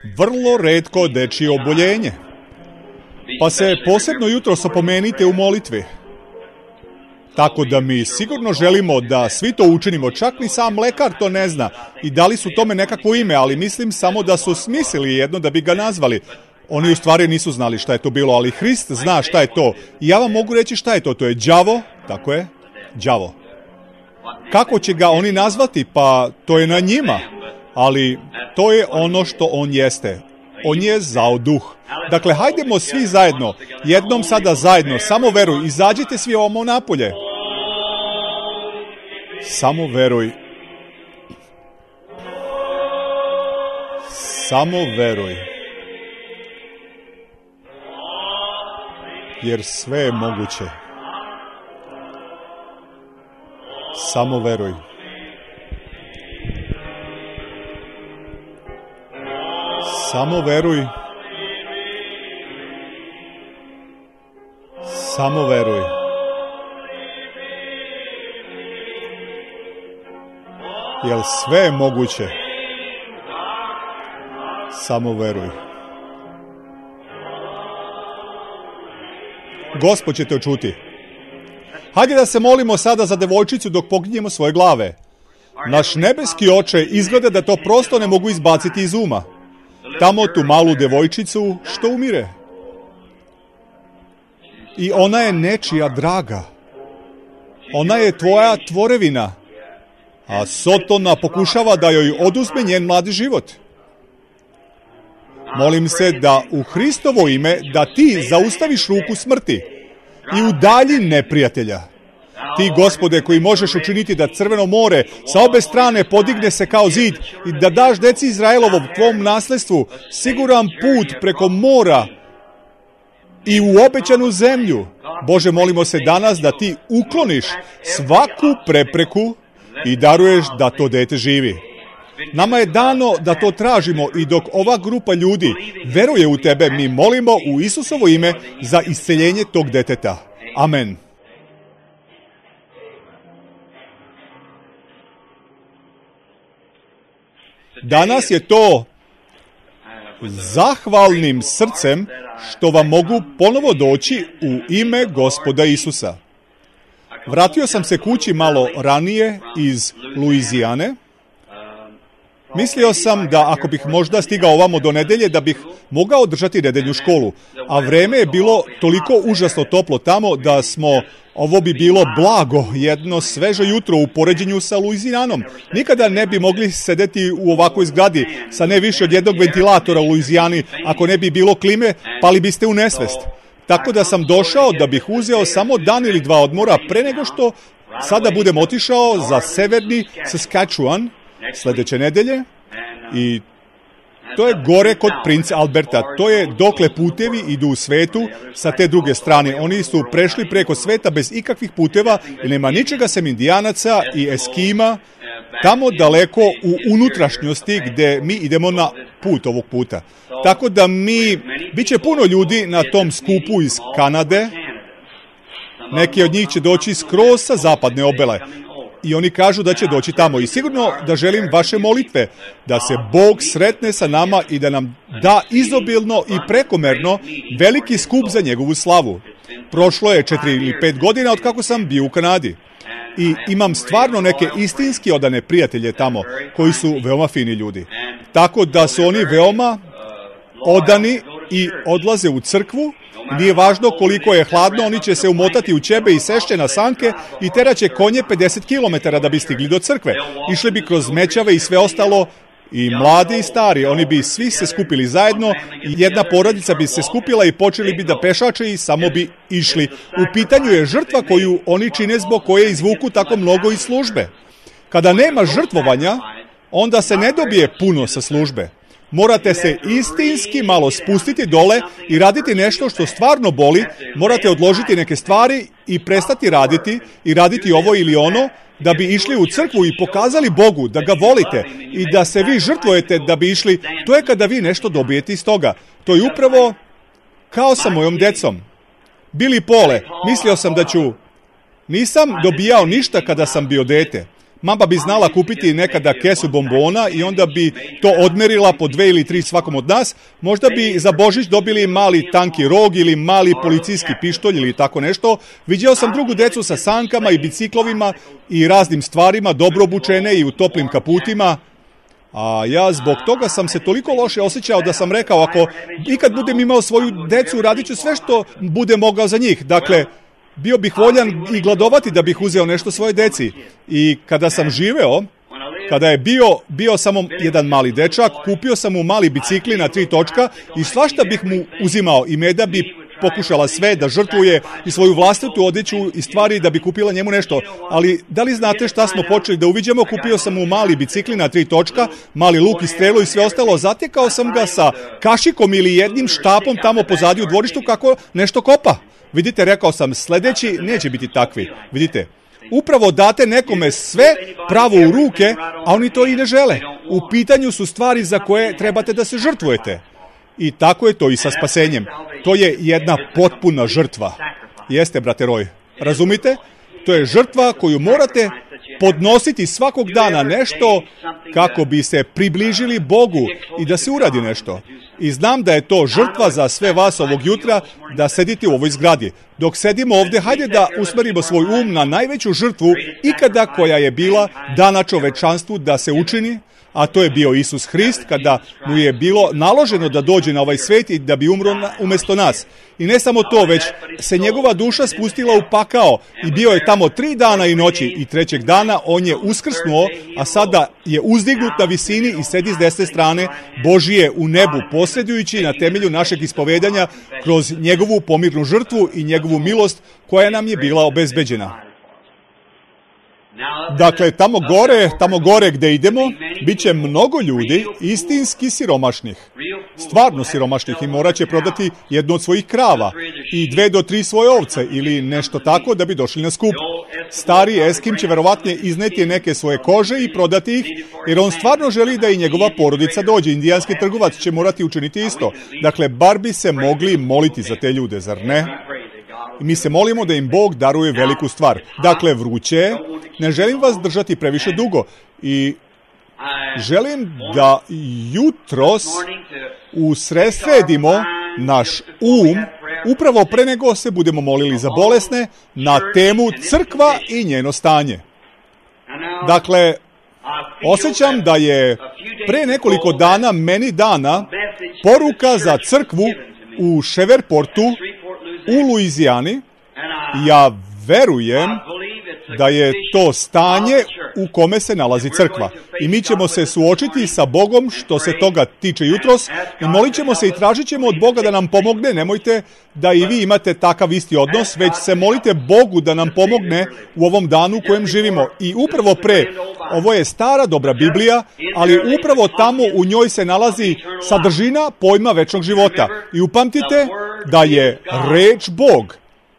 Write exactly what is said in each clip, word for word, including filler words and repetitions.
vrlo retko dečije oboljenje. Pa se posebno jutros opomenite u molitvi. Tako da mi sigurno želimo da svi to učinimo, čak ni sam lekar to ne zna i dali su tome nekakvo ime, ali mislim samo da su smislili jedno da bi ga nazvali. Oni u stvari nisu znali šta je to bilo, ali Hrist zna šta je to. I ja vam mogu reći šta je to, to je đavo, tako je, đavo. Kako će ga oni nazvati? Pa to je na njima, ali to je ono što on jeste. On je zao duh. Dakle, hajdemo svi zajedno, jednom sada zajedno, samo veruj, izađite svi ovamo napolje. Samo veruj. Samo veruj. Jer sve je moguće. Samo veruj. Samo veruj. Samo veruj. Jer sve je moguće. Samo veruj. Gospod će te čuti. Hajde da se molimo sada za devojčicu dok poginjemo svoje glave. Naš nebeski oče izgleda da to prosto ne mogu izbaciti iz uma. Tamo tu malu devojčicu što umire. I ona je nečija draga. Ona je tvoja tvorevina. A Sotona pokušava da joj oduzme njen mladi život. Molim se da u Hristovo ime da ti zaustaviš ruku smrti i udalji neprijatelja. Ti, Gospode, koji možeš učiniti da Crveno more sa obe strane podigne se kao zid i da daš deci Izraelovom tvom nasledstvu siguran put preko mora i u obećanu zemlju. Bože, molimo se danas da ti ukloniš svaku prepreku i daruješ da to dete živi. Nama je dano da to tražimo i dok ova grupa ljudi veruje u tebe, mi molimo u Isusovo ime za isceljenje tog deteta. Amen. Danas je to zahvalnim srcem što vam mogu ponovo doći u ime Gospoda Isusa. Vratio sam se kući malo ranije iz Luizijane. Mislio sam da ako bih možda stigao ovamo do nedelje, da bih mogao održati nedeljnu školu. A vreme je bilo toliko užasno toplo tamo da smo, ovo bi bilo blago, jedno sveže jutro u poređenju sa Luizijanom. Nikada ne bi mogli sedeti u ovakvoj zgradi sa ne više od jednog ventilatora u Luizijani. Ako ne bi bilo klime, pali biste u nesvest. Tako da sam došao da bih uzeo samo dan ili dva odmora pre nego što sada budem otišao za severni Saskatchewan sljedeće nedelje i to je gore kod Prince Alberta. To je dokle putevi idu u svetu sa te druge strane. Oni su prešli preko sveta bez ikakvih puteva i nema ničega sem Indijanaca i Eskima tamo daleko u unutrašnjosti gdje mi idemo na put ovog puta. Tako da mi, bit će puno ljudi na tom skupu iz Kanade. Neki od njih će doći skroz sa zapadne obale. I oni kažu da će doći tamo. I sigurno da želim vaše molitve, da se Bog sretne sa nama i da nam da izobilno i prekomerno veliki skup za njegovu slavu. Prošlo je četiri ili pet godina od kako sam bio u Kanadi. I imam stvarno neke istinski odane prijatelje tamo, koji su veoma fini ljudi. Tako da su oni veoma odani i odlaze u crkvu. Nije važno koliko je hladno, oni će se umotati u ćebe i sešće na sanke i teraće konje pedeset kilometara da bi stigli do crkve. Išli bi kroz mećave i sve ostalo, i mladi i stari, oni bi svi se skupili zajedno i jedna porodica bi se skupila i počeli bi da pešače i samo bi išli. U pitanju je žrtva koju oni čine zbog koje izvuku tako mnogo iz službe. Kada nema žrtvovanja, onda se ne dobije puno sa službe. Morate se istinski malo spustiti dole i raditi nešto što stvarno boli, morate odložiti neke stvari i prestati raditi i raditi ovo ili ono, da bi išli u crkvu i pokazali Bogu da ga volite i da se vi žrtvujete da bi išli. To je kada vi nešto dobijete iz toga. To je upravo kao sa mojom decom. Bili Pole, mislio sam da ću... Nisam dobijao ništa kada sam bio dete. Mama bi znala kupiti nekada kesu bombona i onda bi to odmerila po dve ili tri svakom od nas. Možda bi za Božić dobili mali tanki rog ili mali policijski pištolj ili tako nešto. Viđao sam drugu decu sa sankama i biciklovima i raznim stvarima, dobro obučene i u toplim kaputima. A ja zbog toga sam se toliko loše osjećao da sam rekao, ako ikad budem imao svoju decu, radit ću sve što bude mogao za njih. Dakle, bio bih voljan i gladovati da bih uzeo nešto svoje deci. I kada sam živeo, kada je bio, bio samo jedan mali dečak, kupio sam mu mali bicikli na tri točka i svašta bih mu uzimao. I Meda bi pokušala sve da žrtvuje i svoju vlastitu odeću i stvari da bi kupila njemu nešto. Ali da li znate šta smo počeli da uviđamo? Kupio sam mu mali bicikli na tri točka, mali luk i strelu i sve ostalo. Zatekao sam ga sa kašikom ili jednim štapom tamo pozadi u dvorištu kako nešto kopa. Vidite, rekao sam, sledeći neće biti takvi. Vidite, upravo date nekome sve pravo u ruke, a oni to i ne žele. U pitanju su stvari za koje trebate da se žrtvujete. I tako je to i sa spasenjem. To je jedna potpuna žrtva. Jeste, brate Roy. Razumite? To je žrtva koju morate podnositi svakog dana nešto kako bi se približili Bogu i da se uradi nešto. I znam da je to žrtva za sve vas ovog jutra da sedite u ovoj zgradi. Dok sedimo ovde, hajde da usmerimo svoj um na najveću žrtvu ikada koja je bila dana čovečanstvu da se učini, a to je bio Isus Hrist, kada mu je bilo naloženo da dođe na ovaj svet i da bi umro na, umesto nas. I ne samo to, već se njegova duša spustila u pakao i bio je tamo tri dana i noći i trećeg dana on je uskrsnuo, a sada je uzdignut na visini i sedi s desne strane Božije u nebu, posredujući na temelju našeg ispovedanja kroz njegovu pomirnu žrtvu i njegovu milost koja nam je bila obezbeđena. Dakle, tamo gore, tamo gore gde idemo, bit će mnogo ljudi istinski siromašnih, stvarno siromašnih i morat će prodati jednu od svojih krava i dve do tri svoje ovce ili nešto tako da bi došli na skup. Stari Eskim će verovatno izneti neke svoje kože i prodati ih, jer on stvarno želi da i njegova porodica dođe. Indijanski trgovac će morati učiniti isto. Dakle, bar bi se mogli moliti za te ljude, zar ne? Mi se molimo da im Bog daruje veliku stvar. Dakle, vruće, ne želim vas držati previše dugo i želim da jutros usredsredimo naš um, upravo pre nego se budemo molili za bolesne, na temu crkva i njeno stanje. Dakle, osjećam da je pre nekoliko dana meni dana poruka za crkvu u Shreveport u Luizijani. Ja verujem da je to stanje u kome se nalazi crkva. I mi ćemo se suočiti sa Bogom što se toga tiče jutros i molit ćemo se i tražit ćemo od Boga da nam pomogne. Nemojte da i vi imate takav isti odnos, već se molite Bogu da nam pomogne u ovom danu u kojem živimo. I upravo pre, ovo je stara dobra Biblija, ali upravo tamo u njoj se nalazi sadržina pojma večnog života. I upamtite da je reč Bog.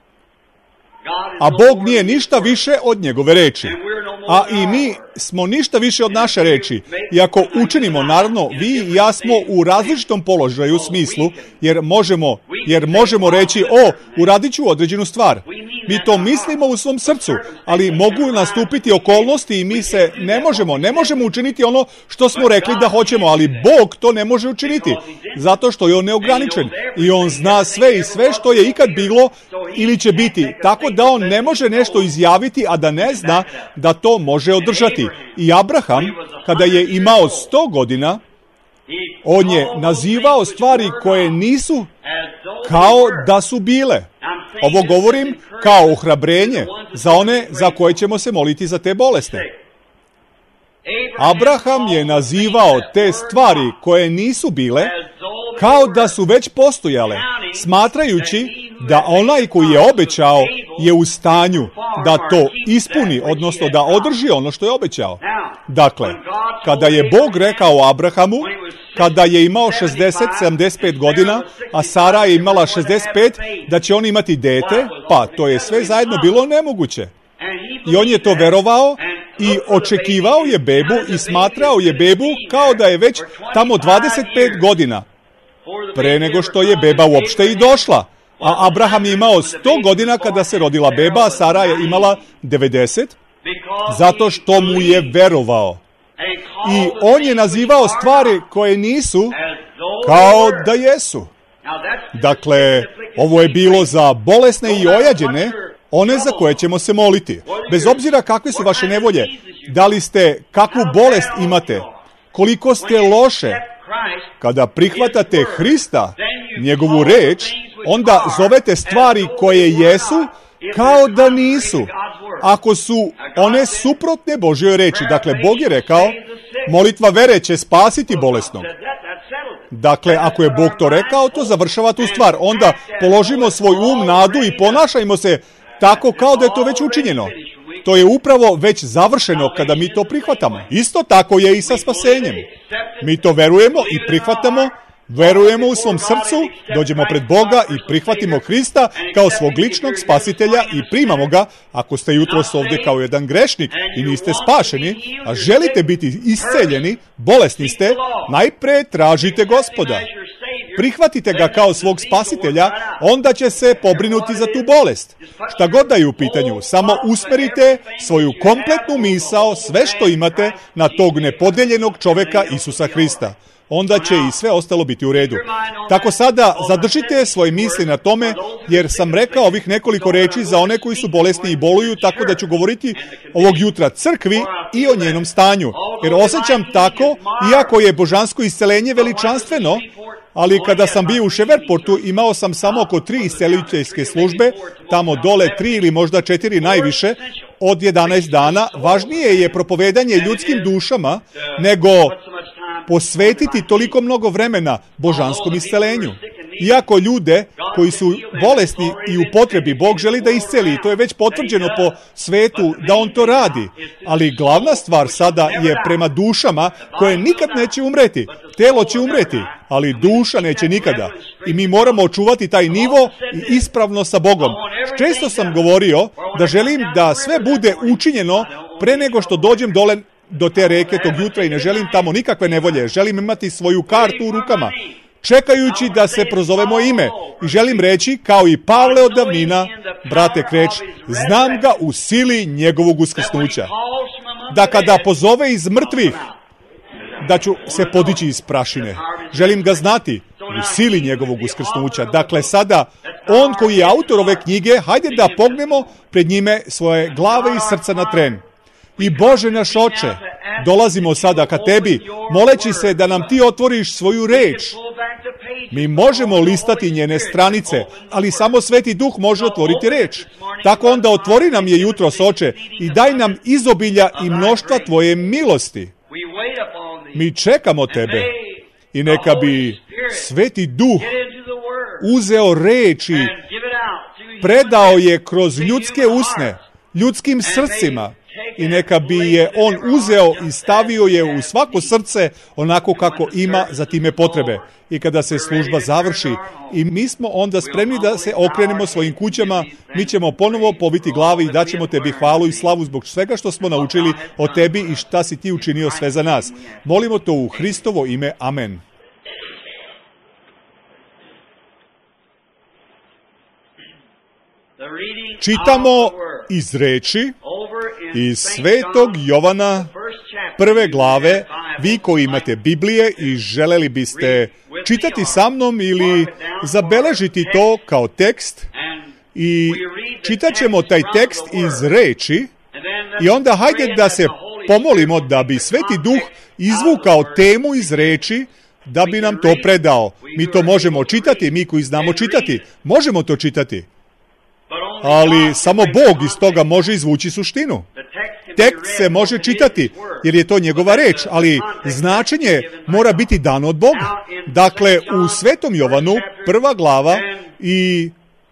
A Bog nije ništa više od njegove reči. A i mi smo ništa više od naše reči. I ako učinimo, naravno, vi i ja smo u različitom položaju u smislu, jer možemo, jer možemo reći, o, uradit ću određenu stvar. Mi to mislimo u svom srcu, ali mogu nastupiti okolnosti i mi se ne možemo, ne možemo učiniti ono što smo rekli da hoćemo, ali Bog to ne može učiniti, zato što je on neograničen i on zna sve i sve što je ikad bilo ili će biti, tako da on ne može nešto izjaviti, a da ne zna da to može održati. I Abraham, kada je imao sto godina, on je nazivao stvari koje nisu kao da su bile. Ovo govorim kao ohrabrenje za one za koje ćemo se moliti za te bolesne. Abraham je nazivao te stvari koje nisu bile kao da su već postojale, smatrajući da onaj koji je obećao je u stanju da to ispuni, odnosno da održi ono što je obećao. Dakle, kada je Bog rekao Abrahamu, kada je imao šezdeset sedamdeset pet godina, a Sara je imala šezdeset pet, da će on imati dete, pa to je sve zajedno bilo nemoguće. I on je to verovao i očekivao je bebu i smatrao je bebu kao da je već tamo dvadeset pet godina pre nego što je beba uopšte i došla. A Abraham je imao sto godina kada se rodila beba, a Sara je imala devedeset, zato što mu je verovao. I on je nazivao stvari koje nisu kao da jesu. Dakle, ovo je bilo za bolesne i ojađene, one za koje ćemo se moliti. Bez obzira kakve su vaše nevolje, da li ste, kakvu bolest imate, koliko ste loše, kada prihvatate Hrista, njegovu reč, onda zovete stvari koje jesu kao da nisu. Ako su one suprotne Božjoj reči, dakle, Bog je rekao, molitva vere će spasiti bolesnog. Dakle, ako je Bog to rekao, to završava tu stvar. Onda položimo svoj um, nadu i ponašajmo se tako kao da je to već učinjeno. To je upravo već završeno kada mi to prihvatamo. Isto tako je i sa spasenjem. Mi to verujemo i prihvatamo, verujemo u svom srcu, dođemo pred Boga i prihvatimo Hrista kao svog ličnog spasitelja i primamo ga. Ako ste jutros ovdje kao jedan grešnik i niste spašeni, a želite biti isceljeni, bolesni ste, najpre tražite Gospoda. Prihvatite ga kao svog spasitelja, onda će se pobrinuti za tu bolest. Šta god da je u pitanju, samo usmerite svoju kompletnu misao, sve što imate, na tog nepodeljenog čoveka Isusa Hrista. Onda će i sve ostalo biti u redu. Tako sada zadržite svoje misli na tome, jer sam rekao ovih nekoliko reči za one koji su bolesni i boluju, tako da ću govoriti ovog jutra crkvi i o njenom stanju. Jer osjećam tako, iako je božansko iscelenje veličanstveno, ali kada sam bio u Ševerportu, imao sam samo oko tri isceliteljske službe, tamo dole tri ili možda četiri najviše, od jedanaest dana. Važnije je propovedanje ljudskim dušama nego posvetiti toliko mnogo vremena božanskom iscelenju. Iako ljude koji su bolesni i u potrebi, Bog želi da isceli, to je već potvrđeno po svetu da on to radi. Ali glavna stvar sada je prema dušama koje nikad neće umreti. Telo će umreti, ali duša neće nikada. I mi moramo očuvati taj nivo i ispravno sa Bogom. Često sam govorio da želim da sve bude učinjeno pre nego što dođem dole do te reke tog jutra i ne želim tamo nikakve nevolje. Želim imati svoju kartu u rukama, čekajući da se prozove moje ime. I želim reći, kao i Pavle od davnina, brate Kreć, znam ga u sili njegovog uskrsnuća. Da kada pozove iz mrtvih, da ću se podići iz prašine. Želim ga znati u sili njegovog uskrsnuća. Dakle, sada, on koji je autor ove knjige, hajde da pognemo pred njime svoje glave i srca na tren. I Bože naš Oče, dolazimo sada ka Tebi, moleći se da nam Ti otvoriš svoju reč. Mi možemo listati njene stranice, ali samo Sveti Duh može otvoriti reč. Tako onda otvori nam je jutros, Oče, i daj nam izobilja i mnoštva Tvoje milosti. Mi čekamo Tebe i neka bi Sveti Duh uzeo reč i predao je kroz ljudske usne, ljudskim srcima, i neka bi je on uzeo i stavio je u svako srce onako kako ima za time potrebe. I kada se služba završi i mi smo onda spremni da se okrenemo svojim kućama, mi ćemo ponovo poviti glavi i daćemo Tebi hvalu i slavu zbog svega što smo naučili o Tebi i šta si Ti učinio sve za nas. Molimo to u Hristovo ime. Amen. Čitamo iz reči iz Svetog Jovana prve glave. Vi koji imate Biblije i želeli biste čitati sa mnom ili zabeležiti to kao tekst, i čitat ćemo taj tekst iz reči i onda hajde da se pomolimo da bi Sveti Duh izvukao temu iz reči, da bi nam to predao. Mi to možemo čitati, mi koji znamo čitati, možemo to čitati. Ali samo Bog iz toga može izvući suštinu. Tekst se može čitati, jer je to njegova reč, ali značenje mora biti dano od Boga. Dakle, u Svetom Jovanu, prva glava, i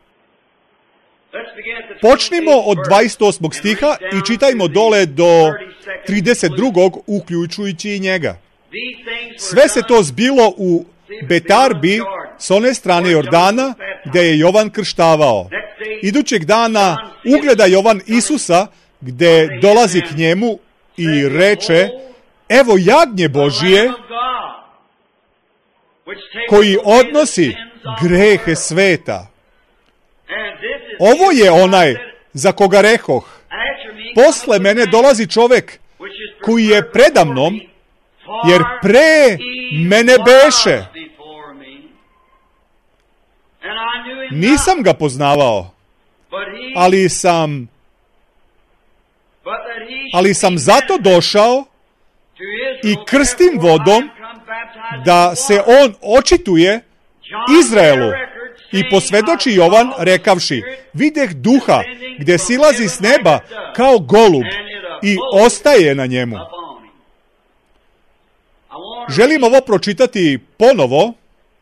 počnimo od dvadeset osmog stiha i čitajmo dole do trideset drugog, uključujući i njega. Sve se to zbilo u Betarbi, s one strane Jordana, gdje je Jovan krštavao. Idućeg dana ugleda Jovan Isusa, gdje dolazi k njemu i reče: evo jagnje Božije, koji odnosi grehe sveta. Ovo je onaj za koga rehoh: posle mene dolazi čovek koji je predamnom, jer pre mene beše. Nisam ga poznavao, ali sam, ali sam zato došao i krstim vodom da se on očituje Izraelu. I posvedoči Jovan rekavši, videh duha gde silazi s neba kao golub i ostaje na njemu. Želim ovo pročitati ponovo,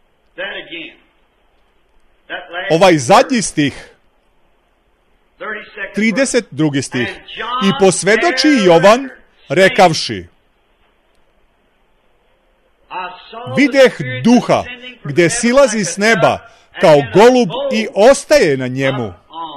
ovaj zadnji stih, trideset drugi stih. I posvedoči Jovan rekavši, videh duha gde silazi s neba kao golub i ostaje na njemu.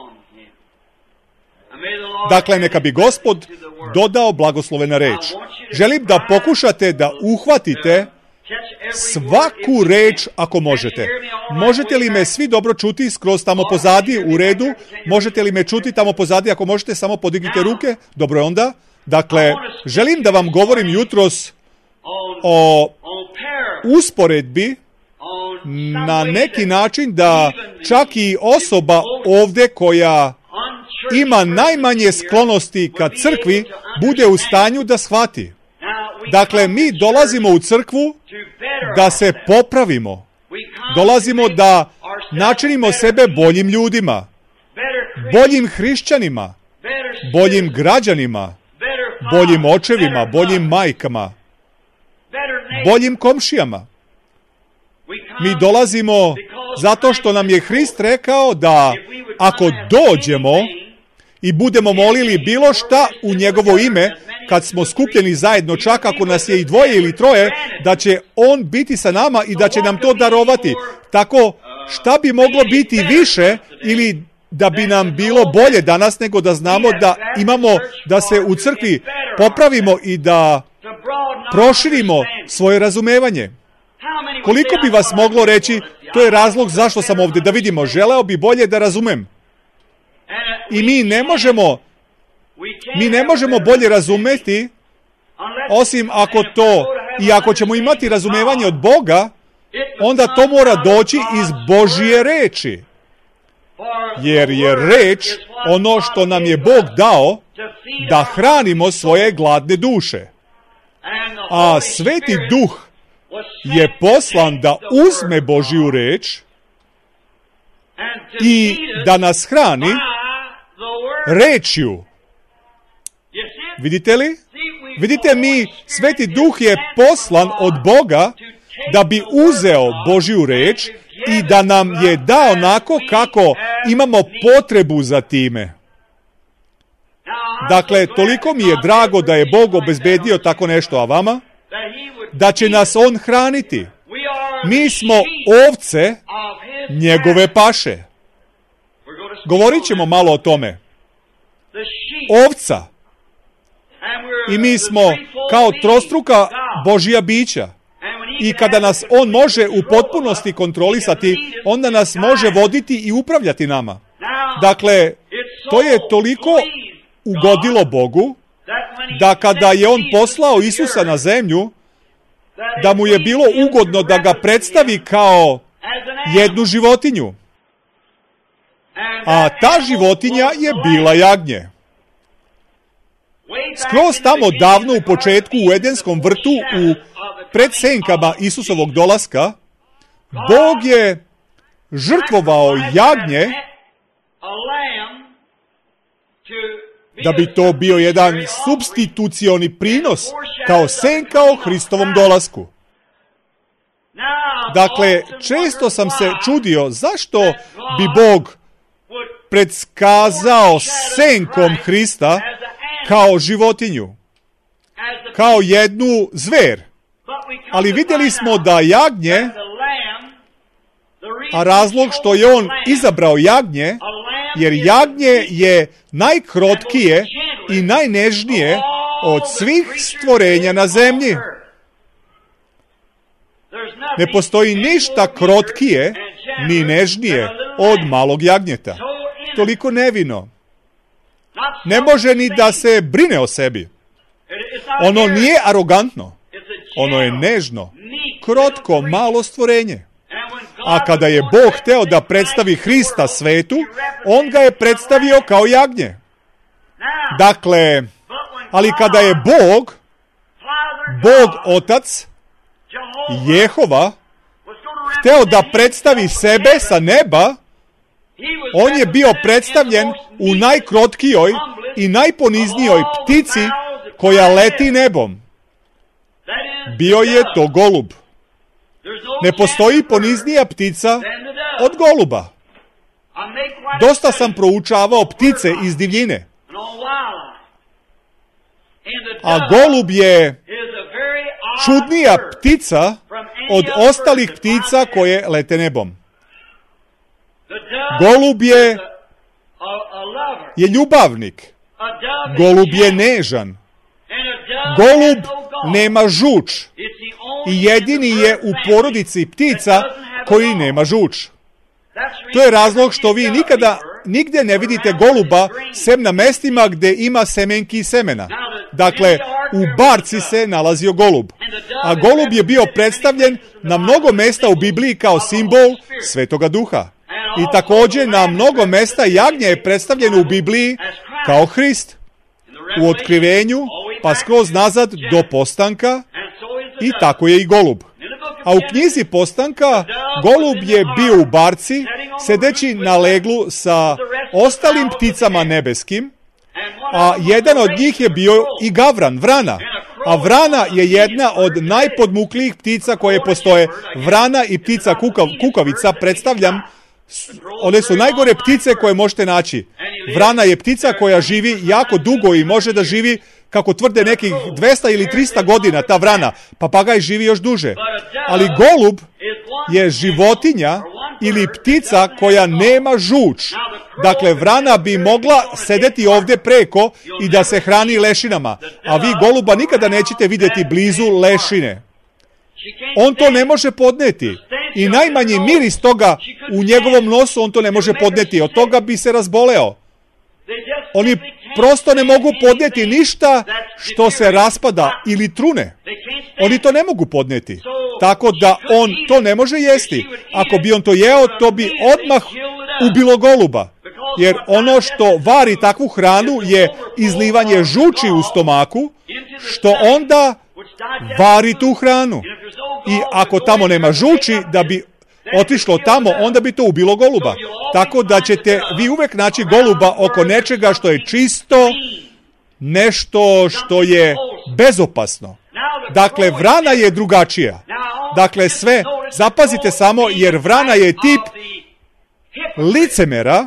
Dakle, neka bi Gospod dodao blagoslovena reč. Želim da pokušate da uhvatite svaku reč ako možete. Možete li me svi dobro čuti skroz tamo pozadi u redu? Možete li me čuti tamo pozadi? Ako možete, samo podignite ruke. Dobro je onda. Dakle, želim da vam govorim jutros o usporedbi na neki način da čak i osoba ovde koja ima najmanje sklonosti ka crkvi bude u stanju da shvati. Dakle, mi dolazimo u crkvu da se popravimo. Dolazimo da načinimo sebe boljim ljudima, boljim hrišćanima, boljim građanima, boljim očevima, boljim majkama, boljim komšijama. Mi dolazimo zato što nam je Hrist rekao da ako dođemo i budemo molili bilo šta u njegovo ime, kad smo skupljeni zajedno, čak ako nas je i dvoje ili troje, da će on biti sa nama i da će nam to darovati. Tako, šta bi moglo biti više ili da bi nam bilo bolje danas nego da znamo da imamo, da se u crkvi popravimo i da proširimo svoje razumevanje. Koliko bi vas moglo reći, to je razlog zašto sam ovdje, da vidimo, želeo bi bolje da razumem. I mi ne možemo, mi ne možemo bolje razumeti, osim ako to, i ako ćemo imati razumevanje od Boga, onda to mora doći iz Božije reči. Jer je reč ono što nam je Bog dao da hranimo svoje gladne duše. A Sveti Duh je poslan da uzme Božju reč i da nas hrani rečju. Vidite li? Vidite mi, Sveti Duh je poslan od Boga da bi uzeo Božju reč i da nam je dao onako kako imamo potrebu za time. Dakle, toliko mi je drago da je Bog obezbedio tako nešto, a vama? Da će nas On hraniti. Mi smo ovce njegove paše. Govorit ćemo malo o tome. Ovca. I mi smo kao trostruka Božja bića. I kada nas On može u potpunosti kontrolisati, onda nas može voditi i upravljati nama. Dakle, to je toliko ugodilo Bogu, da kada je On poslao Isusa na zemlju, da mu je bilo ugodno da ga predstavi kao jednu životinju. A ta životinja je bila jagnje. Skroz tamo davno u početku u Edenskom vrtu, u predsenkama Isusovog dolaska, Bog je žrtvovao jagnje da bi to bio jedan supstitucioni prinos kao senka o Hristovom dolasku. Dakle, često sam se čudio zašto bi Bog predskazao senkom Hrista kao životinju, kao jednu zver. Ali vidjeli smo da jagnje, a razlog što je On izabrao jagnje, jer jagnje je najkrotkije i najnežnije od svih stvorenja na zemlji. Ne postoji ništa krotkije ni nežnije od malog jagnjeta. Toliko nevino. Ne može ni da se brine o sebi. Ono nije arogantno. Ono je nežno, krotko, malo stvorenje. A kada je Bog hteo da predstavi Hrista svetu, on ga je predstavio kao jagnje. Dakle, ali kada je Bog, Bog Otac, Jehova, hteo da predstavi sebe sa neba, on je bio predstavljen u najkrotkijoj i najponiznijoj ptici koja leti nebom. Bio je to golub. Ne postoji poniznija ptica od goluba. Dosta sam proučavao ptice iz divljine. A golub je čudnija ptica od ostalih ptica koje lete nebom. Golub je, je ljubavnik. Golub je nežan. Golub nema žuč. I jedini je u porodici ptica koji nema žuč. To je razlog što vi nikada nigdje ne vidite goluba sem na mestima gdje ima semenki i semena. Dakle, u barci se nalazio golub. A golub je bio predstavljen na mnogo mesta u Bibliji kao simbol Svetoga Duha. I također na mnogo mesta jagnje je predstavljeno u Bibliji kao Hrist. U Otkrivenju, pa skroz nazad do Postanka, i tako je i golub. A u knjizi Postanka golub je bio u barci, sedeći na leglu sa ostalim pticama nebeskim, a jedan od njih je bio i gavran, vrana. A vrana je jedna od najpodmuklijih ptica koje postoje. Vrana i ptica kukav, kukavica, predstavljam, one su najgore ptice koje možete naći. Vrana je ptica koja živi jako dugo i može da živi, kako tvrde, nekih dvesta ili trista godina, ta vrana. Papagaj živi još duže. Ali golub je životinja ili ptica koja nema žuč. Dakle, vrana bi mogla sedeti ovdje preko i da se hrani lešinama. A vi goluba nikada nećete vidjeti blizu lešine. On to ne može podneti. I najmanji miris toga u njegovom nosu on to ne može podneti. Od toga bi se razboleo. Oni prosto ne mogu podneti ništa što se raspada ili trune. Oni to ne mogu podneti. Tako da on to ne može jesti. Ako bi on to jeo, to bi odmah ubilo goluba. Jer ono što vari takvu hranu je izlivanje žuči u stomaku, što onda vari tu hranu. I ako tamo nema žuči, da bi otišlo tamo, onda bi to ubilo goluba. Tako da ćete vi uvek naći goluba oko nečega što je čisto, nešto što je bezopasno. Dakle, vrana je drugačija. Dakle, sve, zapazite samo, jer vrana je tip licemera.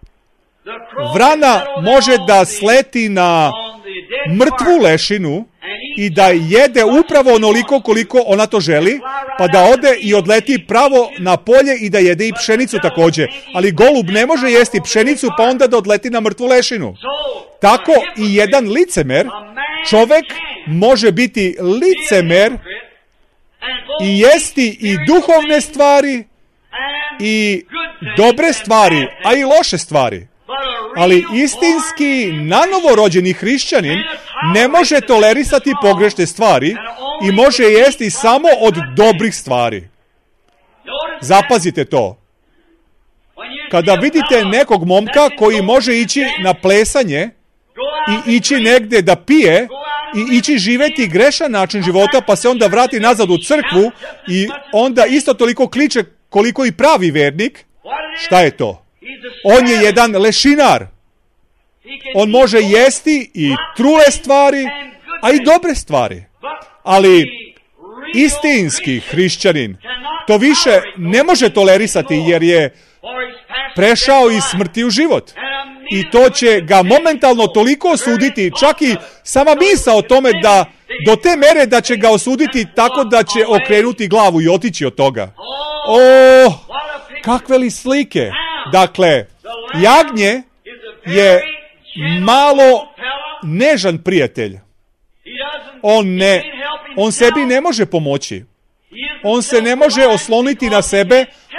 Vrana može da sleti na mrtvu lešinu i da jede upravo onoliko koliko ona to želi, pa da ode i odleti pravo na polje i da jede i pšenicu također. Ali golub ne može jesti pšenicu pa onda da odleti na mrtvu lešinu. Tako i jedan licemer, čovek može biti licemer i jesti i duhovne stvari i dobre stvari, a i loše stvari. Ali istinski nanovorođeni hrišćanin ne može tolerisati pogrešne stvari i može jesti samo od dobrih stvari. Zapazite to. Kada vidite nekog momka koji može ići na plesanje i ići negdje da pije i ići živeti grešan način života, pa se onda vrati nazad u crkvu i onda isto toliko kliče koliko i pravi vernik, šta je to? On je jedan lešinar. On može jesti i trule stvari, a i dobre stvari. Ali istinski hrišćanin to više ne može tolerisati, jer je prešao iz smrti u život. I to će ga momentalno toliko osuditi, čak i sama misao o tome da do te mere da će ga osuditi tako da će okrenuti glavu i otići od toga. O, kakve li slike! Dakle, jagnje je malo nežan prijatelj. On ne, on sebi ne može pomoći. On se ne može osloniti na sebe,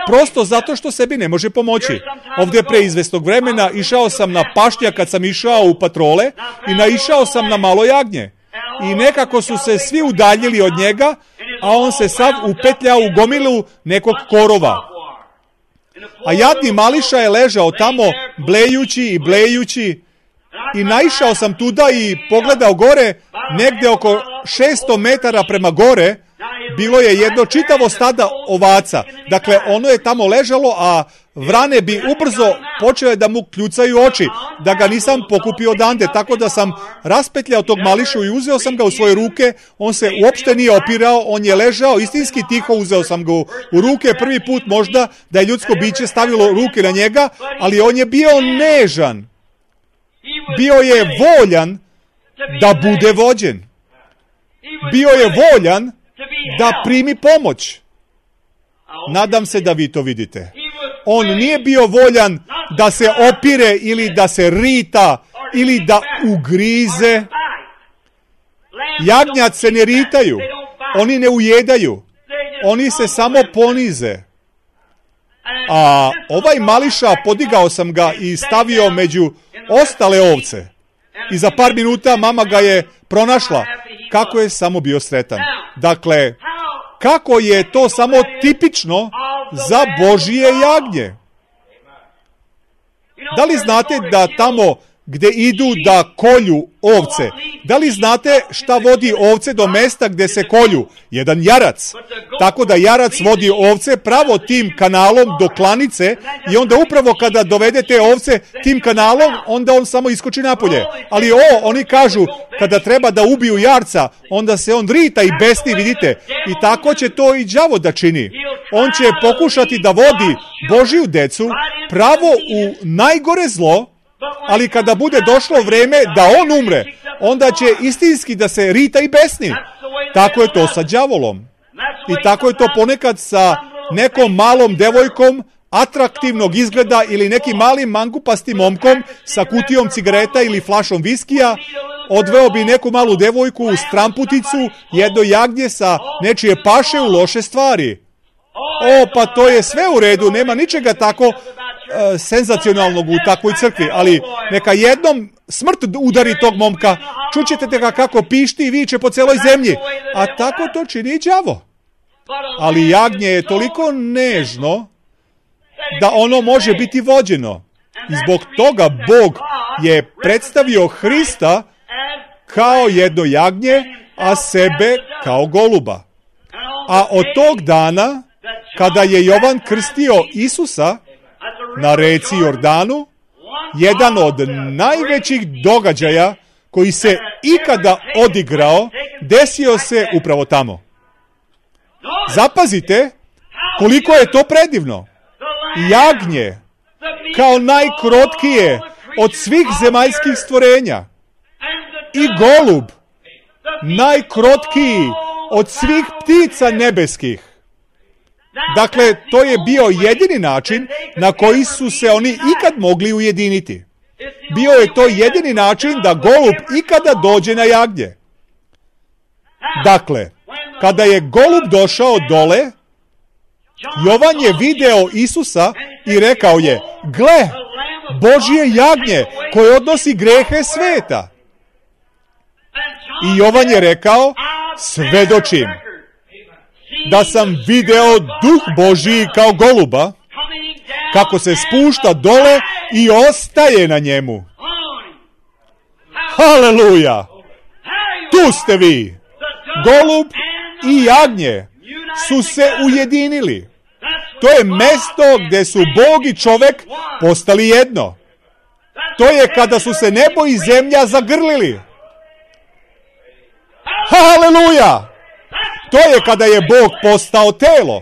prosto zato što sebi ne može pomoći. Ovdje pre izvestog vremena išao sam na pašnjak kad sam išao u patrole i naišao sam na malo jagnje. I nekako su se svi udaljili od njega, a on se sav upetljao u gomilu nekog korova. A jadni mališa je ležao tamo, blejući i blejući. I naišao sam tuda i pogledao gore, negdje oko šesto metara prema gore, bilo je jedno čitavo stada ovaca. Dakle, ono je tamo ležalo, a vrane bi ubrzo počele da mu kljucaju oči, da ga nisam pokupio odande. Tako da sam raspetljao tog mališu i uzeo sam ga u svoje ruke. On se uopšte nije opirao, on je ležao, istinski tiho, uzeo sam ga u ruke. Prvi put možda da je ljudsko biće stavilo ruke na njega, ali on je bio nežan. Bio je voljan da bude vođen. Bio je voljan da primi pomoć. Nadam se da vi to vidite. On nije bio voljan da se opire ili da se rita ili da ugrize. Jagnjac se ne ritaju. Oni ne ujedaju. Oni se samo ponize. A ovaj mališa, podigao sam ga i stavio među ostale ovce. I za par minuta mama ga je pronašla. Kako je samo bio sretan. Dakle, kako je to samo tipično za Božije jagnje. Da li znate da tamo gdje idu da kolju ovce, da li znate šta vodi ovce do mesta gdje se kolju? Jedan jarac. Tako da jarac vodi ovce pravo tim kanalom do klanice i onda upravo kada dovedete ovce tim kanalom, onda on samo iskoči napolje. Ali o, oni kažu, kada treba da ubiju jarca, onda se on rita i besni, vidite. I tako će to i đavo da čini. On će pokušati da vodi Božiju decu pravo u najgore zlo, ali kada bude došlo vreme da on umre, onda će istinski da se rita i besni. Tako je to sa đavolom. I tako je to ponekad sa nekom malom devojkom atraktivnog izgleda ili nekim malim mangupastim momkom sa kutijom cigareta ili flašom viskija. Odveo bi neku malu devojku u stramputicu, jedno jagnje sa nečije paše u loše stvari. O, pa to je sve u redu, nema ničega tako e, senzacionalnog u takvoj crkvi, ali neka jednom smrt udari tog momka, čućete ga kako pišti i viče po celoj zemlji, a tako to čini đavo. Ali jagnje je toliko nežno da ono može biti vođeno. I zbog toga Bog je predstavio Hrista kao jedno jagnje, a sebe kao goluba. A od tog dana, kada je Jovan krstio Isusa na reci Jordanu, jedan od najvećih događaja koji se ikada odigrao, desio se upravo tamo. Zapazite koliko je to predivno. Jagnje, kao najkrotkije od svih zemaljskih stvorenja, i golub, najkrotkiji od svih ptica nebeskih. Dakle, to je bio jedini način na koji su se oni ikad mogli ujediniti. Bio je to jedini način da golub ikada dođe na jagnje. Dakle, kada je golub došao dole, Jovan je video Isusa i rekao je, gle, Božje jagnje koje odnosi grehe sveta. I Jovan je rekao, svedočim da sam video Duh Božji kao goluba, kako se spušta dole i ostaje na njemu. Haleluja! Tu ste vi! Golub i jagnje su se ujedinili. To je mesto gdje su Bog i čovek postali jedno. To je kada su se nebo i zemlja zagrlili. Haleluja! To je kada je Bog postao telo.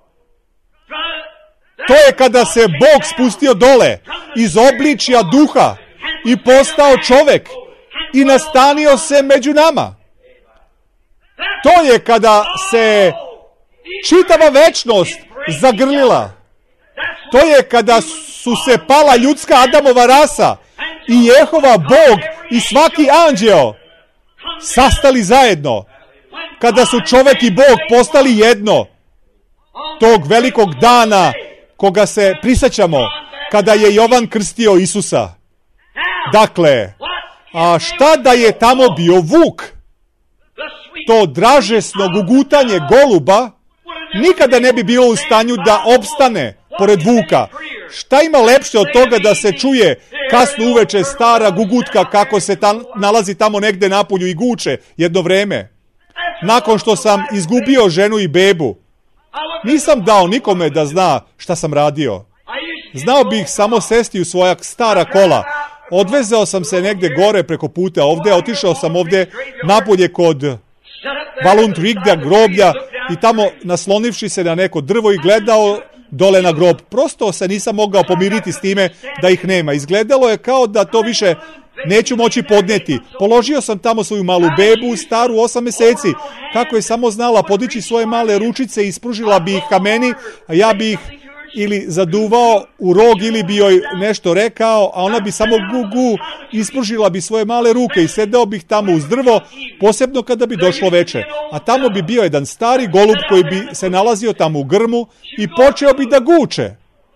To je kada se Bog spustio dole iz obličja duha i postao čovek i nastanio se među nama. To je kada se čitava večnost zagrlila. To je kada su se pala ljudska Adamova rasa i Jehova Bog i svaki anđeo sastali zajedno. Kada su čovek i Bog postali jedno, tog velikog dana koga se prisjećamo kada je Jovan krstio Isusa. Dakle, a šta da je tamo bio vuk? To dražesno gugutanje goluba nikada ne bi bilo u stanju da opstane pored vuka. Šta ima lepše od toga da se čuje kasno uveče stara gugutka kako se tam, nalazi tamo negde napolju i guče jedno vreme? Nakon što sam izgubio ženu i bebu, nisam dao nikome da zna šta sam radio. Znao bih samo sesti u svoja stara kola. Odvezao sam se negde gore preko puta ovde, otišao sam ovde napolje kod Valund Rigda groblja i tamo naslonivši se na neko drvo i gledao dole na grob. Prosto se nisam mogao pomiriti s time da ih nema. Izgledalo je kao da to više neću moći podnijeti. Položio sam tamo svoju malu bebu, staru osam meseci. Kako je samo znala podići svoje male ručice i ispružila bi ih ka meni, a ja bi ih ili zaduvao u rog ili bi joj nešto rekao, a ona bi samo gu gu ispružila bi svoje male ruke i sedeo bih tamo uz drvo, posebno kada bi došlo veče. A tamo bi bio jedan stari golub koji bi se nalazio tamo u grmu i počeo bi da guče.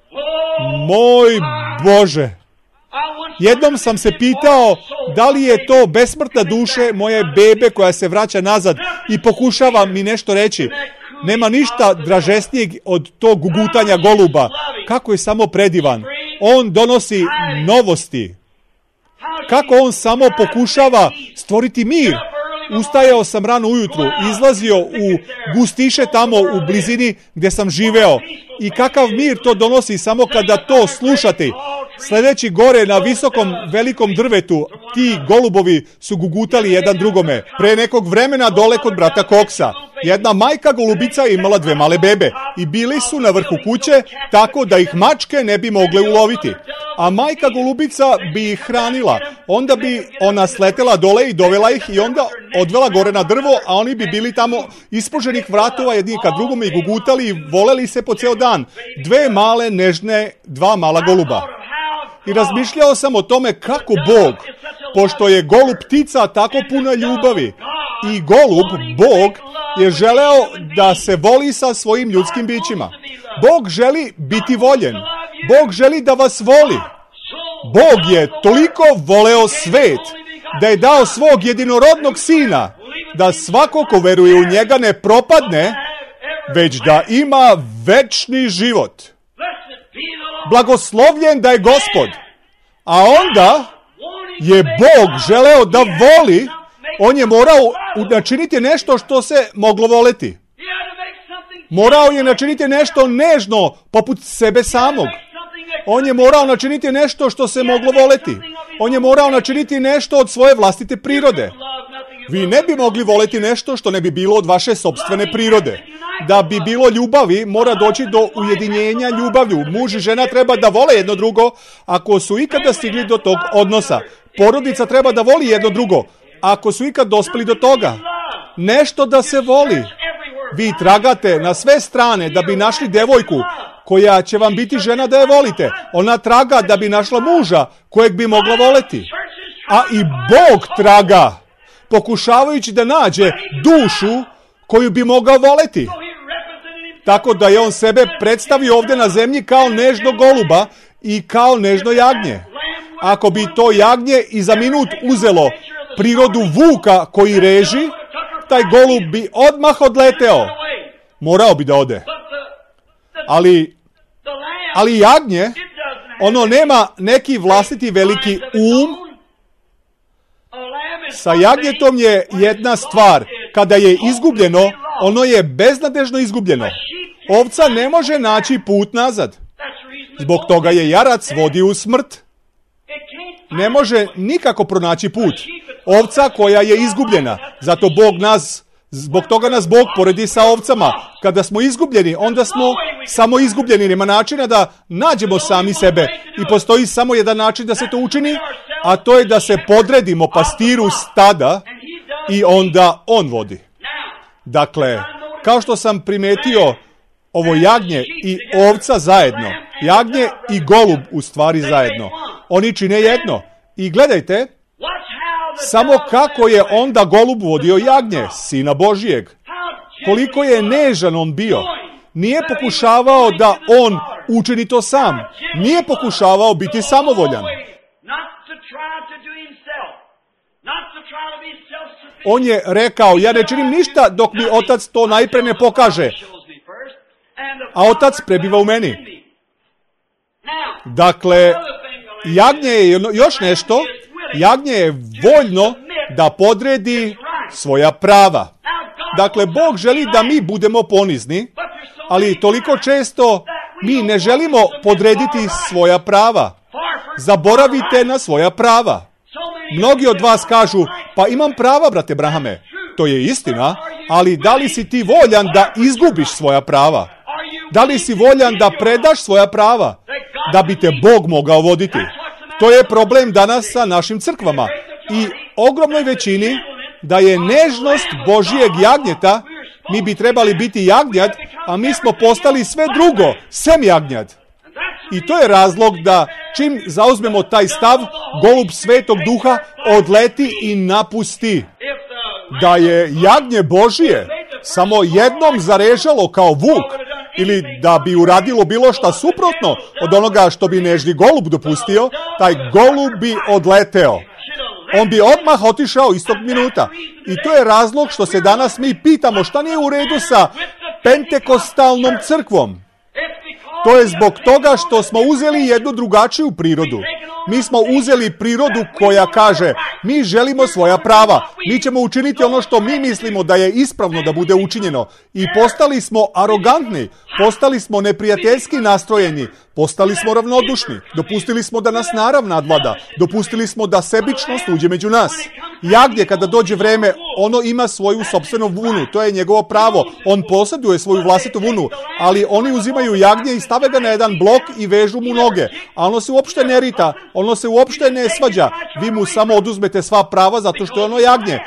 Moj Bože! Jednom sam se pitao da li je to besmrtna duše moje bebe koja se vraća nazad i pokušava mi nešto reći. Nema ništa dražesnijeg od tog gugutanja goluba. Kako je samo predivan. On donosi novosti. Kako on samo pokušava stvoriti mir. Ustajao sam rano ujutru, izlazio u gustiše tamo u blizini gdje sam živeo. I kakav mir to donosi samo kada to slušate. Sledeći gore na visokom velikom drvetu, ti golubovi su gugutali jedan drugome. Pre nekog vremena dole kod brata Koksa. Jedna majka golubica imala dve male bebe i bili su na vrhu kuće tako da ih mačke ne bi mogle uloviti. A majka golubica bi ih hranila. Onda bi ona sletela dole i dovela ih i onda odvela gore na drvo, a oni bi bili tamo ispruženih vratova jedni ka drugome i gugutali i voleli se po ceo dan. Dve male, nežne, dva mala goluba. I razmišljao sam o tome kako Bog, pošto je golub ptica tako puna ljubavi, i golub, Bog, je želeo da se voli sa svojim ljudskim bićima. Bog želi biti voljen. Bog želi da vas voli. Bog je toliko voleo svet da je dao svog jedinorodnog sina, da svako ko veruje u njega ne propadne, već da ima večni život. Blagoslovljen da je Gospod. A onda je Bog želeo da voli, on je morao načiniti nešto što se moglo voleti. Morao je načiniti nešto nežno, poput sebe samog. On je morao načiniti nešto što se moglo voleti. On je morao načiniti nešto od svoje vlastite prirode. Vi ne bi mogli voleti nešto što ne bi bilo od vaše sopstvene prirode. Da bi bilo ljubavi, mora doći do ujedinjenja ljubavlju. Muž i žena treba da vole jedno drugo, ako su ikada stigli do tog odnosa. Porodica treba da voli jedno drugo, ako su ikad dospeli do toga. Nešto da se voli. Vi tragate na sve strane da bi našli devojku koja će vam biti žena da je volite. Ona traga da bi našla muža kojeg bi mogla voleti. A i Bog traga, pokušavajući da nađe dušu koju bi mogao voleti. Tako da je on sebe predstavio ovdje na zemlji kao nežno goluba i kao nežno jagnje. Ako bi to jagnje i za minut uzelo prirodu vuka koji reži, taj golub bi odmah odleteo. Morao bi da ode. Ali, ali jagnje, ono nema neki vlastiti veliki um. Sa jagnjetom je jedna stvar. Kada je izgubljeno, ono je beznadežno izgubljeno. Ovca ne može naći put nazad. Zbog toga je jarac vodi u smrt. Ne može nikako pronaći put. Ovca koja je izgubljena. Zato Bog nas, zbog toga nas Bog poredi sa ovcama. Kada smo izgubljeni, onda smo samo izgubljeni. Nema načina da nađemo sami sebe. I postoji samo jedan način da se to učini, a to je da se podredimo pastiru stada i onda on vodi. Dakle, kao što sam primetio, ovo jagnje i ovca zajedno, jagnje i golub u stvari zajedno, oni čine jedno. I gledajte, samo kako je onda golub vodio jagnje, Sina Božijeg. Koliko je nežan on bio. Nije pokušavao da on učini to sam. Nije pokušavao biti samovoljan. On je rekao, ja ne činim ništa dok mi otac to najpre ne pokaže. A otac prebiva u meni. Dakle, jagnje je još nešto. Jagnje je voljno da podredi svoja prava. Dakle, Bog želi da mi budemo ponizni, ali toliko često mi ne želimo podrediti svoja prava. Zaboravite na svoja prava. Mnogi od vas kažu, pa imam prava, brate Brahame. To je istina, ali da li si ti voljan da izgubiš svoja prava? Da li si voljan da predaš svoja prava? Da bi te Bog mogao voditi. To je problem danas sa našim crkvama. I ogromnoj većini da je nežnost Božijeg jagnjeta, mi bi trebali biti jagnjad, a mi smo postali sve drugo, sem jagnjad. I to je razlog da čim zauzmemo taj stav, golub Svetog Duha odleti i napusti. Da je jagnje Božije samo jednom zarežalo kao vuk, ili da bi uradilo bilo šta suprotno od onoga što bi nežni golub dopustio, taj golub bi odleteo. On bi odmah otišao istog minuta. I to je razlog što se danas mi pitamo šta nije u redu sa pentekostalnom crkvom. To je zbog toga što smo uzeli jednu drugačiju prirodu. Mi smo uzeli prirodu koja kaže, mi želimo svoja prava, mi ćemo učiniti ono što mi mislimo da je ispravno da bude učinjeno. I postali smo arogantni, postali smo neprijateljski nastrojeni, postali smo ravnodušni, dopustili smo da nas narav nadvlada, dopustili smo da sebičnost uđe među nas. Jagnje, kada dođe vreme, ono ima svoju sopstvenu vunu, to je njegovo pravo, on posjeduje svoju vlastitu vunu, ali oni uzimaju jagnje i stave ga na jedan blok i vežu mu noge, a ono se uopšte ne rita, ono se uopšte ne svađa, vi mu samo oduzmete sva prava zato što je ono jagnje.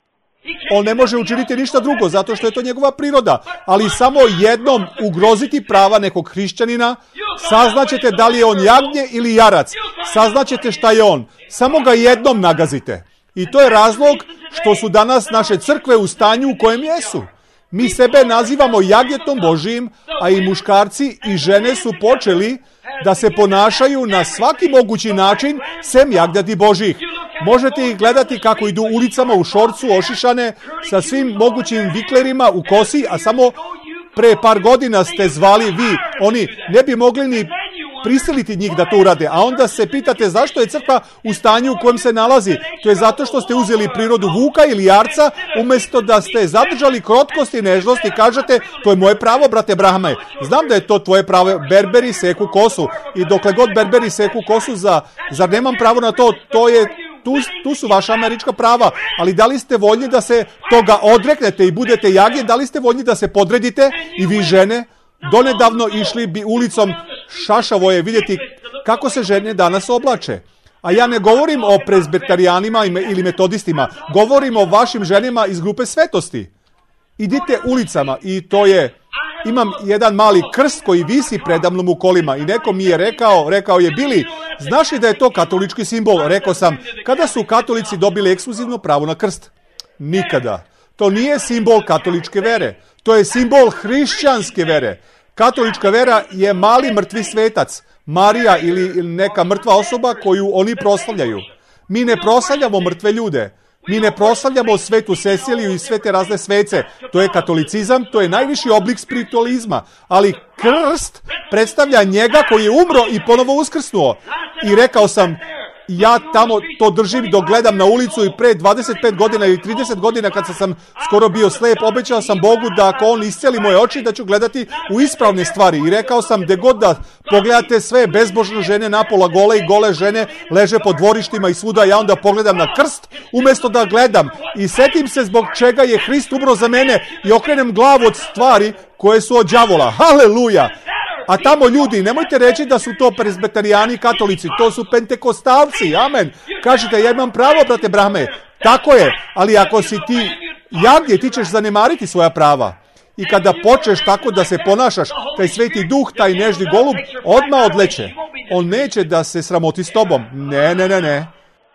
On ne može učiniti ništa drugo zato što je to njegova priroda, ali samo jednom ugroziti prava nekog hrišćanina, saznaćete da li je on jagnje ili jarac, saznaćete šta je on, samo ga jednom nagazite. I to je razlog što su danas naše crkve u stanju u kojem jesu. Mi sebe nazivamo jagnjetom Božijim, a i muškarci i žene su počeli da se ponašaju na svaki mogući način sem jagnjadi Božijih. Možete ih gledati kako idu ulicama u šorcu ošišane sa svim mogućim viklerima u kosi, a samo pre par godina ste zvali vi, oni ne bi mogli ni prisiliti njih da to urade, a onda se pitate zašto je crkva u stanju u kojem se nalazi. To je zato što ste uzeli prirodu vuka ili jarca, umjesto da ste zadržali krotkost i nežnost i kažete, to je moje pravo, brate Brahame. Znam da je to tvoje pravo, berberi seku kosu i dokle god berberi seku kosu, za, zar nemam pravo na to, to je Tu, tu su vaša američka prava, ali da li ste voljni da se toga odreknete i budete jagnje, da li ste voljni da se podredite i vi žene? Donedavno išli bi ulicom, šašavo je vidjeti kako se žene danas oblače. A ja ne govorim o prezbitarijanima ili metodistima, govorim o vašim ženima iz grupe svetosti. Idite ulicama i to je, imam jedan mali krst koji visi predamnom u kolima i neko mi je rekao, rekao je Bili, znaš li da je to katolički simbol? Rekao sam, kada su katolici dobili ekskluzivno pravo na krst? Nikada. To nije simbol katoličke vere, to je simbol hrišćanske vere. Katolička vera je mali mrtvi svetac, Marija ili neka mrtva osoba koju oni proslavljaju. Mi ne proslavljamo mrtve ljude. Mi ne proslavljamo svetu Ceciliju i sve te razne svece. To je katolicizam, to je najviši oblik spiritualizma. Ali krst predstavlja njega koji je umro i ponovo uskrsnuo. I rekao sam, ja tamo to držim dok gledam na ulicu i pre dvadeset pet godina ili trideset godina kad sam skoro bio slep, obećao sam Bogu da ako on iscijeli moje oči da ću gledati u ispravne stvari. I rekao sam, gde god da pogledate sve bezbožne žene napola gole i gole žene leže po dvorištima i svuda, ja onda pogledam na krst umjesto da gledam. I setim se zbog čega je Hrist umro za mene i okrenem glavu od stvari koje su od đavola. Haleluja! A tamo ljudi, nemojte reći da su to prezbitarijani katolici, to su pentekostalci, amen. Kažete, ja imam pravo, brate Brahme, tako je, ali ako si ti jagnje, ti ćeš zanemariti svoja prava. I kada počneš tako da se ponašaš, taj sveti duh, taj nežni golub, odmah odleće. On neće da se sramoti s tobom. Ne, ne, ne, ne.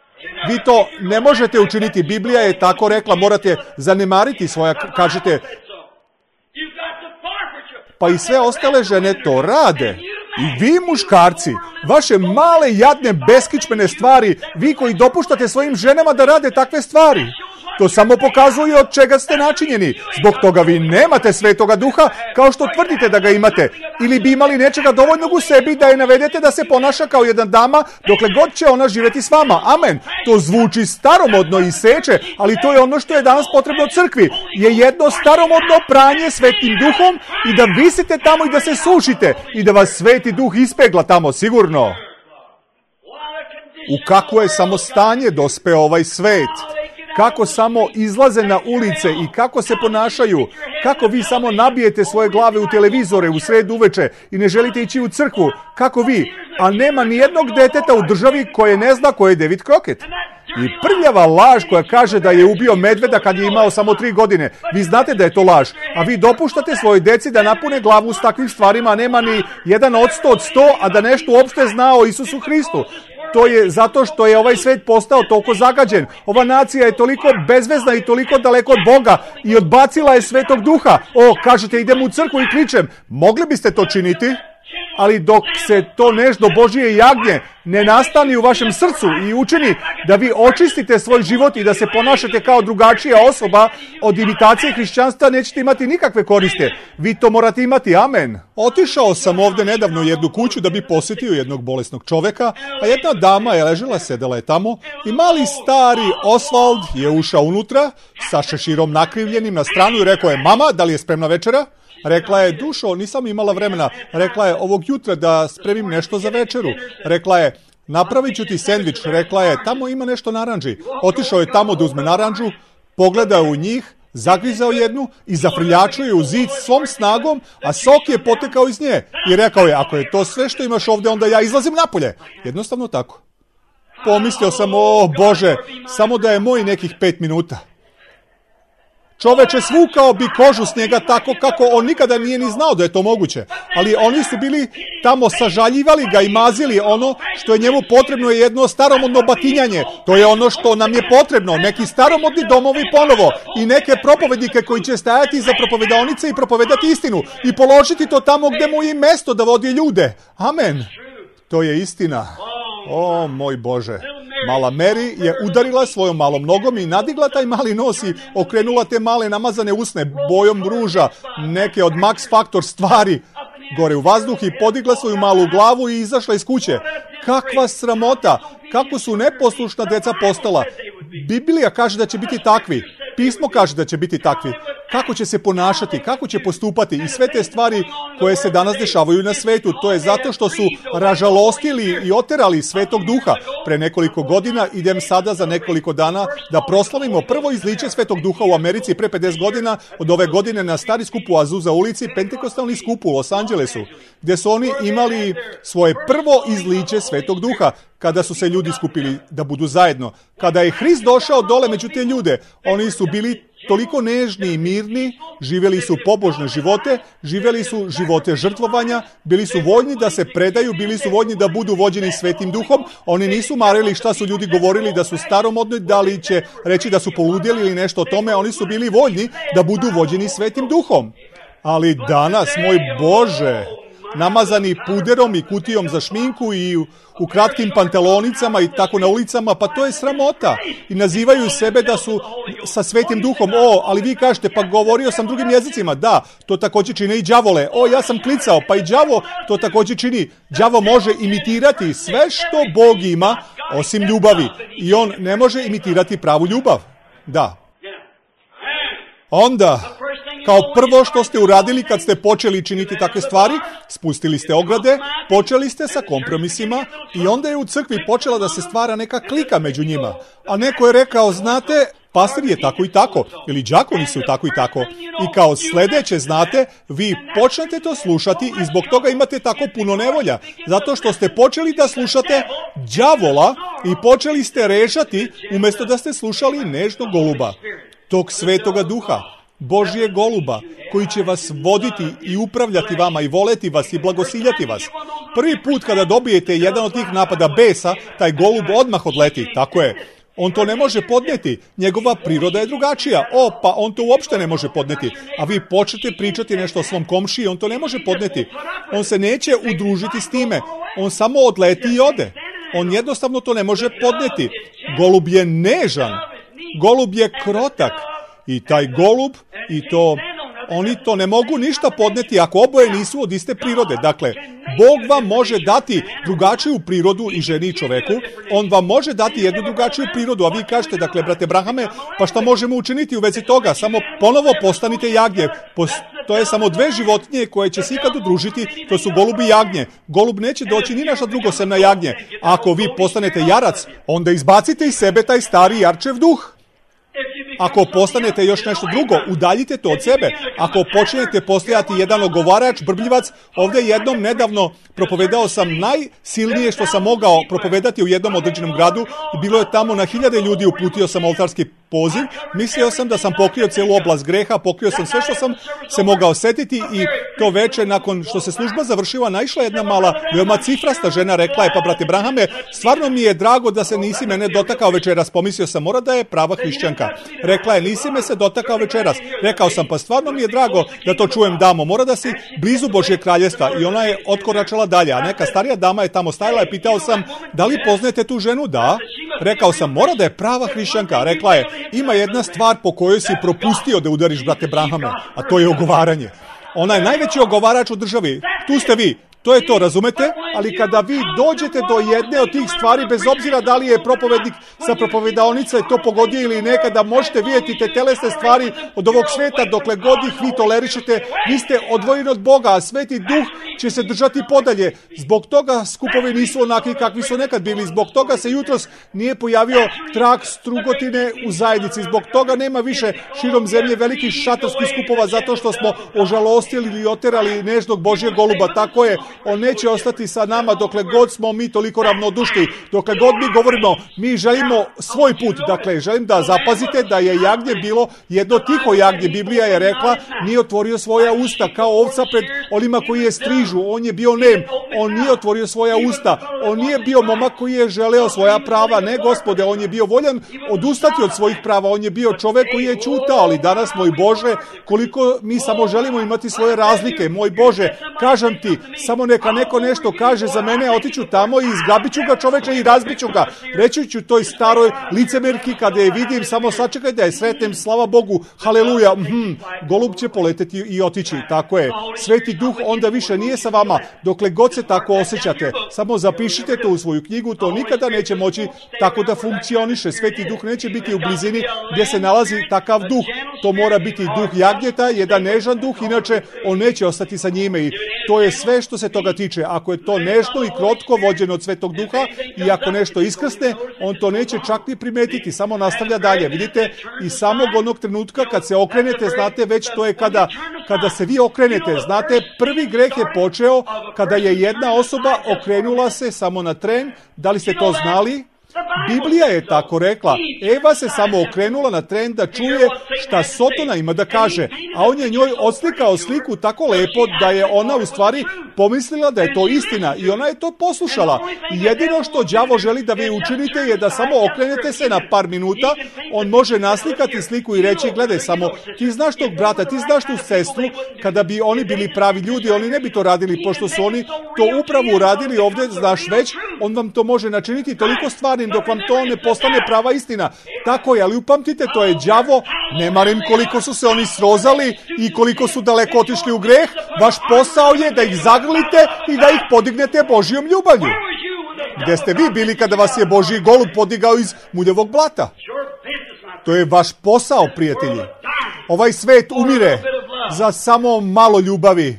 Vi to ne možete učiniti, Biblija je tako rekla, morate zanemariti svoja, kažete, pa i sve ostale žene to rade. I vi muškarci, vaše male, jadne, beskičmene stvari, vi koji dopuštate svojim ženama da rade takve stvari, to samo pokazuje od čega ste načinjeni. Zbog toga vi nemate Svetoga Duha kao što tvrdite da ga imate. Ili bi imali nečega dovoljnog u sebi da je navedete da se ponaša kao jedna dama dokle god će ona živjeti s vama. Amen. To zvuči staromodno i seče, ali to je ono što je danas potrebno crkvi. Je jedno staromodno pranje Svetim Duhom i da visite tamo i da se sušite i da vas Sveti Duh ispegla tamo, sigurno. U kakvo je samo stanje dospeo ovaj svet. Kako samo izlaze na ulice i kako se ponašaju, kako vi samo nabijete svoje glave u televizore u sred uveče i ne želite ići u crkvu, kako vi, a nema ni jednog deteta u državi koje ne zna ko je David Crockett. I prljava laž koja kaže da je ubio medveda kad je imao samo tri godine. Vi znate da je to laž, a vi dopuštate svojoj deci da napune glavu s takvim stvarima, nema ni jedan od sto od sto, a da nešto uopšte zna o Isusu Hristu. To je zato što je ovaj svet postao toliko zagađen. Ova nacija je toliko bezvezna i toliko daleko od Boga i odbacila je Svetog Duha. O, kažete, idem u crkvu i kličem. Mogli biste to činiti? Ali dok se to nešto Božije jagnje ne nastani u vašem srcu i učini da vi očistite svoj život i da se ponašate kao drugačija osoba od imitacije hrišćanstva, nećete imati nikakve koriste. Vi to morate imati, amen. Otišao sam ovde nedavno u jednu kuću da bi posjetio jednog bolesnog čoveka, a jedna dama je ležela, sedela je tamo i mali stari Osvald je ušao unutra sa šeširom nakrivljenim na stranu i rekao je: mama, da li je spremna večera? Rekla je: dušo, nisam imala vremena. Rekla je: ovog jutra da spremim nešto za večeru. Rekla je: napravit ću ti sendvič. Rekla je: tamo ima nešto naranđi. Otišao je tamo da uzme naranđu, pogledao u njih, zagrizao jednu i zafrljačio je u zid svom snagom, a sok je potekao iz nje. I rekao je: ako je to sve što imaš ovdje, onda ja izlazim napolje. Jednostavno tako. Pomislio sam: o Bože, samo da je moj nekih pet minuta. Čoveče, svukao bi kožu s njega tako kako on nikada nije ni znao da je to moguće. Ali oni su bili tamo, sažaljivali ga i mazili. Ono što je njemu potrebno je jedno staromodno batinjanje. To je ono što nam je potrebno. Neki staromodni domovi ponovo i neke propovednike koji će stajati iza propovedonice i propovedati istinu i položiti to tamo gde mu je mesto da vodi ljude. Amen. To je istina. O moj Bože. Mala Mary je udarila svojom malom nogom i nadigla taj mali nos i okrenula te male namazane usne bojom ruža, neke od Max Factor stvari, gore u vazduh i podigla svoju malu glavu i izašla iz kuće. Kakva sramota! Kako su neposlušna deca postala. Biblija kaže da će biti takvi. Pismo kaže da će biti takvi. Kako će se ponašati, kako će postupati i sve te stvari koje se danas dešavaju na svetu. To je zato što su ražalostili i oterali Svetog Duha. Pre nekoliko godina, idem sada za nekoliko dana da proslavimo prvo izliće Svetog Duha u Americi pre pedeset godina, od ove godine na stari skup u Azusa ulici, Pentekostalni skup u Los Angelesu, gdje su oni imali svoje prvo izliće Svetog Duha, kada su se ljudi skupili da budu zajedno. Kada je Hrist došao dole među te ljude, oni su bili toliko nežni i mirni, živjeli su pobožne živote, živjeli su živote žrtvovanja, bili su voljni da se predaju, bili su voljni da budu vođeni Svetim Duhom. Oni nisu marili šta su ljudi govorili, da su staromodni, da li će reći da su poludjeli ili nešto o tome. Oni su bili voljni da budu vođeni Svetim Duhom. Ali danas, moj Bože, namazani puderom i kutijom za šminku i u, u kratkim pantalonicama i tako na ulicama, pa to je sramota. I nazivaju sebe da su sa Svetim Duhom. O, ali vi kažete, pa govorio sam drugim jezicima. Da, to također čine i đavole. O, ja sam klicao, pa i đavo to također čini. Đavo može imitirati sve što Bog ima, osim ljubavi. I on ne može imitirati pravu ljubav. Da. Onda, kao prvo što ste uradili kad ste počeli činiti takve stvari, spustili ste ograde, počeli ste sa kompromisima i onda je u crkvi počela da se stvara neka klika među njima. A neko je rekao, znate, pastor je tako i tako, ili đakoni su tako i tako. I kao sljedeće, znate, vi počnete to slušati i zbog toga imate tako puno nevolja. Zato što ste počeli da slušate đavola i počeli ste režati umjesto da ste slušali nežnog goluba. Tog Svetoga Duha, Božije goluba, koji će vas voditi i upravljati vama i voleti vas i blagosiljati vas. Prvi put kada dobijete jedan od tih napada besa, taj golub odmah odleti, tako je. On to ne može podneti. Njegova priroda je drugačija. O, pa on to uopšte ne može podneti. A vi počnete pričati nešto o svom komšiji, on to ne može podneti. On se neće udružiti s time. On samo odleti i ode. On jednostavno to ne može podneti. Golub je nežan. Golub je krotak. I taj golub i to... Oni to ne mogu ništa podneti ako oboje nisu od iste prirode. Dakle, Bog vam može dati drugačiju prirodu i ženi i čoveku. On vam može dati jednu drugačiju prirodu, a vi kažete, dakle, brate Brahame, pa šta možemo učiniti u vezi toga? Samo ponovo postanite jagnje. To je samo dve životinje koje će se ikad udružiti, to su golub i jagnje. Golub neće doći ni naša drugo sem na jagnje. Ako vi postanete jarac, onda izbacite iz sebe taj stari jarčev duh. Ako postanete još nešto drugo, udaljite to od sebe. Ako počinjete postojati jedan ogovarač, brbljivac, ovdje jednom nedavno propovedao sam najsilnije što sam mogao propovedati u jednom određenom gradu i bilo je tamo na hiljade ljudi, uputio sam oltarski poziv. Mislio sam da sam pokrio cijelu oblast greha, pokrio sam sve što sam se mogao setiti i to veče nakon što se služba završila naišla jedna mala, veoma cifrasta žena, rekla je, pa brate Brahame, stvarno mi je drago da se nisi mene dotakao večeras. Pomislio sam, mora da je prava hrišćanka. Rekla je, nisi me se dotakao večeras. Rekao sam, pa stvarno mi je drago da to čujem, damo, mora da si blizu Božje kraljevstva. I ona je otkoračala dalje, a neka starija dama je tamo stajala i pitao sam, da li poznajete tu ženu? Da. Rekao sam, mora da je prava hrišćanka. Rekla je, ima jedna stvar po kojoj si propustio da udariš, brate Brahame, a to je ogovaranje. Ona je najveći ogovarač u državi. Tu ste vi. To je to, razumete? Ali kada vi dođete do jedne od tih stvari, bez obzira da li je propovednik sa propovedaonice to pogodio ili nekada, možete vidjeti te telesne stvari od ovog sveta, dokle god ih vi tolerišete, vi ste odvojeni od Boga, a Sveti Duh će se držati podalje. Zbog toga skupovi nisu onaki kakvi su nekad bili, zbog toga se jutros nije pojavio trag strugotine u zajednici, zbog toga nema više širom zemlje velikih šatorskih skupova, zato što smo ožalostili ili oterali nežnog Božjeg goluba. Tako je, on neće ostati sa nama dokle god smo mi toliko ravnodušni, dokle god mi govorimo, mi želimo svoj put. Dakle, želim da zapazite da je jagnje bilo jedno tiho jagnje. Biblija je rekla, nije otvorio svoja usta kao ovca pred onima koji je strižu. On je bio nem, on nije otvorio svoja usta. On nije bio momak koji je želeo svoja prava. Ne, Gospode, on je bio voljan odustati od svojih prava. On je bio čovek koji je ćutao, ali danas, moj Bože, koliko mi samo želimo imati svoje razlike. Moj Bože, kažem ti, samo neka neko nešto kaže za mene, otiću tamo i izgabit ću ga, čoveče, i razbit ću ga. Reći ću toj staroj licemerki kada je vidim, samo sačekaj da je sretnem, slava Bogu, haleluja, hm, golub će poleteti i otići. Tako je. Sveti Duh onda više nije sa vama, dokle god se tako osjećate. Samo zapišite to u svoju knjigu, to nikada neće moći tako da funkcioniše. Sveti Duh neće biti u blizini gdje se nalazi takav duh. To mora biti duh jagnjeta, jedan nežan duh, inače on neće ostati sa njime. I to je sve što se toga tiče. Ako je to nešto i krotko vođeno od Svetog Duha i ako nešto iskrsne, on to neće čak ni primetiti, samo nastavlja dalje. Vidite, i samog onog trenutka kad se okrenete, znate, već to je kada, kada se vi okrenete. Znate, prvi greh je počeo kada je jedna osoba okrenula se samo na tren. Da li ste to znali? Biblija je tako rekla. Eva se samo okrenula na tren da čuje šta Sotona ima da kaže, a on je njoj odslikao sliku tako lepo da je ona u stvari pomislila da je to istina i ona je to poslušala. I jedino što đavo želi da vi učinite je da samo okrenete se na par minuta. On može naslikati sliku i reći, gledaj samo, ti znaš tog brata, ti znaš tu sestru. Kada bi oni bili pravi ljudi, oni ne bi to radili, pošto su oni to upravo uradili ovdje, znaš već, on vam to može načiniti toliko stvarnim dok vam to ne postane prava istina. Tako je, ali upamtite, to je đavo. Ne marim koliko su se oni srozali i koliko su daleko otišli u greh. Vaš posao je da ih zagrlite i da ih podignete Božjom ljubavlju. Gde ste vi bili kada vas je Božji golub podigao iz muljevog blata? To je vaš posao, prijatelji. Ovaj svet umire za samo malo ljubavi.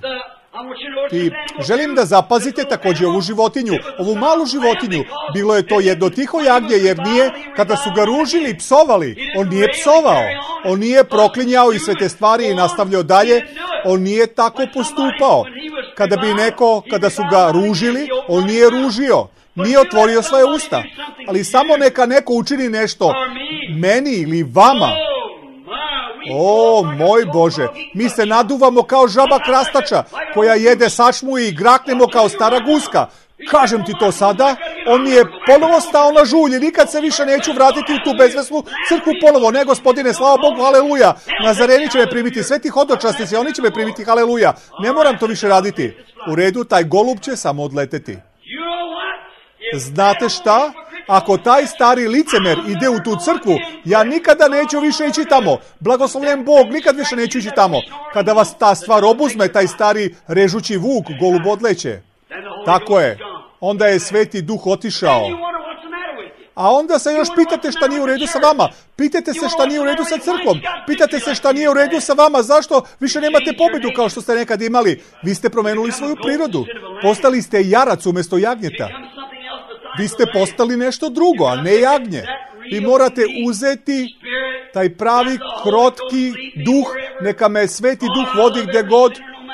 I želim da zapazite također ovu životinju, ovu malu životinju. Bilo je to jedno tiho jagnje, jer nije, kada su ga ružili i psovali, on nije psovao, on nije proklinjao i sve te stvari i nastavljao dalje, on nije tako postupao. Kada bi neko, kada su ga ružili, on nije ružio, nije otvorio svoje usta. Ali samo neka neko učini nešto meni ili vama. O, moj Bože, mi se naduvamo kao žaba krastača koja jede sačmu i graknemo kao stara guska. Kažem ti to sada, on mi je ponovo stao na žulj, nikad se više neću vratiti u tu bezvesnu crkvu ponovo. Ne, gospodine, slava Bogu, haleluja. Nazareni će me primiti, sveti hodočasnici, oni će me primiti, haleluja. Ne moram to više raditi. U redu, taj golub će samo odleteti. Znate šta? Ako taj stari licemer ide u tu crkvu, ja nikada neću više ići tamo. Blagoslovljen Bog, nikad više neću ići tamo. Kada vas ta stvar obuzme, taj stari režući vuk, golub odleće. Tako je. Onda je Sveti Duh otišao. A onda se još pitate šta nije u redu sa vama. Pitate se šta nije u redu sa crkvom. Pitate se šta nije u redu sa vama. Zašto više nemate pobedu kao što ste nekad imali? Vi ste promenuli svoju prirodu. Postali ste jarac umjesto jagnjeta. Vi ste postali nešto drugo, a ne jagnje. Vi morate uzeti taj pravi, krotki duh. Neka me Sveti Duh vodi gdje god.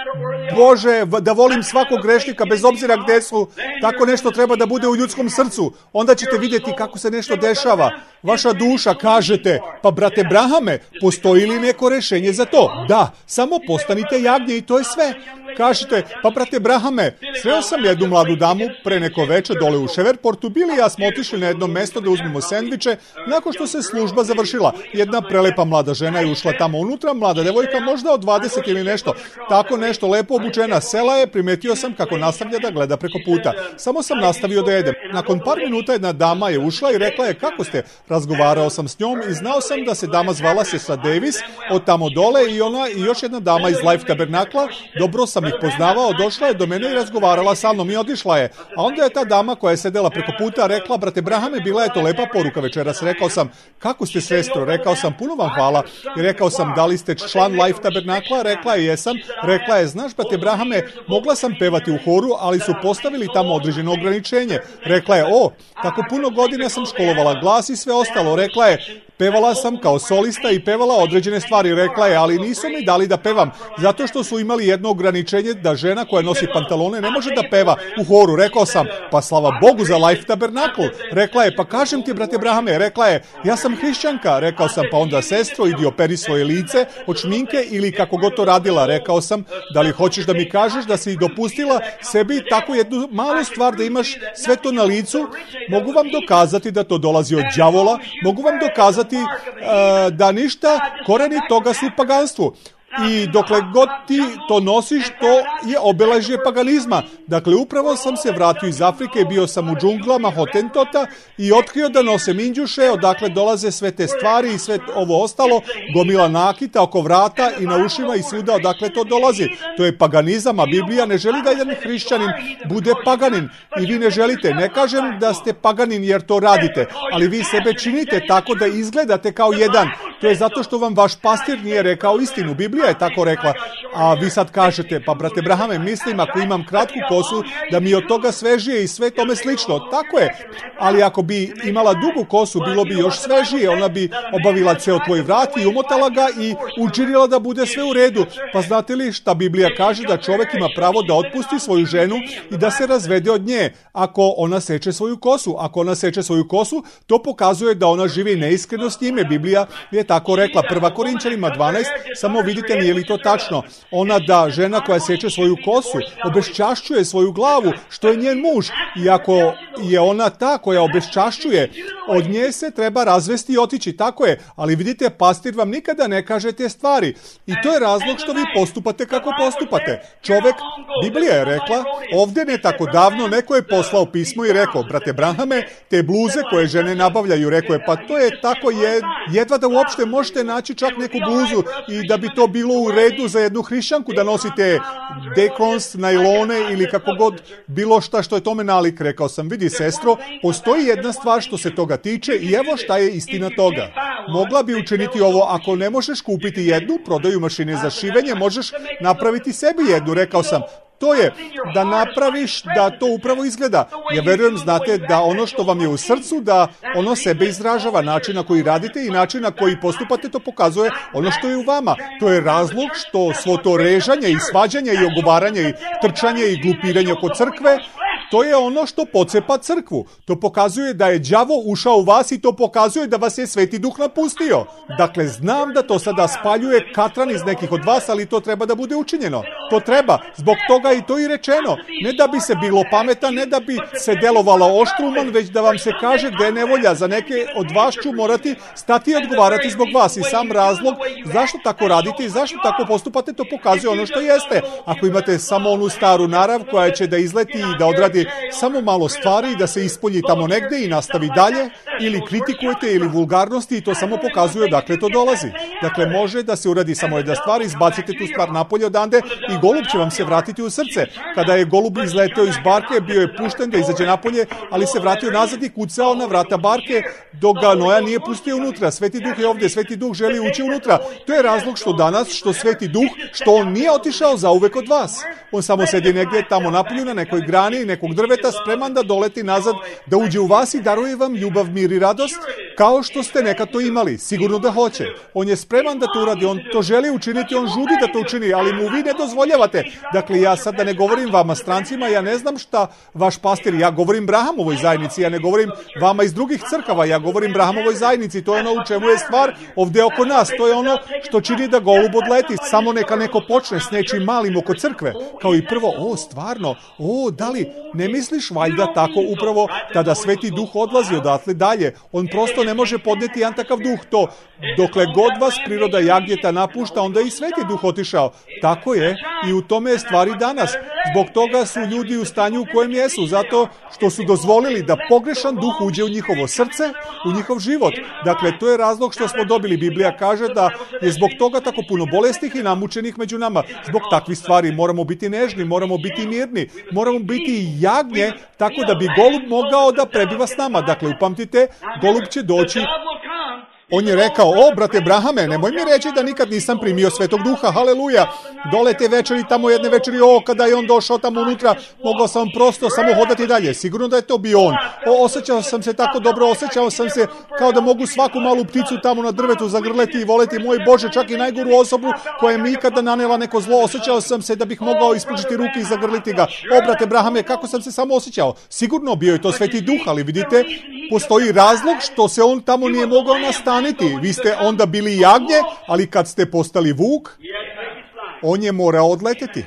Bože, da volim svakog grešnika bez obzira gdje su. Tako nešto treba da bude u ljudskom srcu. Onda ćete vidjeti kako se nešto dešava. Vaša duša, kažete, pa brate Brahame, postoji li neko rješenje za to? Da, samo postanite jagnje i to je sve. Kažete, pa brate Brahame, sreo sam jednu mladu damu pre neko veče dole u Ševerportu, bili ja smo otišli na jedno mesto da uzmemo sendviče, nakon što se služba završila. Jedna prelepa mlada žena je ušla tamo unutra, mlada devojka možda od dvadeset ili nešto, tako nešto lepo obučena, sela je, primetio sam kako nastavlja da gleda preko puta. Samo sam nastavio da jedem. Nakon par minuta jedna dama je ušla i rekla je, kako ste? Razgovarao sam s njom i znao sam da se dama zvala sestra Davis od tamo dole i ona i još jedna dama iz Life Tabernakla. Dobro sam ih poznavao, došla je do mene i razgovarala sa mnom i otišla je. A onda je ta dama koja je sedela preko puta rekla, brate Brahame, bila je to lepa poruka večeras. Rekao sam, kako ste sestro? Rekao sam, puno vam hvala. I rekao sam, da li ste član Life Tabernakla? Rekla je, jesam. Rekla je, znaš brate Brahame, mogla sam pevati u horu, ali su postavili tamo određeno ograničenje. Rekla je, o, tako puno godina sam školovala glas i sve ostalo. Rekla je, pevala sam kao solista i pevala određene stvari. Rekla je, ali nisu mi dali da pevam, zato što su imali jedno ograničenje da žena koja nosi pantalone ne može da peva u horu. Rekao sam, pa slava Bogu za Life Tabernacle. Rekla je, pa kažem ti brate Brahame. Rekla je, ja sam hrišćanka. Rekao sam, pa onda sestro, idi operi svoje lice od šminke ili kako god to radila. Rekao sam, da li hoćeš da mi kažeš da si dopustila sebi takvu jednu malu stvar da imaš sve to na licu? Mogu vam dokazati da to dolazi od đavola, mogu vam dokazati uh, da ništa, koreni toga su u paganstvu. I dokle god ti to nosiš, to je obeležje paganizma. Dakle, upravo sam se vratio iz Afrike, bio sam u džunglama Hotentota i otkrio da nose minđuše, odakle dolaze sve te stvari i sve ovo ostalo, gomila nakita oko vrata i na ušima i svuda odakle to dolazi. To je paganizam, a Biblija ne želi da jedan hrišćanin bude paganin. I vi ne želite, ne kažem da ste paganin jer to radite, ali vi sebe činite tako da izgledate kao jedan. To je zato što vam vaš pastir nije rekao istinu. Biblija je tako rekla. A vi sad kažete, pa brate Brahame, mislim ako imam kratku kosu, da mi od toga svežije i sve tome slično. Tako je. Ali ako bi imala dugu kosu, bilo bi još svežije. Ona bi obavila ceo tvoj vrat i umotala ga i učinila da bude sve u redu. Pa znate li šta Biblija kaže? Da čovjek ima pravo da otpusti svoju ženu i da se razvede od nje ako ona seče svoju kosu. Ako ona seče svoju kosu, to pokazuje da ona živi neiskreno s njime. Biblija je tako rekla. Prva Korinčanima dvanaest, samo vidite nije li to tačno. Ona da žena koja seče svoju kosu obeščašćuje svoju glavu, što je njen muž. I ako je ona ta koja obeščašćuje, od nje se treba razvesti i otići. Tako je. Ali vidite, pastir vam nikada ne kaže te stvari. I to je razlog što vi postupate kako postupate. Čovek, Biblija je rekla, ovdje ne tako davno neko je poslao pismo i rekao, brate Brahame, te bluze koje žene nabavljaju, rekao je, pa to je tako je, jedva da uopšte možete naći čak neku bluzu i da bi to bilo u redu za jednu hrišćanku da nosite dekons, najlone ili kako god bilo šta što je tome nalik. Rekao sam, vidi sestro, postoji jedna stvar što se toga tiče i evo šta je istina toga. Mogla bi učiniti ovo, ako ne možeš kupiti jednu, prodaju mašine za šivenje, možeš napraviti sebi jednu. Rekao sam, to je da napraviš da to upravo izgleda. Ja verujem, znate, da ono što vam je u srcu, da ono sebe izražava, način na koji radite i način na koji postupate, to pokazuje ono što je u vama. To je razlog što svo to režanje i svađanje i ogovaranje i trčanje i glupiranje oko crkve, to je ono što pocepa crkvu. To pokazuje da je đavo ušao u vas i to pokazuje da vas je Sveti Duh napustio. Dakle, znam da to sada spaljuje katran iz nekih od vas, ali to treba da bude učinjeno. To treba. Zbog toga i to i rečeno. Ne da bi se bilo pametan, ne da bi se delovalo oštruman, već da vam se kaže gde je nevolja. Za neke od vas ću morati stati i odgovarati zbog vas. I sam razlog zašto tako radite i zašto tako postupate, to pokazuje ono što jeste. Ako imate samo onu staru narav koja će da izleti i da odradi samo malo stvari i da se ispolji tamo negde i nastavi dalje, ili kritikujete ili vulgarnosti, i to samo pokazuje odakle to dolazi. Dakle, može da se uradi samo jedna stvar, izbacite tu stvar napolje odande i golub će vam se vratiti u srce. Kada je golub izleteo iz barke, bio je pušten da izađe napolje, ali se vratio nazad i kucao na vrata barke dok ga Noja nije pustio unutra. Sveti Duh je ovdje, Sveti Duh želi ući unutra. To je razlog što danas, što Sveti Duh, što on nije otišao zauvek od vas. On samo sedi negdje tamo napolju na nekoj grani nekog drveta, spreman da doleti nazad, da uđe u vas i daruje vam ljubav, mir i radost, kao što ste nekad to imali. Sigurno da hoće. On je spreman da to uradi, on to želi učiniti, on žudi da to učini, ali mu vi ne dozvoljavate. Dakle, ja sad da ne govorim vama strancima, ja ne znam šta vaš pastir, ja govorim Brahamovoj zajednici, ja ne govorim vama iz drugih crkava, ja govorim Brahamovoj zajednici, to je ono u čemu je stvar ovdje oko nas, to je ono što čini da golub odleti. Samo neka neko počne s nečim malim oko crkve, kao i prvo, o, stvarno, o, da li, ne misliš valjda tako upravo tada Sveti Duh odlazi odatle dalje, on prosto ne može podneti jedan takav duh, to, dokle god vas priroda jagnjeta napušta, onda i Sveti Duh otišao. Tako je, i u tome je stvari danas. Zbog toga su ljudi u stanju u kojem jesu, zato što su dozvolili da pogrešan duh uđe u njihovo srce, u njihov život. Dakle, to je razlog što smo dobili. Biblija kaže da je zbog toga tako puno bolestih i namučenih među nama. Zbog takvih stvari moramo biti nežni, moramo biti mirni, moramo biti jagnje, tako da bi golub mogao da prebiva s nama. Dakle, upamtite, golub će doći. On je rekao, o, brate Brahame, nemoj mi reći da nikad nisam primio Svetog Duha, haleluja. Dole te večeri, tamo jedne večeri, o, kada je on došao tamo unutra, mogao sam prosto samo hodati dalje. Sigurno da je to bio on. O, osjećao sam se tako dobro, osjećao sam se kao da mogu svaku malu pticu tamo na drvetu zagrleti i voleti, moj Bože, čak i najgoru osobu koja mi ikada nanela neko zlo. Osjećao sam se da bih mogao ispružiti ruke i zagrliti ga. O, brate Brahame, kako sam se samo osjećao. Sigurno bio je to Sveti Duh, ali vidite, postoji razlog što se on tamo nije mogao nastaniti. Vi ste onda bili jagnje, ali kad ste postali vuk, on je morao odleteti.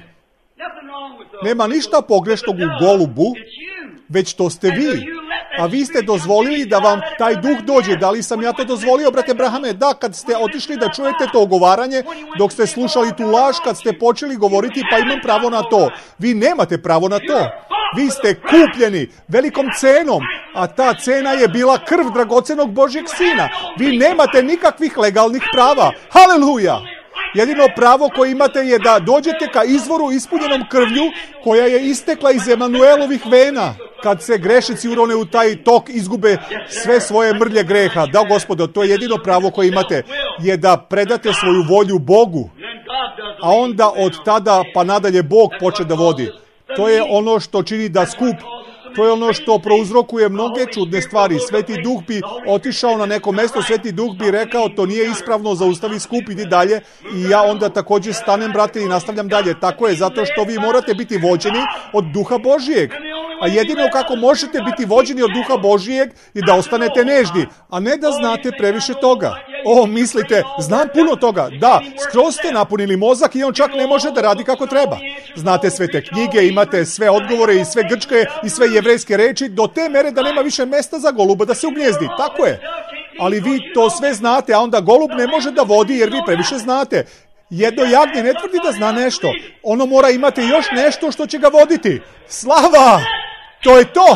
Nema ništa pogrešnog u golubu, već to ste vi. A vi ste dozvolili da vam taj duh dođe. Da li sam ja to dozvolio, brate Brahame? Da, kad ste otišli da čujete to ogovaranje, dok ste slušali tu laž, kad ste počeli govoriti, pa imam pravo na to. Vi nemate pravo na to. Vi ste kupljeni velikom cenom, a ta cena je bila krv dragocenog Božjeg Sina. Vi nemate nikakvih legalnih prava. Haleluja! Jedino pravo koje imate je da dođete ka izvoru ispunjenom krvlju koja je istekla iz Emanuelovih vena. Kad se grešnici urone u taj tok, izgube sve svoje mrlje greha. Da, Gospodo, to je jedino pravo koje imate, je da predate svoju volju Bogu. A onda od tada pa nadalje Bog poče da vodi. To je ono što čini da skup, to je ono što prouzrokuje mnoge čudne stvari. Sveti Duh bi otišao na neko mesto, Sveti Duh bi rekao, to nije ispravno, zaustavi skup, idi dalje, i ja onda također stanem, brate, i nastavljam dalje. Tako je, zato što vi morate biti vođeni od Duha Božijeg. A jedino kako možete biti vođeni od Duha Božijeg je da ostanete nežni, a ne da znate previše toga. O, mislite, znam puno toga. Da, skroz ste napunili mozak i on čak ne može da radi kako treba. Znate sve te knjige, imate sve odgovore i sve grčke i sve jevrejske reči do te mere da nema više mesta za goluba da se ugnjezdi. Tako je. Ali vi to sve znate, a onda golub ne može da vodi jer vi previše znate. Jedno jagnje ne tvrdi da zna nešto. Ono mora imati još nešto što će ga voditi. Slava! To je to!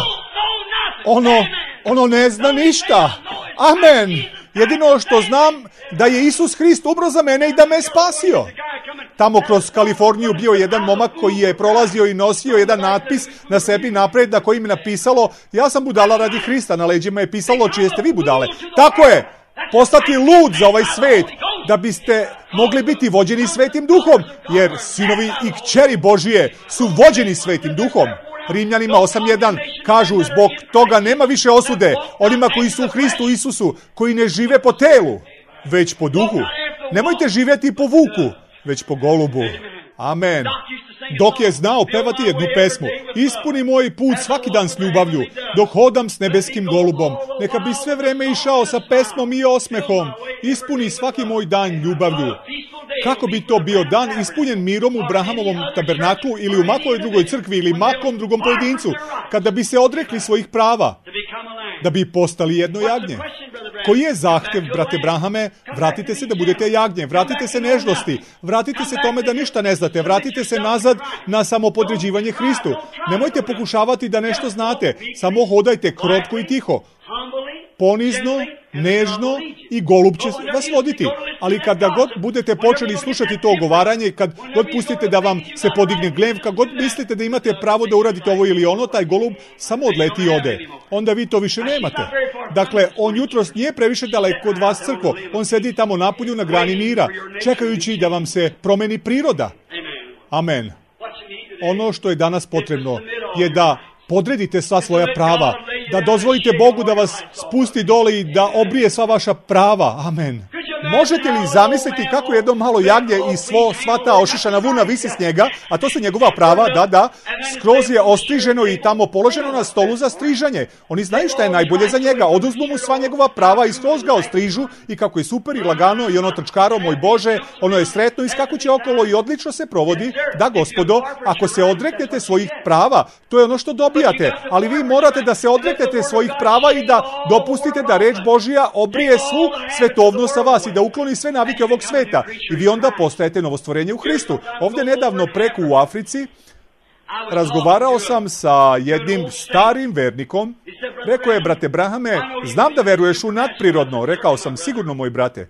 Ono, ono ne zna ništa. Amen! Jedino što znam da je Isus Hrist umro za mene i da me je spasio. Tamo kroz Kaliforniju bio jedan momak koji je prolazio i nosio jedan natpis na sebi napred na kojim je napisalo, ja sam budala radi Hrista, na leđima je pisalo čije ste vi budale. Tako je, postati lud za ovaj svet, da biste mogli biti vođeni Svetim Duhom, jer sinovi i kćeri Božije su vođeni Svetim Duhom. Rimljanima osam jedan kažu, zbog toga nema više osude onima koji su u Hristu Isusu, koji ne žive po telu, već po duhu. Nemojte živjeti po vuku, već po golubu. Amen. dok je znao pevati jednu pesmu. Ispuni moj put svaki dan s ljubavlju, dok hodam s nebeskim golubom. Neka bi sve vreme išao sa pesmom i osmehom. Ispuni svaki moj dan ljubavlju. Kako bi to bio dan ispunjen mirom u Brahamovom tabernaklu ili u makoj drugoj crkvi ili makom drugom pojedincu, kada bi se odrekli svojih prava, da bi postali jedno jagnje? Koji je zahtev, brate Brahame? Vratite se da budete jagnje, vratite se nežnosti, vratite se tome da ništa ne znate, vratite se nazad na samopodređivanje Hristu. Nemojte pokušavati da nešto znate, samo hodajte krotko i tiho. Ponizno, nežno i golub će vas voditi. Ali kada god budete počeli slušati to ogovaranje, kad god pustite da vam se podigne gnev, kad god mislite da imate pravo da uradite ovo ili ono, taj golub samo odleti i ode. Onda vi to više nemate. Dakle, on jutros nije previše daleko od vas, crkvo. On sedi tamo napolju na grani mira, čekajući da vam se promeni priroda. Amen. Ono što je danas potrebno je da podredite sva svoja prava, da dozvolite Bogu da vas spusti dole i da obrije sva vaša prava. Amen. Možete li zamisliti kako jedno malo jagnje i svo, sva ta ošišana vuna visi s njega, a to su njegova prava, da, da, skroz je ostriženo i tamo položeno na stolu za strižanje. Oni znaju šta je najbolje za njega, oduzmu mu sva njegova prava i skroz ga ostrižu i kako je super i lagano i ono trčkaro, moj Bože, ono je sretno i skakuće okolo i odlično se provodi. Da, gospodo, ako se odreknete svojih prava, to je ono što dobijate, ali vi morate da se odreknete svojih prava i da dopustite da reč Božija obrije svu svetovnost sa vas i da ukloni sve navike ovog sveta i vi onda postajete novostvorenje u Hristu. Ovdje nedavno preko u Africi razgovarao sam sa jednim starim vernikom. Rekao je, brate Brahame, znam da veruješ u nadprirodno. Rekao sam, sigurno moj brate.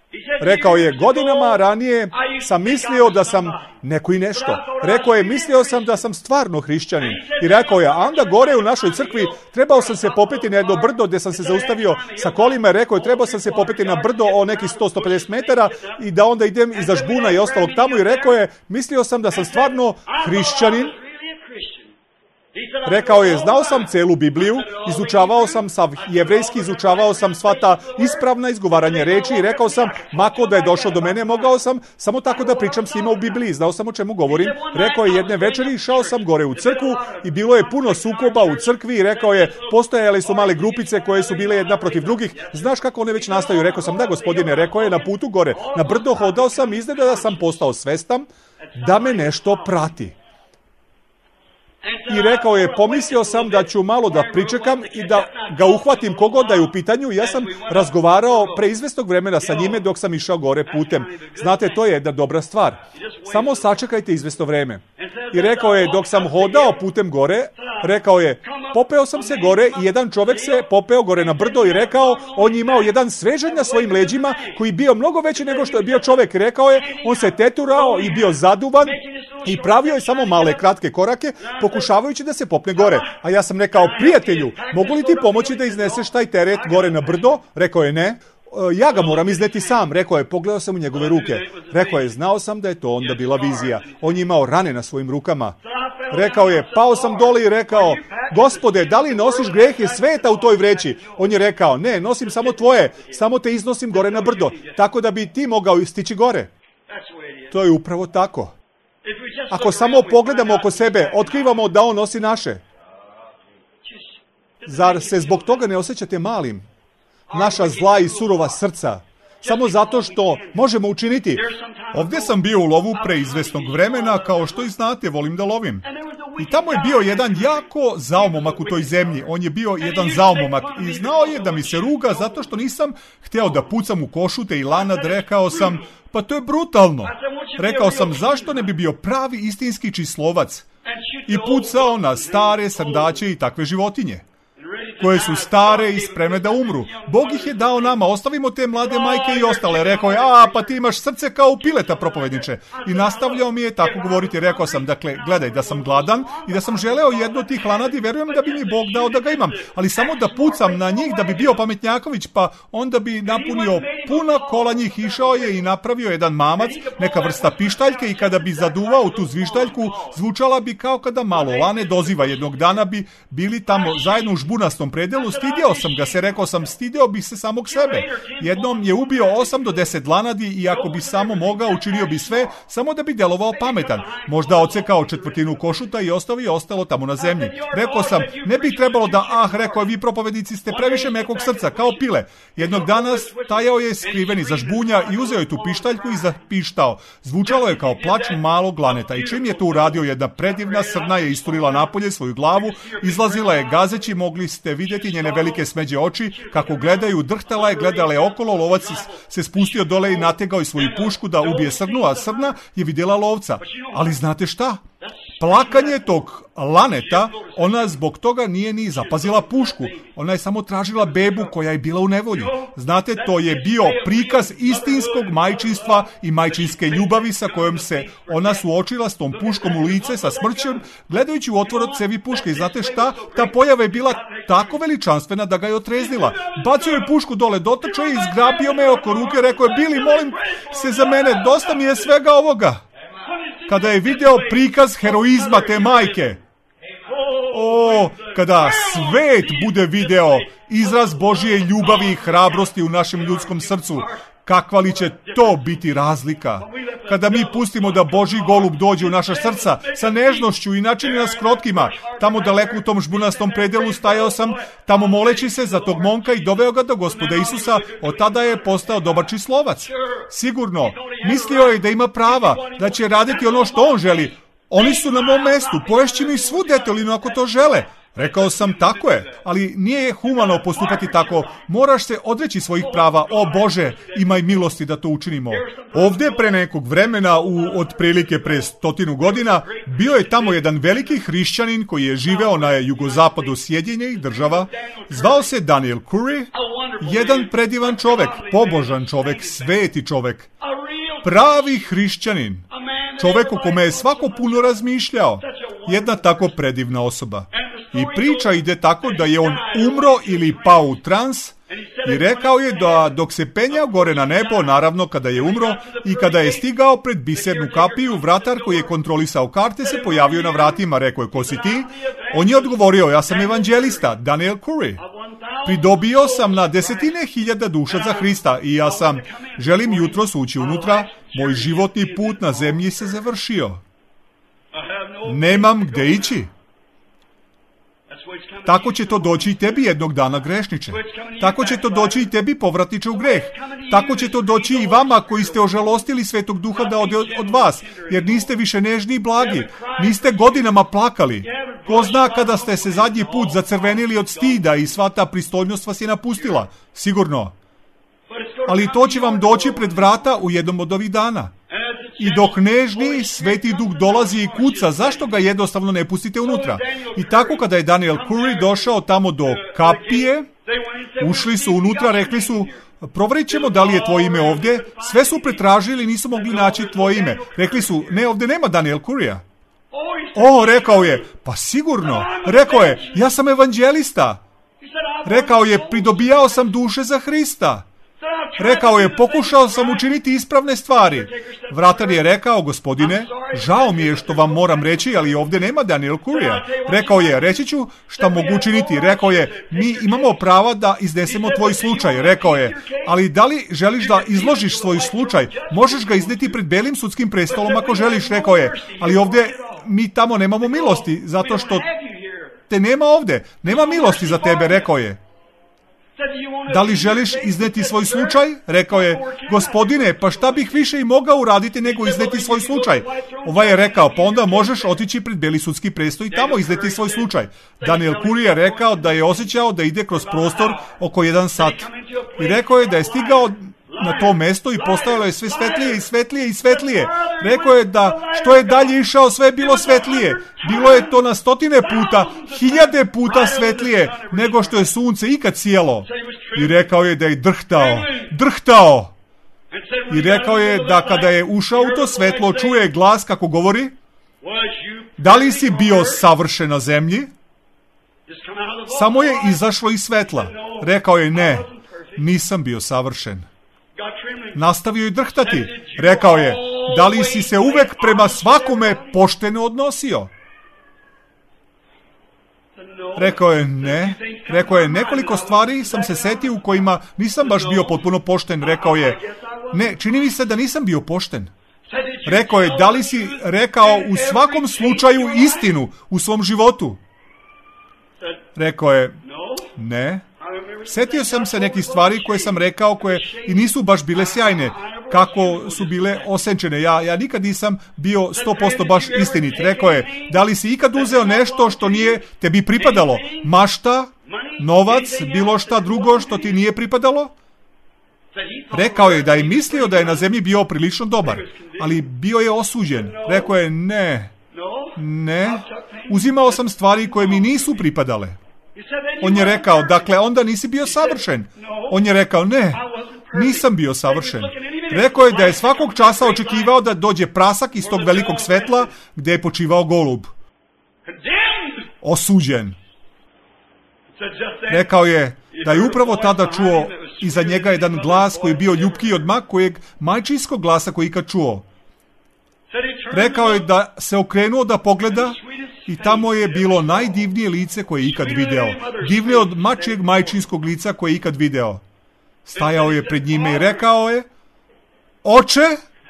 Rekao je, godinama ranije sam mislio da sam neko i nešto. Rekao je, mislio sam da sam stvarno hrišćanin. I rekao je, a onda gore u našoj crkvi trebao sam se popeti na jedno brdo gdje sam se zaustavio sa kolima. Rekao je, trebao sam se popeti na brdo o nekih sto do sto pedeset metara i da onda idem iza žbuna i ostalog tamo. I rekao je, mislio sam da sam stvarno hrišćanin. Rekao je, znao sam celu Bibliju, izučavao sam sav jevrejski, izučavao sam sva ta ispravna izgovaranja reči i rekao sam, mako da je došao do mene, mogao sam samo tako da pričam s njima u Bibliji, znao sam o čemu govorim. Rekao je, jedne večeri išao sam gore u crkvu i bilo je puno sukoba u crkvi i rekao je, postojale su male grupice koje su bile jedna protiv drugih, znaš kako one već nastaju? Rekao sam, da gospodine, rekao je, na putu gore, na brdo hodao sam, iznenada da sam postao svestan da me nešto prati. I rekao je, pomislio sam da ću malo da pričekam i da ga uhvatim kogod da je u pitanju. Ja sam razgovarao pre izvesnog vremena sa njime dok sam išao gore putem. Znate, to je jedna dobra stvar. Samo sačekajte izvesno vreme. I rekao je, dok sam hodao putem gore, rekao je, popeo sam se gore i jedan čovjek se popeo gore na brdo i rekao, on je imao jedan svežanj na svojim leđima koji bio mnogo veći nego što je bio čovjek. Rekao je, on se teturao i bio zaduvan i pravio je samo male kratke korake, pokušavajući da se popne gore. A ja sam rekao, prijatelju, mogu li ti pomoći da izneseš taj teret gore na brdo? Rekao je, ne. Ja ga moram izneti sam. Rekao je, pogledao sam u njegove ruke. Rekao je, znao sam da je to onda bila vizija. On je imao rane na svojim rukama. Rekao je, pao sam dole i rekao, Gospode, da li nosiš grehe sveta u toj vreći? On je rekao, ne, nosim samo tvoje, samo te iznosim gore na brdo, tako da bi ti mogao stići gore. To je upravo tako. Ako samo pogledamo oko sebe, otkrivamo da on nosi naše. Zar se zbog toga ne osjećate malim? Naša zla i surova srca. Samo zato što možemo učiniti. Ovdje sam bio u lovu pre izvesnog vremena, kao što i znate, volim da lovim. I tamo je bio jedan jako zaomomak u toj zemlji. On je bio jedan zaomomak i znao je da mi se ruga zato što nisam hteo da pucam u košute i lanad. Rekao sam, pa to je brutalno. Rekao sam, zašto ne bi bio pravi istinski čislovac i pucao na stare sandaće i takve životinje koje su stare i spremne da umru. Bog ih je dao nama, ostavimo te mlade majke i ostale. Rekao je, a pa ti imaš srce kao u pileta, propovedniče. I nastavljao mi je tako govoriti. Rekao sam, dakle, gledaj, da sam gladan i da sam želeo jednu od tih lanadi, verujem da bi mi Bog dao da ga imam. Ali samo da pucam na njih, da bi bio pametnjaković, pa onda bi napunio puna kola njih. Išao je i napravio jedan mamac, neka vrsta pištaljke, i kada bi zaduvao tu zvištaljku, zvučala bi kao kada malo lane doziva. Jednog dana bi bili tamo zajedno u žbunastom tom predelu, stidio sam ga se, rekao sam, stidio bih se samog sebe. Jednom je ubio osam do deset dlanadi i ako bi samo mogao, učinio bi sve, samo da bi delovao pametan. Možda ocekao četvrtinu košuta i ostavio ostalo tamo na zemlji. Rekao sam, ne bi trebalo da, ah, rekao je, vi propovednici ste previše mekog srca, kao pile. Jednog dana stajao je skriveni za žbunja i uzeo je tu pištaljku i zapištao. Zvučalo je kao plač malog laneta i čim je to uradio, jedna predivna srna je isturila napolje svoju glavu, izlazila je gazeći, mogli ste vidjeti njene velike smeđe oči, kako gledaju, drhtala je, gledala je okolo, lovac se spustio dole i nategao i svoju pušku da ubije srnu, a srna je vidjela lovca. Ali znate šta? Plakanje tog laneta, ona zbog toga nije ni zapazila pušku. Ona je samo tražila bebu koja je bila u nevolji. Znate, to je bio prikaz istinskog majčinstva i majčinske ljubavi sa kojom se ona suočila s tom puškom u lice, sa smrćem, gledajući u otvor od cevi puške. I znate šta? Ta pojava je bila tako veličanstvena da ga je otreznila. Bacio je pušku dole, dotrčao je, izgrabio me oko ruke, rekao je, Bili, molim se za mene, dosta mi je svega ovoga. Kada je video prikaz heroizma te majke, o, kada svet bude video izraz Božije ljubavi i hrabrosti u našem ljudskom srcu, kakva li će to biti razlika? Kada mi pustimo da Božji golub dođe u naša srca sa nežnošću i načini nas krotkima, tamo daleko u tom žbunastom predelu stajao sam, tamo moleći se za tog momka i doveo ga do Gospoda Isusa, od tada je postao dobar čislovac. Sigurno, mislio je da ima prava, da će raditi ono što on želi. Oni su na mom mestu, poješći mi svu detelinu ako to žele. Rekao sam, tako je, ali nije humano postupati tako. Moraš se odreći svojih prava. O Bože, imaj milosti da to učinimo. Ovdje pre nekog vremena, u otprilike pre stotinu godina, bio je tamo jedan veliki hrišćanin koji je živeo na jugozapadu Sjedinjenih Država. Zvao se Daniel Curry, jedan predivan čovek, pobožan čovek, sveti čovek, pravi hrišćanin, čovek o kome je svako puno razmišljao, jedna tako predivna osoba. I priča ide tako da je on umro ili pao u trans i rekao je da dok se penjao gore na nebo, naravno kada je umro i kada je stigao pred bisernu kapiju, vratar koji je kontrolisao karte se pojavio na vratima. Rekao je, ko si ti? On je odgovorio, ja sam evanđelista, Daniel Curry. Pridobio sam na desetine hiljada duša za Hrista i ja sam, želim jutros ući unutra, moj životni put na zemlji se završio. Nemam gde ići. Tako će to doći i tebi jednog dana, grešniče. Tako će to doći i tebi, povratniče u greh. Tako će to doći i vama koji ste ožalostili Svetog Duha da ode od vas, jer niste više nežni i blagi. Niste godinama plakali. Ko zna kada ste se zadnji put zacrvenili od stida i sva ta pristojnost vas je napustila. Sigurno. Ali to će vam doći pred vrata u jednom od ovih dana. I dok nežni Sveti Duh dolazi i kuca, zašto ga jednostavno ne pustite unutra? I tako kada je Daniel Curry došao tamo do kapije, ušli su unutra, rekli su, provjerit ćemo da li je tvoje ime ovdje. Sve su pretražili, nisu mogli naći tvoje ime. Rekli su, ne, ovdje nema Daniel Currya. O, rekao je, pa sigurno. Rekao je, ja sam evanđelista. Rekao je, pridobijao sam duše za Hrista. Rekao je, pokušao sam učiniti ispravne stvari. Vratar je rekao, gospodine, žao mi je što vam moram reći, ali ovdje nema Daniel Currya. Rekao je, reći ću šta mogu učiniti. Rekao je, mi imamo prava da iznesemo tvoj slučaj. Rekao je, ali da li želiš da izložiš svoj slučaj? Možeš ga izneti pred belim sudskim prestolom ako želiš. Rekao je, ali ovdje mi tamo nemamo milosti, zato što te nema ovdje. Nema milosti za tebe, rekao je. Da li želiš izneti svoj slučaj? Rekao je, gospodine, pa šta bih više i mogao uraditi nego izneti svoj slučaj? Ovaj je rekao, pa onda možeš otići pred beli sudski prestol i tamo izneti svoj slučaj. Daniel Curry je rekao da je osjećao da ide kroz prostor oko jedan sat. I rekao je da je stigao na to mesto i postajalo je sve svetlije i svetlije i svetlije. Rekao je da što je dalje išao, sve je bilo svetlije. Bilo je to na stotine puta, hiljade puta svetlije nego što je sunce ikad sjelo. I rekao je da je drhtao, drhtao. I rekao je da kada je ušao u to svetlo, čuje glas kako govori, da li si bio savršen na zemlji? Samo je izašlo iz svetla. Rekao je, ne, nisam bio savršen. Nastavio je drhtati. Rekao je, da li si se uvek prema svakome pošteno odnosio? Rekao je ne. Rekao je nekoliko stvari sam se setio u kojima nisam baš bio potpuno pošten. Rekao je ne, čini mi se da nisam bio pošten. Rekao je da li si rekao u svakom slučaju istinu u svom životu? Rekao je ne. Setio sam se nekih stvari koje sam rekao koje i nisu baš bile sjajne. Kako su bile osenčene. Ja, ja nikad nisam bio sto posto baš istinit. Rekao je, da li si ikad uzeo nešto što nije tebi pripadalo? Mašta, novac, bilo šta drugo što ti nije pripadalo? Rekao je da je mislio da je na zemlji bio prilično dobar, ali bio je osuđen. Rekao je, ne, ne, uzimao sam stvari koje mi nisu pripadale. On je rekao, dakle, onda nisi bio savršen. On je rekao, ne, nisam bio savršen. Rekao je da je svakog časa očekivao da dođe prasak iz tog velikog svetla gdje je počivao golub. Osuđen. Rekao je da je upravo tada čuo iza njega jedan glas koji je bio ljupkiji od ma kojeg majčinskog glasa koji ikad čuo. Rekao je da se okrenuo da pogleda i tamo je bilo najdivnije lice koje je ikad video. Divnije od mačijeg majčinskog lica koje je ikad video. Stajao je pred njime i rekao je, oče,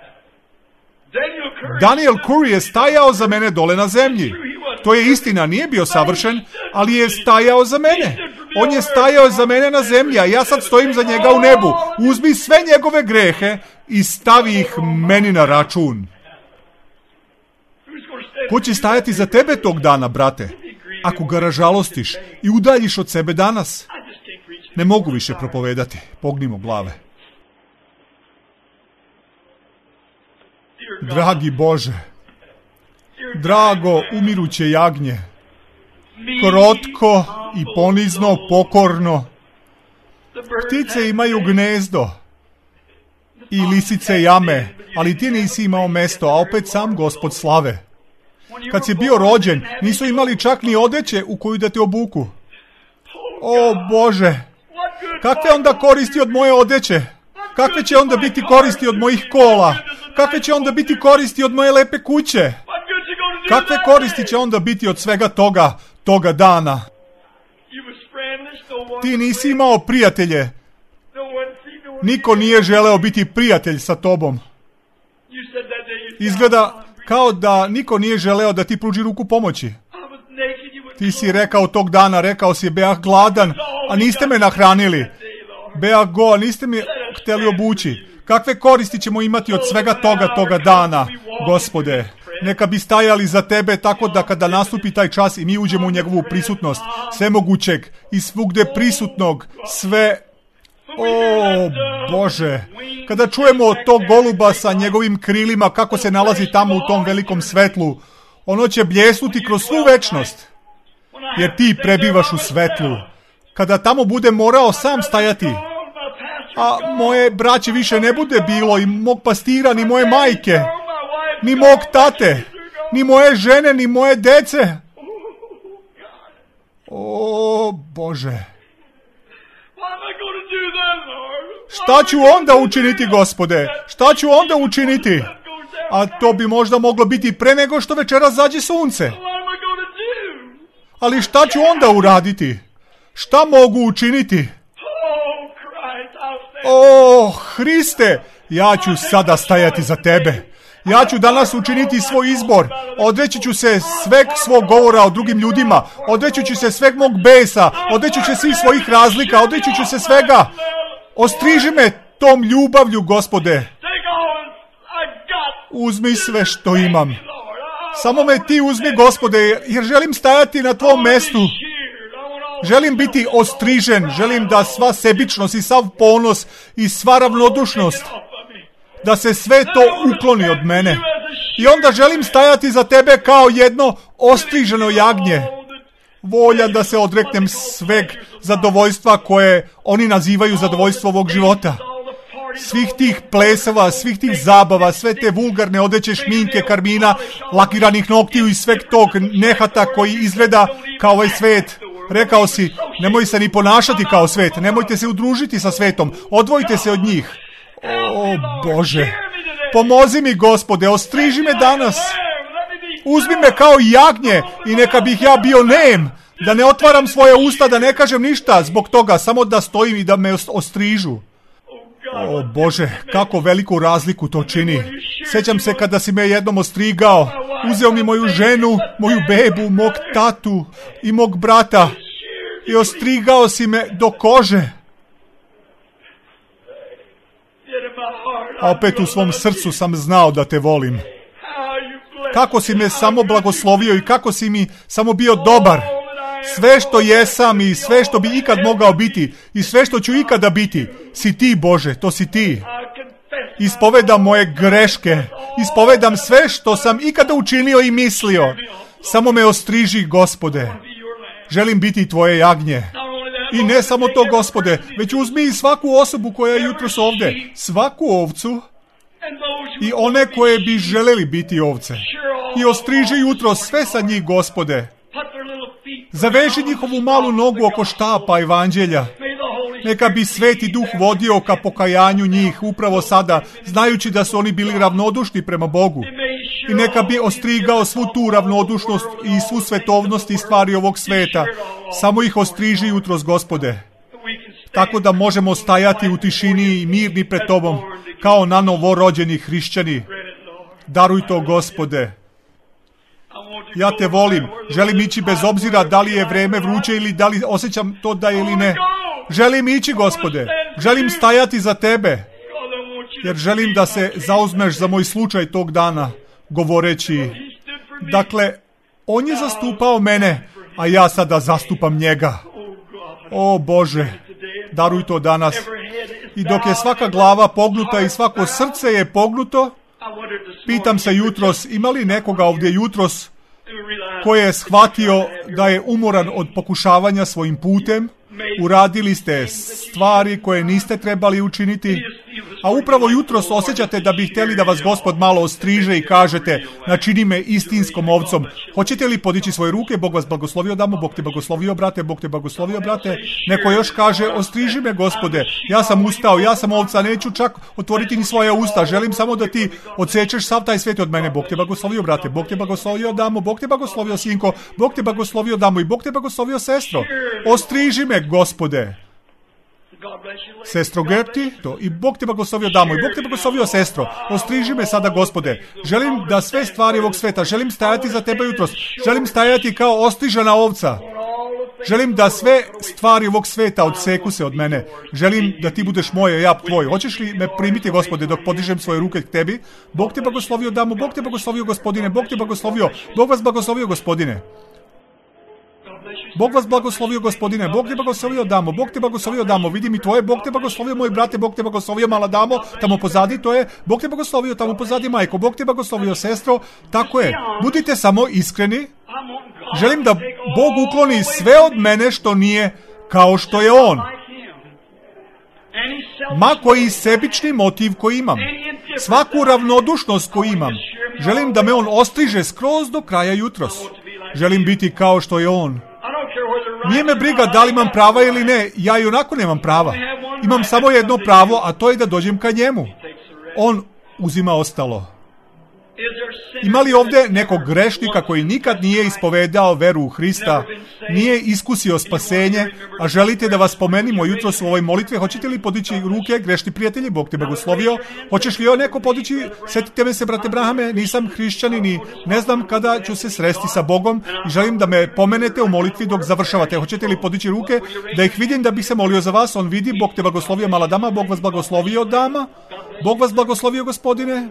Daniel Curry je stajao za mene dole na zemlji. To je istina, nije bio savršen, ali je stajao za mene. On je stajao za mene na zemlji, a ja sad stojim za njega u nebu. Uzmi sve njegove grehe i stavi ih meni na račun. Ko će stajati za tebe tog dana, brate? Ako ga ražalostiš i udaljiš od sebe danas? Ne mogu više propovedati. Pognimo glave. Dragi Bože, drago umiruće jagnje, krotko i ponizno, pokorno, ptice imaju gnezdo i lisice jame, ali ti nisi imao mesto, a opet sam Gospod slave. Kad si bio rođen, nisu imali čak ni odeće u koju da te obuku. O Bože, kakve onda koristi od moje odeće? Kakve će onda biti koristi od mojih kola? Kakve će onda biti koristi od moje lepe kuće? Kakve koristi će onda biti od svega toga, toga dana? Ti nisi imao prijatelje. Niko nije želeo biti prijatelj sa tobom. Izgleda kao da niko nije želeo da ti pruži ruku pomoći. Ti si rekao tog dana, rekao si, beah gladan, a niste me nahranili. Beah go, a niste mi htjeli obući. Kakve koristi ćemo imati od svega toga, toga dana, Gospode? Neka bi stajali za tebe tako da kada nastupi taj čas i mi uđemo u njegovu prisutnost, svemogućeg i svugde prisutnog, sve... O Bože, kada čujemo od tog goluba sa njegovim krilima kako se nalazi tamo u tom velikom svetlu, ono će bljesnuti kroz svu večnost, jer ti prebivaš u svetlu. Kada tamo bude morao sam stajati, a moje braće više ne bude bilo, i mog pastira, ni moje majke, ni mog tate, ni moje žene, ni moje dece. O Bože, šta ću onda učiniti, Gospode? Šta ću onda učiniti? A to bi možda moglo biti pre nego što večeras zađe sunce. Ali šta ću onda uraditi? Šta mogu učiniti? O, Hriste, ja ću sada stajati za tebe. Ja ću danas učiniti svoj izbor. Odreći ću se sveg svog govora o drugim ljudima. Odreći ću se sveg mog besa. Odreći ću se svih svojih razlika. Odreći ću se svega. Ostriži me tom ljubavlju, Gospode. Uzmi sve što imam. Samo me ti uzmi, Gospode, jer želim stajati na tvom mestu. Želim biti ostrižen. Želim da sva sebičnost i sav ponos i sva ravnodušnost, da se sve to ukloni od mene. I onda želim stajati za tebe kao jedno ostriženo jagnje. Voljan da se odreknem sveg zadovoljstva koje oni nazivaju zadovoljstvo ovog života. Svih tih plesova, svih tih zabava, sve te vulgarne odeće, šminke, karmina, lakiranih noktiju i sveg tog nehata koji izgleda kao ovaj svet. Rekao si, nemoj se ni ponašati kao svet, nemojte se udružiti sa svetom, odvojite se od njih. O Bože, pomozi mi, Gospode, ostriži me danas. Uzmi me kao jagnje i neka bih ja bio nem, Da ne otvaram svoje usta, da ne kažem ništa zbog toga, samo da stojim i da me ostrižu. O Bože, kako veliku razliku to čini. Sjećam se kada si me jednom ostrigao, uzeo mi moju ženu, moju bebu, mog tatu i mog brata i ostrigao si me do kože. A opet u svom srcu sam znao da te volim. Kako si me samo blagoslovio i kako si mi samo bio dobar. Sve što jesam i sve što bi ikad mogao biti i sve što ću ikada biti, si ti, Bože, to si ti. Ispovedam moje greške, ispovedam sve što sam ikada učinio i mislio. Samo me ostriži, Gospode. Želim biti tvoje jagnje. I ne samo to, Gospode, već uzmi i svaku osobu koja je jutros ovde, svaku ovcu i one koje bi želeli biti ovce. I ostriži jutro sve sa njih, Gospode. Zaveži njihovu malu nogu oko štapa evanđelja. Neka bi Sveti Duh vodio ka pokajanju njih upravo sada, znajući da su oni bili ravnodušni prema Bogu. I neka bi ostrigao svu tu ravnodušnost i svu svetovnost i stvari ovog sveta. Samo ih ostriži jutros, Gospode. Tako da možemo stajati u tišini i mirni pred Tobom, kao na novorođeni hrišćani. Daruj to, Gospode. Ja te volim. Želim ići bez obzira da li je vreme vruće ili da li osjećam to da je ili ne. Želim ići, Gospode. Želim stajati za tebe. Jer želim da se zauzmeš za moj slučaj tog dana, govoreći, dakle, on je zastupao mene, a ja sada zastupam njega. O Bože, daruj to danas. I dok je svaka glava pognuta i svako srce je pognuto, pitam se jutros, ima li nekoga ovdje jutros koji je shvatio da je umoran od pokušavanja svojim putem? Uradili ste stvari koje niste trebali učiniti, a upravo jutros osjećate da bi htjeli da vas Gospod malo ostriže i kažete, načini me istinskom ovcom. Hoćete li podići svoje ruke? Bog vas blagoslovio, damo, Bog te blagoslovio, brate, Bog te blagoslovio, brate. Neko još kaže, ostriži me, Gospode, ja sam ustao, ja sam ovca, neću čak otvoriti ni svoje usta, želim samo da ti odsečeš sav taj svet od mene. Bog te blagoslovio, brate, Bog te blagoslovio, damo, Bog te blagoslovio, sinko, Bog te blagoslovio, damo i Bog te blagoslovio, sestro. Ostriži me, Gospode. Sestro Gerti, to i Bog te blagoslovio, damo, i Bog te blagoslovio, sestro. Ostriži me sada, Gospode. Želim da sve stvari ovog sveta, želim stajati za tebe jutros. Želim stajati kao ostrižena ovca. Želim da sve stvari ovog sveta odseku se od mene. Želim da ti budeš moj, a ja tvoj. Hoćeš li me primiti, Gospode, dok podižem svoje ruke k tebi? Bog te blagoslovio, damo, Bog te blagoslovio, Gospodine, Bog te blagoslovio, Bog vas blagoslovio, Gospodine. Bog vas blagoslovio, Gospodine, Bog te blagoslovio, damo, Bog te blagoslovio, damo, vidim i tvoje, Bog te blagoslovio, moj brate, Bog te blagoslovio, mala damo, tamo pozadi, to je, Bog te blagoslovio, tamo pozadi, majko, Bog te blagoslovio, sestro, tako je, budite samo iskreni. Želim da Bog ukloni sve od mene što nije kao što je On. Ma koji sebični motiv koji imam, svaku ravnodušnost koju imam, želim da me On ostriže skroz do kraja jutros. Želim biti kao što je On. Nije me briga da li imam prava ili ne, ja i onako nemam prava. Imam samo jedno pravo, a to je da dođem ka njemu. On uzima ostalo. Ima li ovdje nekog grešnika koji nikad nije ispovedao veru u Hrista, nije iskusio spasenje, a želite da vas spomenimo jutros u ovoj molitvi? Hoćete li podići ruke, grešni prijatelji, Bog te blagoslovio? Hoćeš li joj neko podići? Sjetite me se, brate Brahame, nisam hrišćanin i ne znam kada ću se sresti sa Bogom i želim da me pomenete u molitvi dok završavate. Hoćete li podići ruke? Da ih vidim da bih se molio za vas. On vidi, Bog te blagoslovio, mala dama, Bog vas blagoslovio, dama, Bog vas blagoslovio, Gospodine.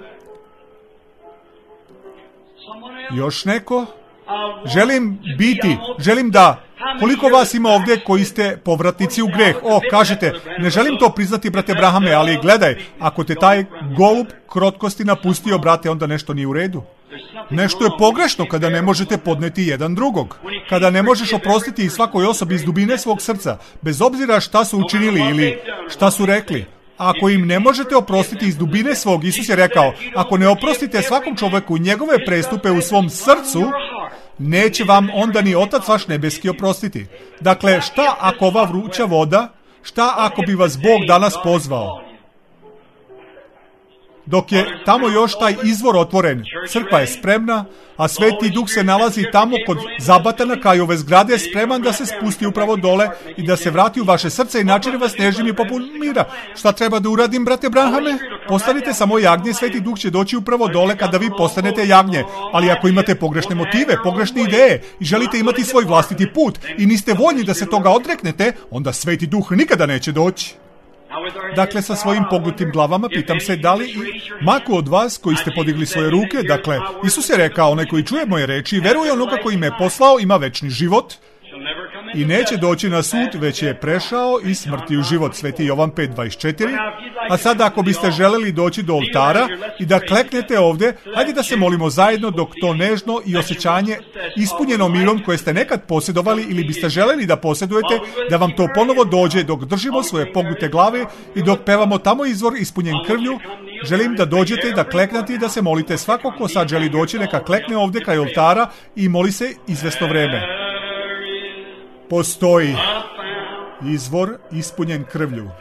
Još neko? Želim biti, želim da, koliko vas ima ovdje koji ste povratnici u greh? O, kažete, ne želim to priznati, brate Brahame, ali gledaj, ako te taj golub krotkosti napustio, brate, onda nešto nije u redu. Nešto je pogrešno kada ne možete podneti jedan drugog. Kada ne možeš oprostiti svakoj osobi iz dubine svog srca, bez obzira šta su učinili ili šta su rekli. Ako im ne možete oprostiti iz dubine svog, Isus je rekao, ako ne oprostite svakom čovjeku njegove prestupe u svom srcu, neće vam onda ni Otac vaš nebeski oprostiti. Dakle, šta ako ova vruća voda, šta ako bi vas Bog danas pozvao dok je tamo još taj izvor otvoren. Crkva je spremna, a Sveti Duh se nalazi tamo kod zabatana kao i ove zgrade, spreman da se spusti upravo dole i da se vrati u vaše srce i načini vas nežnim i popun mira. Šta treba da uradim, brate Branhame? Postanite samo jagnje, Sveti Duh će doći upravo dole kada vi postanete jagnje. Ali ako imate pogrešne motive, pogrešne ideje i želite imati svoj vlastiti put i niste voljni da se toga odreknete, onda Sveti Duh nikada neće doći. Dakle, sa svojim pognutim glavama pitam se da li i maku od vas koji ste podigli svoje ruke, dakle, Isus je rekao, onaj koji čuje moje reči i veruje onoga koji me poslao ima večni život i neće doći na sud, već je prešao iz smrti u život. Sveti Jovan pet dvadeset četiri. A sada ako biste želeli doći do oltara i da kleknete ovdje, hajde da se molimo zajedno dok to nežno i osjećanje ispunjeno mirom koje ste nekad posjedovali ili biste želeli da posjedujete, da vam to ponovo dođe dok držimo svoje pognute glave i dok pevamo tamo izvor ispunjen krvlju. Želim da dođete i da kleknete i da se molite. Svako ko sad želi doći neka klekne ovdje kraj oltara i moli se izvesno vreme. Postoji izvor ispunjen krvlju.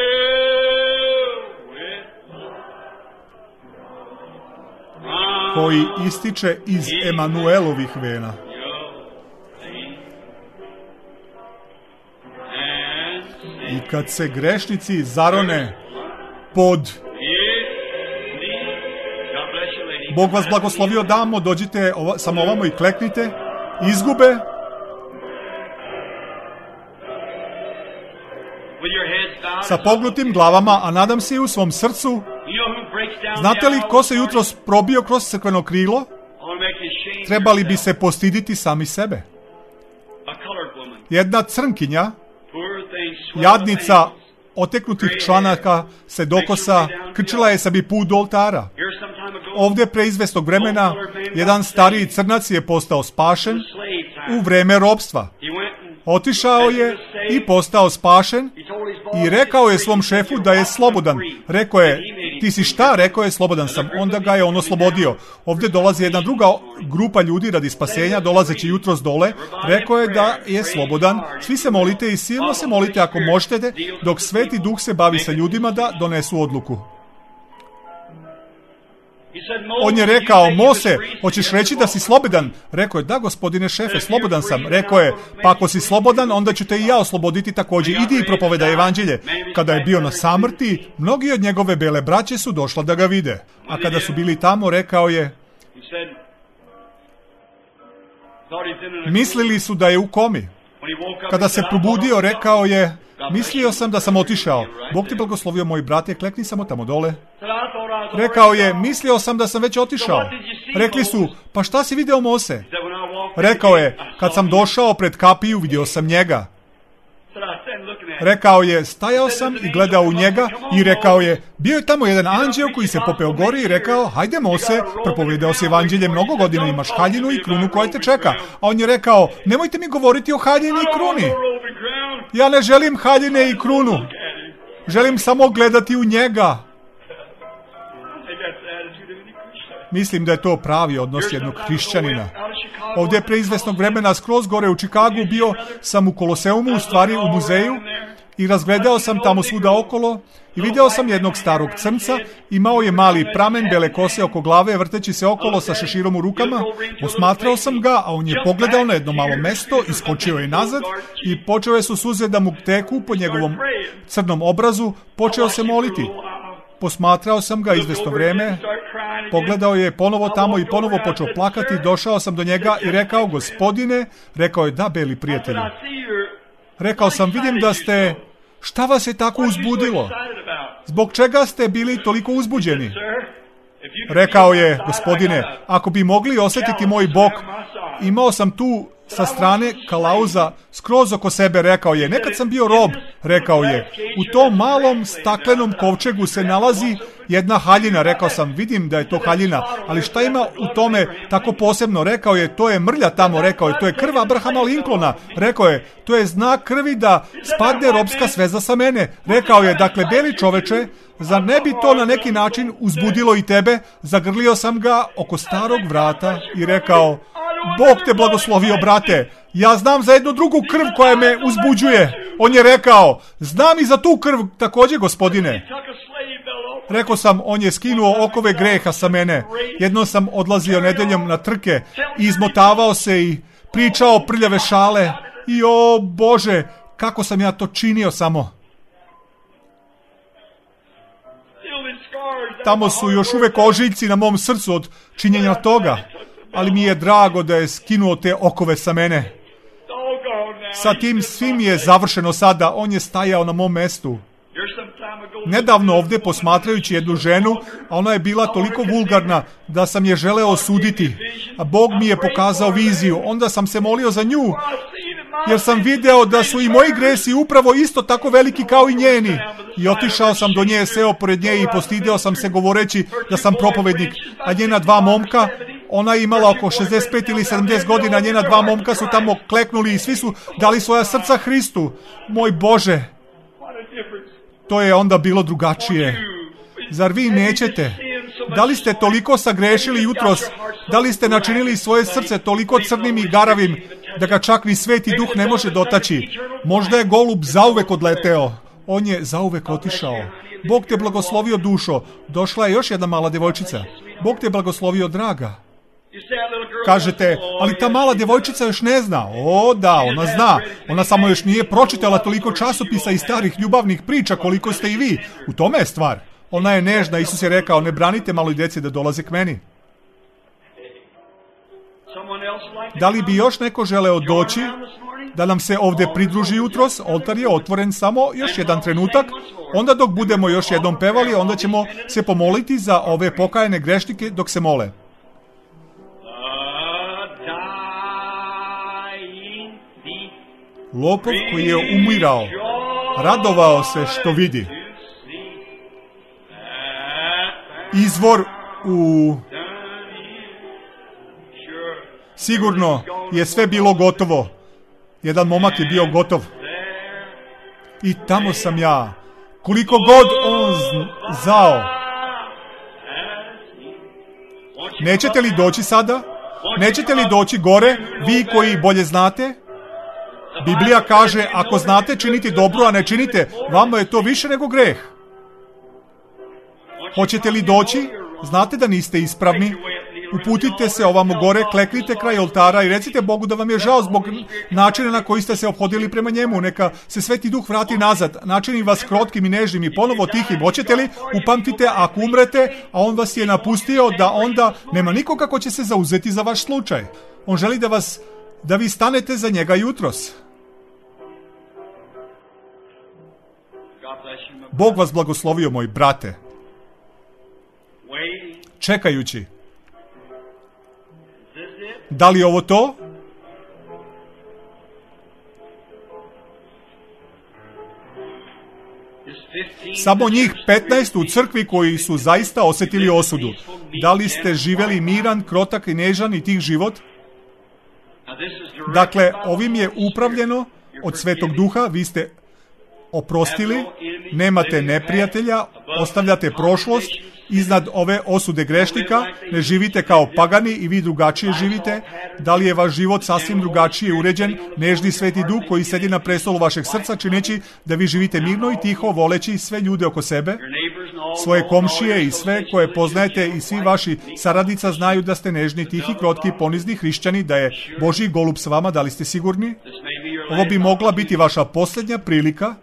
Koji ističe iz Emanuelovih vena. I kad se grešnici zarone pod... Bog vas blagoslovio, damo, dođite ova, samo ovamo i kleknite. Izgube... sa pognutim glavama, a nadam se i u svom srcu. Znate li ko se jutros probio kroz crkveno krilo? Trebali bi se postiditi sami sebe. Jedna crnkinja, jadnica oteknutih članaka se dokosa, krčila je sebi put do oltara. Ovdje pre izvesnog vremena jedan stariji crnac je postao spašen u vreme ropstva. Otišao je i postao spašen i rekao je svom šefu da je slobodan. Rekao je, ti si šta? Rekao je, slobodan sam. Onda ga je on oslobodio. Ovdje dolazi jedna druga grupa ljudi radi spasenja, dolazeći jutros dole. Rekao je da je slobodan. Svi se molite i silno se molite ako možete, dok Sveti Duh se bavi sa ljudima da donesu odluku. On je rekao, Mose, hoćeš reći da si slobodan? Rekao je, da gospodine šefe, slobodan sam. Rekao je, pa ako si slobodan, onda ću te i ja osloboditi također. Idi i propovedaj evanđelje. Kada je bio na samrti, mnogi od njegove bele braće su došla da ga vide. A kada su bili tamo, rekao je, mislili su da je u komi. Kada se probudio, rekao je, mislio sam da sam otišao. Bog ti blagoslovio, moji brate, klekni samo tamo dole. Rekao je, mislio sam da sam već otišao. Rekli su, pa šta si video Mose? Rekao je, kad sam došao pred kapiju, vidio sam njega. Rekao je, stajao sam i gledao u njega i rekao je, bio je tamo jedan anđeo koji se popeo gori i rekao, hajde Mose, propovedao si evanđelje mnogo godina, imaš haljinu i krunu koja te čeka. A on je rekao, nemojte mi govoriti o haljini i kruni. Ja ne želim haljine i krunu. Želim samo gledati u njega. Mislim da je to pravi odnos jednog hrišćanina. Ovdje je pre izvesnog vremena skroz gore u Čikagu bio sam u Koloseumu, u stvari u muzeju, i razgledao sam tamo svuda okolo i video sam jednog starog crnca, imao je mali pramen, bele kose oko glave, vrteći se okolo sa šeširom u rukama. Posmatrao sam ga, a on je pogledao na jedno malo mesto, iskočio je nazad i počeo su suze da mu teku po njegovom crnom obrazu, počeo se moliti. Posmatrao sam ga izvesno vreme, pogledao je ponovo tamo i ponovo počeo plakati, došao sam do njega i rekao, gospodine, rekao je, da, beli prijatelju. Rekao sam, vidim da ste, šta vas je tako uzbudilo? Zbog čega ste bili toliko uzbuđeni? Rekao je, gospodine, ako bi mogli osjetiti moj bok, imao sam tu sa strane kalauza skroz oko sebe, rekao je, nekad sam bio rob, rekao je, u tom malom staklenom kovčegu se nalazi jedna haljina, rekao sam, vidim da je to haljina, ali šta ima u tome tako posebno, rekao je, to je mrlja tamo, rekao je, to je krv Abrahama Lincolna, rekao je, to je znak krvi da spadne robska sveza sa mene, rekao je, dakle, beli čoveče, zar ne bi to na neki način uzbudilo i tebe? Zagrlio sam ga oko starog vrata i rekao, Bog te blagoslovio, brate. Ja znam za jednu drugu krv koja me uzbuđuje. On je rekao, znam i za tu krv također, gospodine. Rekao sam, on je skinuo okove greha sa mene. Jednom sam odlazio nedeljom na trke i izmotavao se i pričao prljave šale. I o Bože, kako sam ja to činio samo. Tamo su još uvek ožiljci na mom srcu od činjenja toga. Ali mi je drago da je skinuo te okove sa mene. Sa tim svim je završeno sada. On je stajao na mom mestu. Nedavno ovdje posmatrajući jednu ženu, a ona je bila toliko vulgarna da sam je želeo osuditi. A Bog mi je pokazao viziju. Onda sam se molio za nju, jer sam video da su i moji gresi upravo isto tako veliki kao i njeni. I otišao sam do nje, seo pored nje i postideo sam se govoreći da sam propovednik. A njena dva momka, ona je imala oko šezdeset pet ili sedamdeset godina, njena dva momka su tamo kleknuli i svi su dali svoja srca Hristu. Moj Bože, to je onda bilo drugačije. Zar vi nećete? Da li ste toliko sagrešili jutros? Da li ste načinili svoje srce toliko crnim i garavim da ga čak ni Sveti Duh ne može dotaći? Možda je golub zauvek odleteo. On je zauvek otišao. Bog te blagoslovio, dušo. Došla je još jedna mala djevojčica. Bog te blagoslovio, draga. Kažete, ali ta mala djevojčica još ne zna. O da, ona zna. Ona samo još nije pročitala toliko časopisa i starih ljubavnih priča koliko ste i vi. U tome je stvar. Ona je nežna. Isus je rekao, ne branite maloj djeci da dolaze k meni. Da li bi još neko želeo doći da nam se ovdje pridruži jutros? Oltar je otvoren samo još jedan trenutak. Onda dok budemo još jednom pevali, onda ćemo se pomoliti za ove pokajene grešnike dok se mole. Lopov koji je umirao, radovao se što vidi. Izvor u... Sigurno je sve bilo gotovo. Jedan momak je bio gotov. I tamo sam ja. Koliko god on zao. Nećete li doći sada? Nećete li doći gore, vi koji bolje znate? Biblija kaže, ako znate činiti dobro, a ne činite, vama je to više nego greh. Hoćete li doći? Znate da niste ispravni? Uputite se ovamo gore, kleknite kraj oltara i recite Bogu da vam je žao zbog načina na koji ste se ophodili prema njemu. Neka se Sveti Duh vrati nazad, načini vas krotkim i nežnim i ponovo tihim. Hoćete li? Upamtite, ako umrete, a on vas je napustio, da onda nema nikoga ko će se zauzeti za vaš slučaj. On želi da vas, da vi stanete za njega jutros. Bog vas blagoslovio, moj brate. Čekajući. Da li je ovo to? Samo njih petnaest u crkvi koji su zaista osjetili osudu. Da li ste živjeli miran, krotak i nežan i tih život? Dakle, ovim je upravljeno od Svetog Duha, vi ste oprostili, nemate neprijatelja, ostavljate prošlost iznad ove osude grešnika, ne živite kao pagani i vi drugačije živite. Da li je vaš život sasvim drugačije uređen, nežni Sveti Duh koji sedi na prestolu vašeg srca, čineći da vi živite mirno i tiho, voleći sve ljude oko sebe, svoje komšije i sve koje poznajete i svi vaši saradnica znaju da ste nežni, tihi, krotki, ponizni hrišćani, da je Božji golub s vama, da li ste sigurni? Ovo bi mogla biti vaša posljednja prilika.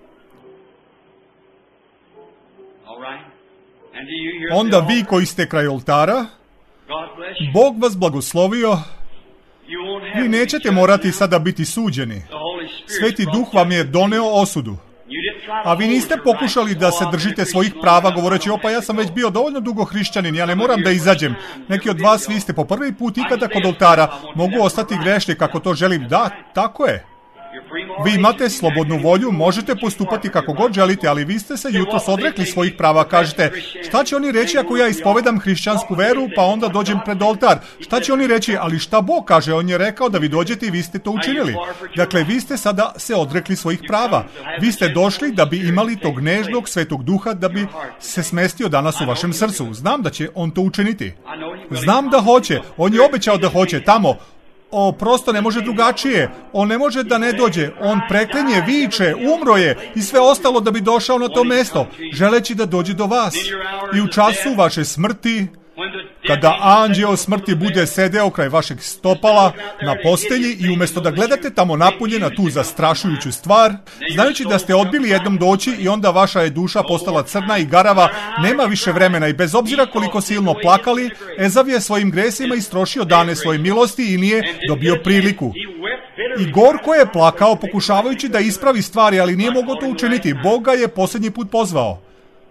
Onda vi koji ste kraj oltara, Bog vas blagoslovio, vi nećete morati sada biti suđeni. Sveti Duh vam je doneo osudu. A vi niste pokušali da se držite svojih prava govoreći, opa, ja sam već bio dovoljno dugo hrišćanin, ja ne moram da izađem. Neki od vas, vi ste po prvi put ikada kod oltara, mogu ostati grešni kako to želim. Da, tako je. Vi imate slobodnu volju, možete postupati kako god želite, ali vi ste se jutros odrekli svojih prava. Kažete, šta će oni reći ako ja ispovedam hrišćansku veru, pa onda dođem pred oltar? Šta će oni reći? Ali šta Bog kaže? On je rekao da vi dođete i vi ste to učinili. Dakle, vi ste sada se odrekli svojih prava. Vi ste došli da bi imali tog nežnog Svetog Duha, da bi se smestio danas u vašem srcu. Znam da će on to učiniti. Znam da hoće. On je obećao da hoće tamo. O, prosto ne može drugačije. On ne može da ne dođe. On preklinje, viče, umro je i sve ostalo da bi došao na to mesto, želeći da dođe do vas. I u času vaše smrti, kada anđeo smrti bude sedeo kraj vašeg stopala na postelji i umjesto da gledate tamo napolje na tu zastrašujuću stvar, znajući da ste odbili jednom doći i onda vaša je duša postala crna i garava, nema više vremena i bez obzira koliko silno plakali, Ezav je svojim gresima istrošio dane svoje milosti i nije dobio priliku. I gorko je plakao pokušavajući da ispravi stvari, ali nije mogao to učiniti. Bog ga je posljednji put pozvao.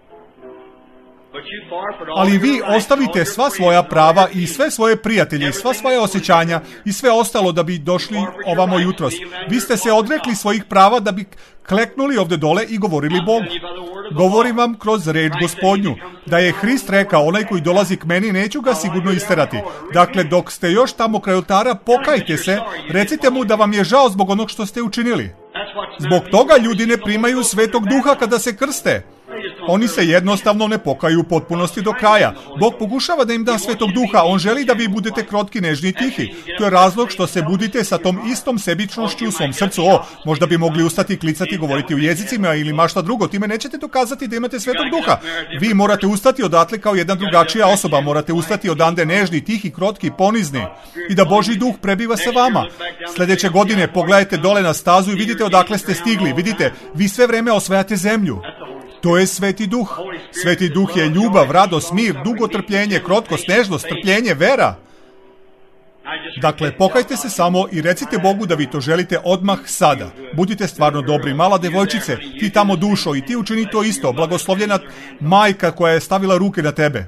Ali vi ostavite sva svoja prava i sve svoje prijatelje i sva svoja osjećanja i sve ostalo da bi došli ovamo jutros. Vi ste se odrekli svojih prava da bi kleknuli ovdje dole i govorili Bogu. Govorim vam kroz reč Gospodnju, da je Hrist rekao, onaj koji dolazi k meni, neću ga sigurno isterati. Dakle, dok ste još tamo kraj oltara, pokajte se, recite mu da vam je žao zbog onog što ste učinili. Zbog toga ljudi ne primaju Svetog Duha kada se krste. Oni se jednostavno ne pokaju u potpunosti do kraja. Bog pokušava da im da Svetog Duha, on želi da vi budete krotki, nežni i tihi. To je razlog što se budite sa tom istom sebičnošću u svom srcu. O, možda bi mogli ustati, klicati, govoriti u jezicima ili mašta drugo. Time nećete dokazati da imate Svetog Duha. Vi morate ustati odatle kao jedna drugačija osoba. Morate ustati odande nežni, tihi, krotki, ponizni. I da Božji Duh prebiva sa vama. Sljedeće godine pogledajte dole na stazu i vidite odakle ste stigli. Vidite, vi sve vreme osvajate zemlju. To je Sveti Duh. Sveti Duh je ljubav, radost, mir, dugotrpljenje, krotkost, nežnost, trpljenje, vera. Dakle, pokajte se samo i recite Bogu da vi to želite odmah sada. Budite stvarno dobri. Mala devojčice, ti tamo dušo i ti učini to isto. Blagoslovljena majka koja je stavila ruke na tebe.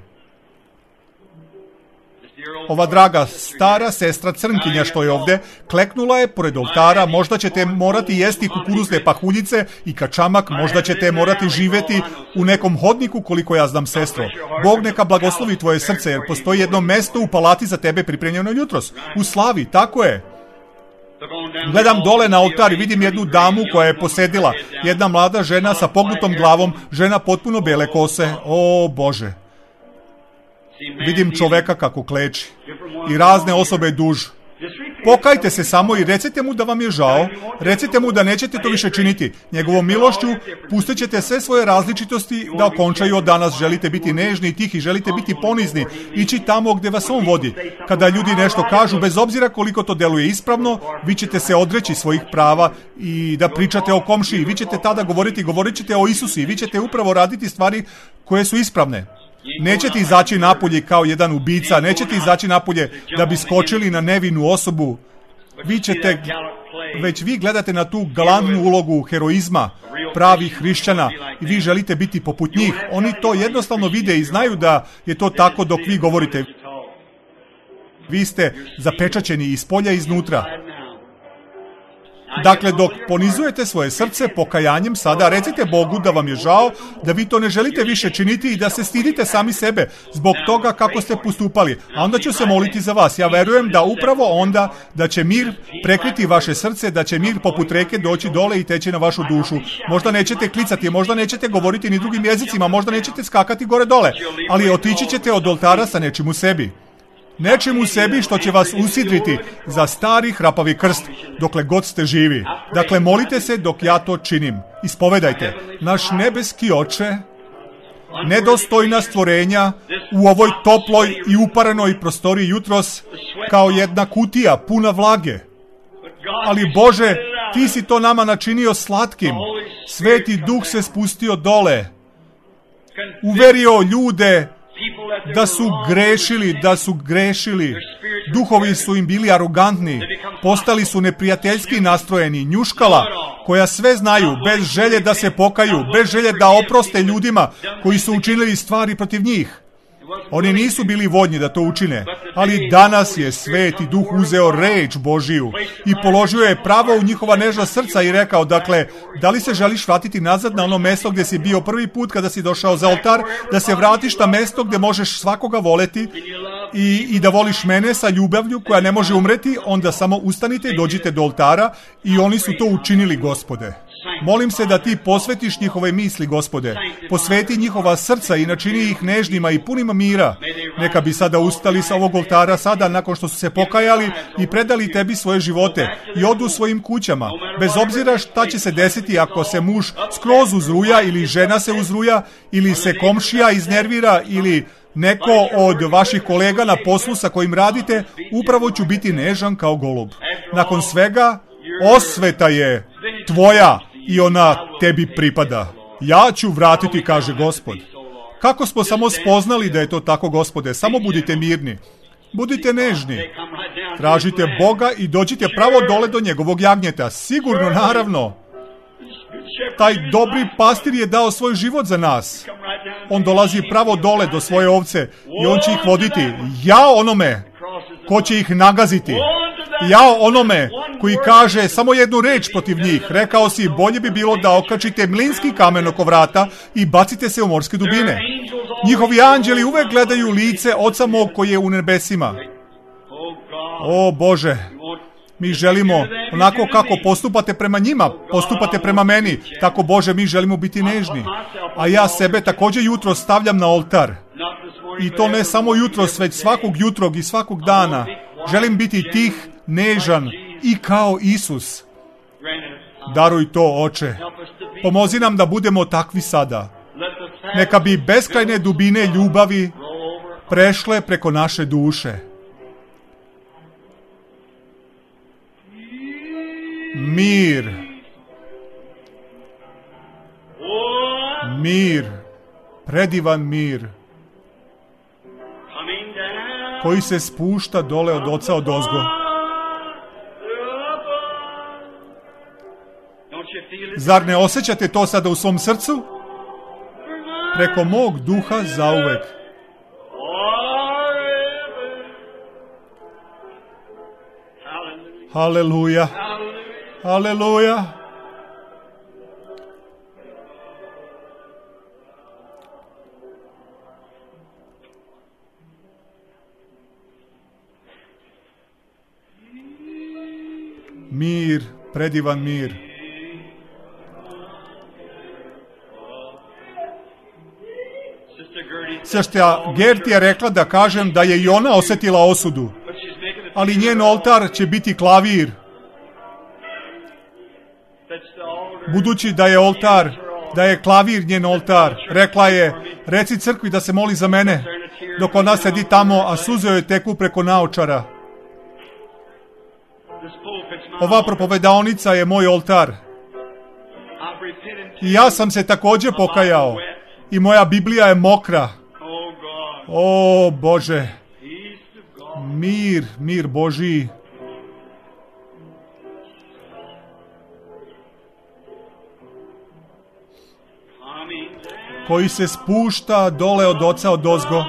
Ova draga stara sestra crnkinja što je ovdje, kleknula je pored oltara, možda ćete morati jesti kukuruzne pahuljice i kačamak, možda ćete morati živjeti u nekom hodniku, koliko ja znam, sestro. Bog neka blagoslovi tvoje srce, jer postoji jedno mesto u palati za tebe pripremljeno jutros. U slavi, tako je. Gledam dole na oltar i vidim jednu damu koja je posedila, jedna mlada žena sa pognutom glavom, žena potpuno bele kose. O Bože! Vidim čoveka kako kleči i razne osobe duž. Pokajte se samo i recite mu da vam je žao, recite mu da nećete to više činiti. Njegovom milošću pustit ćete sve svoje različitosti da okončaju od danas. Želite biti nežni i tihi, želite biti ponizni, ići tamo gdje vas on vodi. Kada ljudi nešto kažu, bez obzira koliko to deluje ispravno, vi ćete se odreći svojih prava i da pričate o komšiji. Vi ćete tada govoriti, govorit ćete o Isusu i vi ćete upravo raditi stvari koje su ispravne. Nećete izaći napolje kao jedan ubica, nećete izaći napolje da bi skočili na nevinu osobu. Vi ćete, već vi gledate na tu galantnu ulogu heroizma pravih hrišćana i vi želite biti poput njih. Oni to jednostavno vide i znaju da je to tako dok vi govorite. Vi ste zapečaćeni iz polja i iznutra. Dakle, dok ponizujete svoje srce pokajanjem sada, recite Bogu da vam je žao, da vi to ne želite više činiti i da se stidite sami sebe zbog toga kako ste postupali. A onda ću se moliti za vas. Ja verujem da upravo onda da će mir prekriti vaše srce, da će mir poput reke doći dole i teći na vašu dušu. Možda nećete klicati, možda nećete govoriti ni drugim jezicima, možda nećete skakati gore dole, ali otići ćete od oltara sa nečim u sebi. Nečim u sebi što će vas usidriti za stari hrapavi krst dokle god ste živi. Dakle, molite se dok ja to činim. Ispovedajte. Naš nebeski Oče, nedostojna stvorenja u ovoj toploj i uparenoj prostoriji jutros kao jedna kutija puna vlage. Ali Bože, ti si to nama načinio slatkim. Sveti Duh se spustio dole. Uverio ljude da su grešili, da su grešili. Duhovi su im bili arogantni, postali su neprijateljski nastrojeni, njuškala koja sve znaju, bez želje da se pokaju, bez želje da oproste ljudima koji su učinili stvari protiv njih. Oni nisu bili voljni da to učine, ali danas je Sveti Duh uzeo reč Božiju i položio je pravo u njihova nežna srca i rekao, dakle, da li se želiš vratiti nazad na ono mesto gdje si bio prvi put kada si došao za oltar, da se vratiš na mesto gdje možeš svakoga voleti i, i da voliš mene sa ljubavlju koja ne može umreti, onda samo ustanite i dođite do oltara i oni su to učinili, Gospode. Molim se da ti posvetiš njihove misli, Gospode. Posveti njihova srca i načini ih nežnima i punima mira. Neka bi sada ustali sa ovog oltara sada, nakon što su se pokajali i predali tebi svoje živote i odu svojim kućama. Bez obzira šta će se desiti ako se muž skroz uzruja ili žena se uzruja ili se komšija iznervira ili neko od vaših kolega na poslu sa kojim radite, upravo ću biti nežan kao golub. Nakon svega, osveta je tvoja i ona tebi pripada. Ja ću vratiti, kaže Gospod. Kako smo samo spoznali da je to tako, Gospode? Samo budite mirni. Budite nežni. Tražite Boga i dođite pravo dole do njegovog jagnjeta. Sigurno, naravno. Taj dobri pastir je dao svoj život za nas. On dolazi pravo dole do svoje ovce i on će ih voditi. Ja onome ko će ih nagaziti. Ja onome koji kaže samo jednu reč protiv njih. Rekao si, bolje bi bilo da okačite mlinski kamen oko vrata i bacite se u morske dubine. Njihovi anđeli uvek gledaju lice Oca mog koji je u nebesima. O Bože, mi želimo, onako kako postupate prema njima, postupate prema meni. Tako, Bože, mi želimo biti nežni. A ja sebe također jutro stavljam na oltar. I to ne samo jutros, već svakog jutrog i svakog dana. Želim biti tih, nežan i kao Isus. Daruj to, Oče. Pomozi nam da budemo takvi sada. Neka bi beskrajne dubine ljubavi prešle preko naše duše. Mir. Mir. Predivan mir. Koji se spušta dole od Oca odozgo. Zar ne osjećate to sada u svom srcu? Preko mog duha zauvek. Haleluja. Haleluja. Mir, predivan mir. Sestra Gerti je rekla da kažem da je i ona osjetila osudu, ali njen oltar će biti klavir. Budući da je oltar, da je klavir njen oltar, rekla je, reci crkvi da se moli za mene, dok ona sedi tamo, a suze joj teku preko naočara. Ova propovedaonica je moj oltar. I ja sam se također pokajao. I moja Biblija je mokra. O Bože, mir, mir Božiji. Koji se spušta dole od Oca odozgo.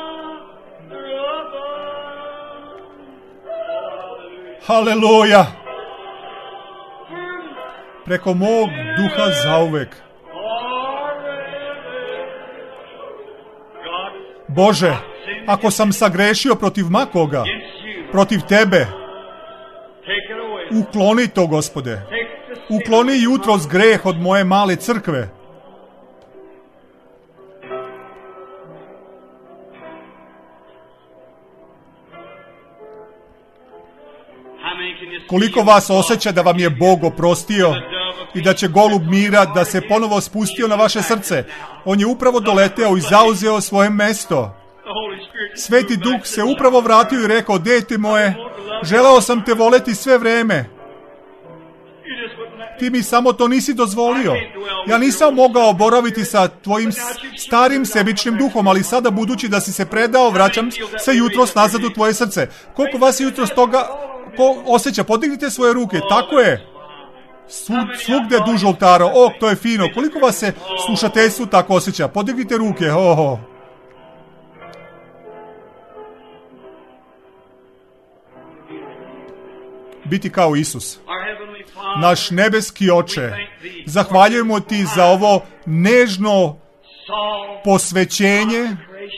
Haleluja. Preko mog duha zauvek. Bože, ako sam sagrešio protiv makoga, protiv tebe, ukloni to, Gospode. Ukloni jutros greh od moje male crkve. Koliko vas osjeća da vam je Bog oprostio i da će golub mira da se ponovo spustio na vaše srce? On je upravo doleteo i zauzeo svoje mesto. Sveti Duh se upravo vratio i rekao, dete moje, želeo sam te voleti sve vreme. Ti mi samo to nisi dozvolio. Ja nisam mogao boraviti sa tvojim starim sebičnim duhom, ali sada, budući da si se predao, vraćam se jutros nazad u tvoje srce. Koliko vas jutros toga ko osjeća? Podignite svoje ruke. Tako je. Svugde duž oltara. O, to je fino. Koliko vas se slušateljstvu tako osjeća? Podignite ruke. Oho. Biti kao Isus. Naš nebeski Oče, zahvaljujemo ti za ovo nežno posvećenje,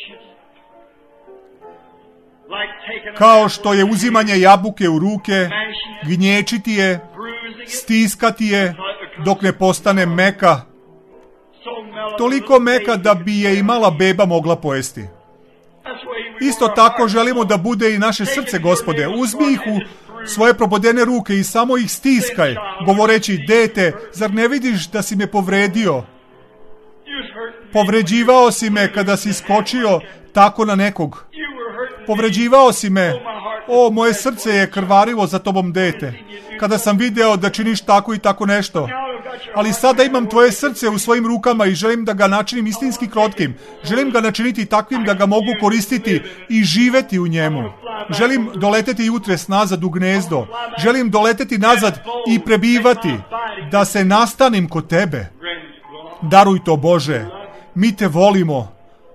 kao što je uzimanje jabuke u ruke, gnječiti je, stiskati je dok ne postane meka, toliko meka da bi je i mala beba mogla pojesti. Isto tako želimo da bude i naše srce, Gospode. Uzmi ih u svoje probodene ruke i samo ih stiskaj, govoreći, dete, zar ne vidiš da si me povredio? Povređivao si me kada si skočio tako na nekog. Povređivao si me. O, moje srce je krvarilo za tobom, dete, kada sam video da činiš tako i tako nešto. Ali sada imam tvoje srce u svojim rukama i želim da ga načinim istinski krotkim. Želim ga načiniti takvim da ga mogu koristiti i živeti u njemu. Želim doleteti jutres nazad u gnezdo. Želim doleteti nazad i prebivati, da se nastanim kod tebe. Daruj to, Bože. Mi te volimo.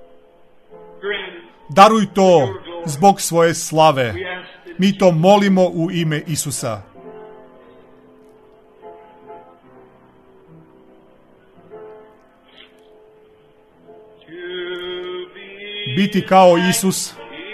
Daruj to zbog svoje slave. Mi to molimo u ime Isusa. Biti kao Isus.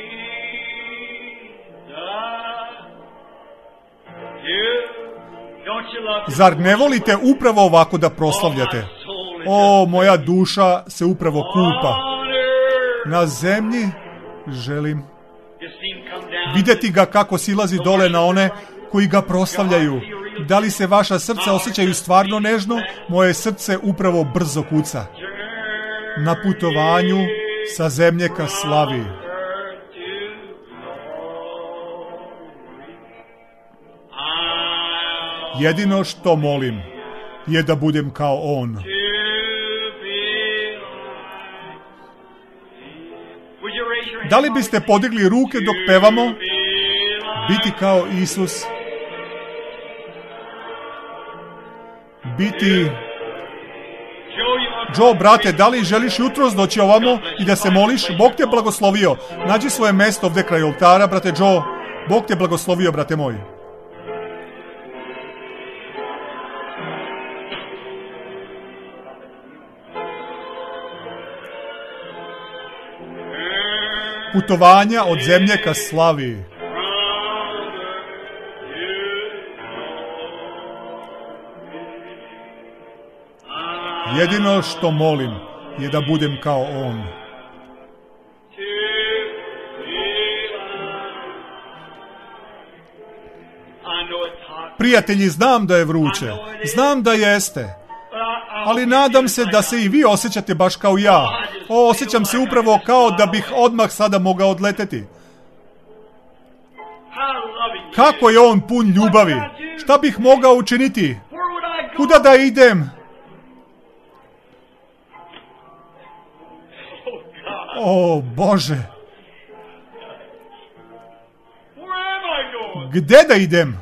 Zar ne volite upravo ovako da proslavljate? O, moja duša se upravo kupa. Na zemlji želim vidjeti ga kako silazi dole na one koji ga proslavljaju. Da li se vaša srca osjećaju stvarno nežno? Moje srce upravo brzo kuca. Na putovanju sa zemlje ka slavi. Jedino što molim je da budem kao on. Da li biste podigli ruke dok pevamo? Biti kao Isus. Biti... Joe, brate, da li želiš jutros doći ovamo i da se moliš? Bog te blagoslovio. Nađi svoje mesto ovdje kraj oltara, brate Joe. Bog te blagoslovio, brate moj. Putovanja od zemlje ka slavi. Jedino što molim je da budem kao on. Prijatelji, znam da je vruće. Znam da jeste. Ali nadam se da se i vi osjećate baš kao ja. O, osjećam se upravo kao da bih odmah sada mogao odleteti. Kako je on pun ljubavi. Šta bih mogao učiniti? Kuda da idem? O, Bože. Gde da idem?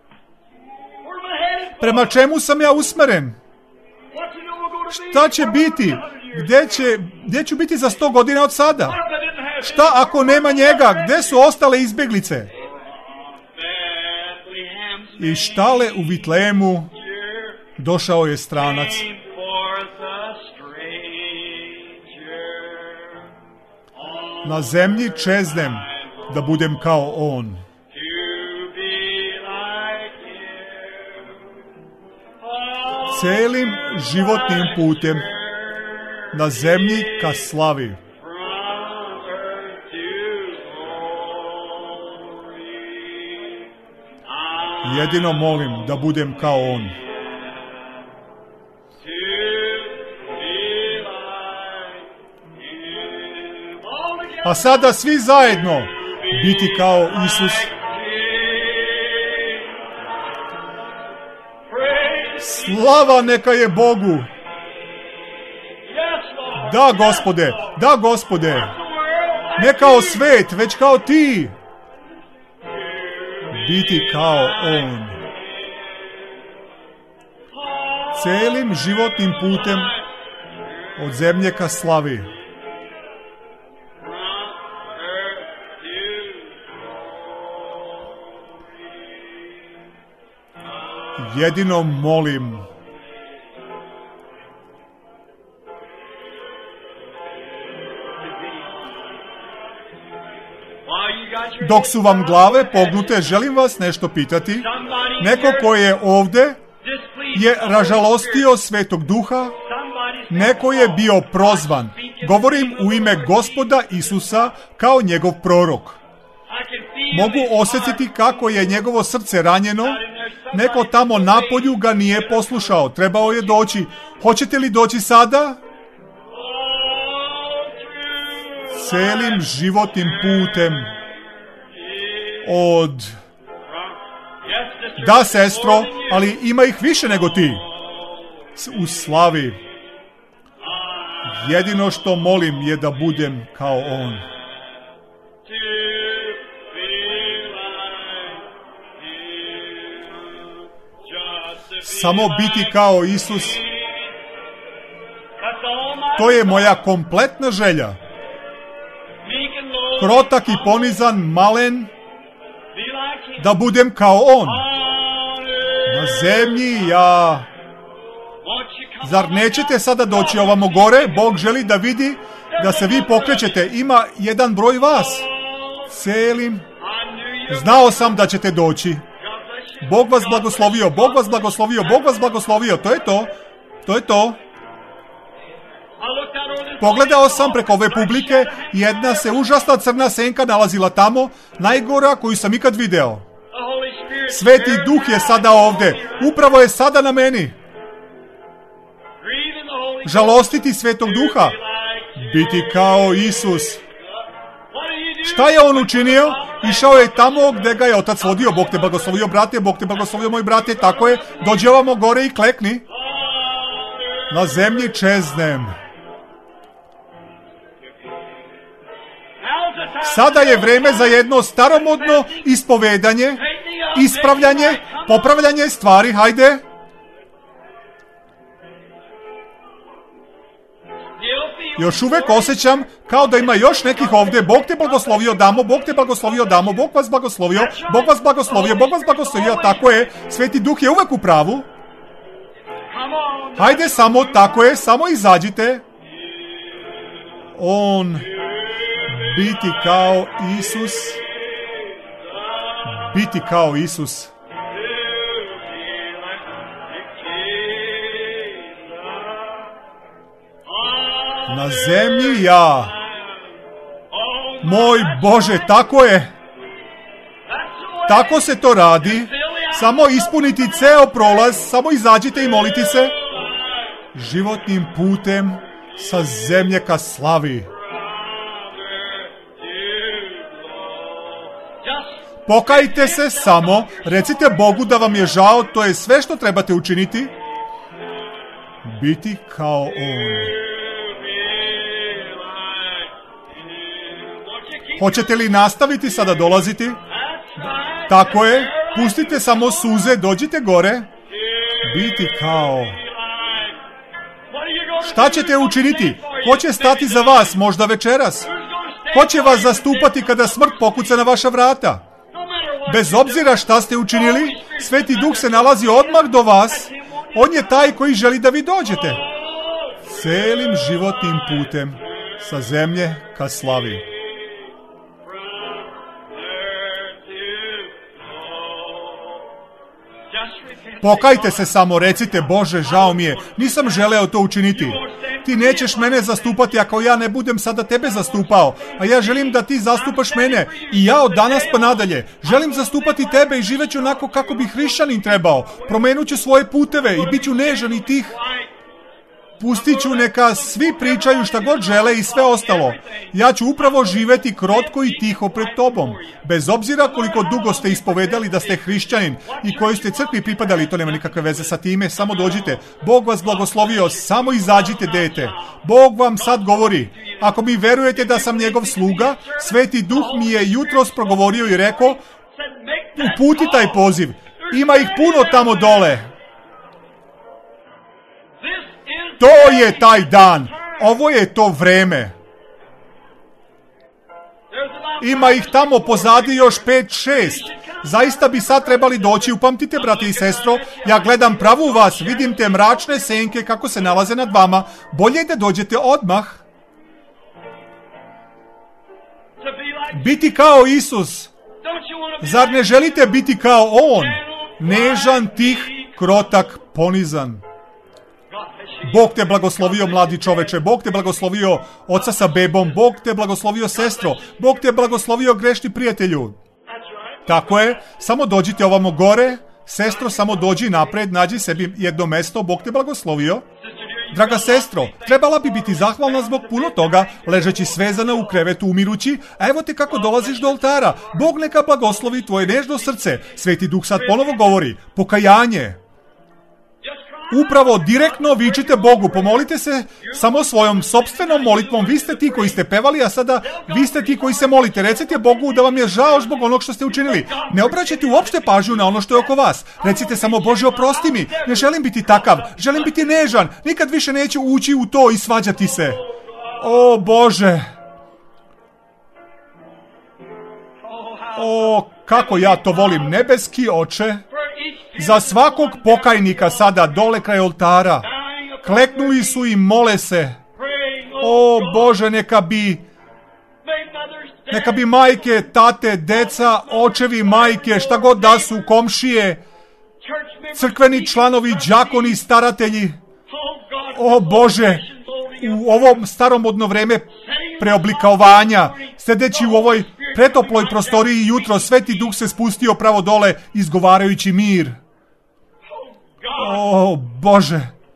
Prema čemu sam ja usmeren? Šta će biti? Gde će, gdje ću biti za sto godina od sada? Šta ako nema njega? Gde su ostale izbjeglice? Iz štale u Vitlemu došao je stranac. Na zemlji čeznem da budem kao on. Celim životnim putem na zemlji ka slavi. Jedino molim da budem kao on. A sada svi zajedno biti kao Isus. Slava neka je Bogu. Da, Gospode, da, Gospode. Ne kao svet, već kao ti. Biti kao on. Celim životnim putem od zemlje ka slavi. Jedino molim. Dok su vam glave pognute, želim vas nešto pitati. Neko ko je ovdje je ražalostio Svetog Duha, neko je bio prozvan Govorim u ime Gospoda Isusa kao njegov prorok. Mogu osjetiti kako je njegovo srce ranjeno. Neko tamo napolju ga nije poslušao. Trebao je doći. Hoćete li doći sada? Celim životnim putem od... Da, sestro, ali ima ih više nego ti. U slavi. Jedino što molim je da budem kao on. Samo biti kao Isus. To je moja kompletna želja. Krotak i ponizan, malen, da budem kao on. Na zemlji ja... Zar nećete sada doći ovamo gore? Bog želi da vidi da se vi pokrećete. Ima jedan broj vas. Celim. Znao sam da ćete doći. Bog vas blagoslovio, Bog vas blagoslovio, Bog vas blagoslovio. To je to. To je to. Pogledao sam preko ove publike, jedna se užasna crna senka nalazila tamo, najgora koju sam ikad video. Sveti Duh je sada ovde, upravo je sada na meni. Žalostiti Svetog Duha, biti kao Isus. Šta je on učinio? Išao je tamo gde ga je Otac vodio. Bog te blagoslovio, brate, Bog te blagoslovio, moj brate, tako je. Dođi ovamo gore i klekni. Na zemlji čeznem. Sada je vreme za jedno staromodno ispovedanje, ispravljanje, popravljanje stvari, hajde. Još uvek osjećam kao da ima još nekih ovdje. Bog te blagoslovio, damo, Bog te blagoslovio, damo, Bog vas blagoslovio, Bog vas blagoslovio, Bog vas blagoslovio, tako je. Sveti Duh je uvek u pravu. Hajde samo, tako je, samo izađite. On biti kao Isus. Biti kao Isus. Na zemlji ja. Moj Bože, tako je. Tako se to radi. Samo ispuniti ceo prolaz, samo izađite i molite se. Životnim putem sa zemlje ka slavi. Pokajte se samo, recite Bogu da vam je žao, to je sve što trebate učiniti. Biti kao on. Hoćete li nastaviti sada dolaziti? Tako je, pustite samo suze, dođite gore. Biti kao... Šta ćete učiniti? Ko će stati za vas, možda večeras? Ko će vas zastupati kada smrt pokuca na vaša vrata? Bez obzira šta ste učinili, Sveti Duh se nalazi odmah do vas. On je taj koji želi da vi dođete. Celim životnim putem sa zemlje ka slavi. Pokajte se samo, recite, Bože, žao mi je, nisam želeo to učiniti. Ti nećeš mene zastupati ako ja ne budem sada tebe zastupao, a ja želim da ti zastupaš mene i ja od danas pa nadalje želim zastupati tebe i živeću onako kako bi hrišćanin trebao. Promenut ću svoje puteve i bit ću nežan i tih. Pustit ću neka svi pričaju šta god žele i sve ostalo. Ja ću upravo živeti krotko i tiho pred tobom. Bez obzira koliko dugo ste ispovedali da ste hrišćanin i koju ste crkvi pripadali, to nema nikakve veze sa time, samo dođite. Bog vas blagoslovio, samo izađite, dete. Bog vam sad govori. Ako mi verujete da sam njegov sluga, Sveti Duh mi je jutros progovorio i rekao, uputi taj poziv. Ima ih puno tamo dole. To je taj dan. Ovo je to vreme. Ima ih tamo pozadi još pet, šest. Zaista bi sad trebali doći, upamtite, brate i sestro. Ja gledam pravu vas, vidim te mračne senke kako se nalaze nad vama. Bolje je da dođete odmah. Biti kao Isus. Zar ne želite biti kao On? Nežan, tih, krotak, ponizan. Bog te blagoslovio, mladi čoveče, Bog te blagoslovio, oca sa bebom, Bog te blagoslovio, sestro, Bog te blagoslovio, grešni prijatelju. Tako je, samo dođite ovamo gore, sestro, samo dođi napred, nađi sebi jedno mesto, Bog te blagoslovio. Draga sestro, trebala bi biti zahvalna zbog puno toga, ležeći svezana u krevetu umirući, a evo te kako dolaziš do oltara. Bog neka blagoslovi tvoje nežno srce. Sveti Duh sad ponovo govori, pokajanje. Upravo direktno vičite Bogu, pomolite se samo svojom sopstvenom molitvom. Vi ste ti koji ste pevali, a sada vi ste ti koji se molite. Recite Bogu da vam je žao zbog onog što ste učinili. Ne obraćajte uopšte pažnju na ono što je oko vas. Recite samo, Bože, oprosti mi, ne želim biti takav, želim biti nežan, nikad više neću ući u to i svađati se. O Bože! O, kako ja to volim, nebeski Oče! Za svakog pokajnika sada dole kraj oltara, kleknuli su i mole se. O Bože, neka bi, neka bi majke, tate, deca, očevi, majke, šta god da su, komšije, crkveni članovi, đakoni, staratelji. O Bože, u ovom staromodno vreme preoblikovanja, sedeći u ovoj pretoploj prostoriji jutro, Sveti Duh se spustio pravo dole, izgovarajući mir. O Bože,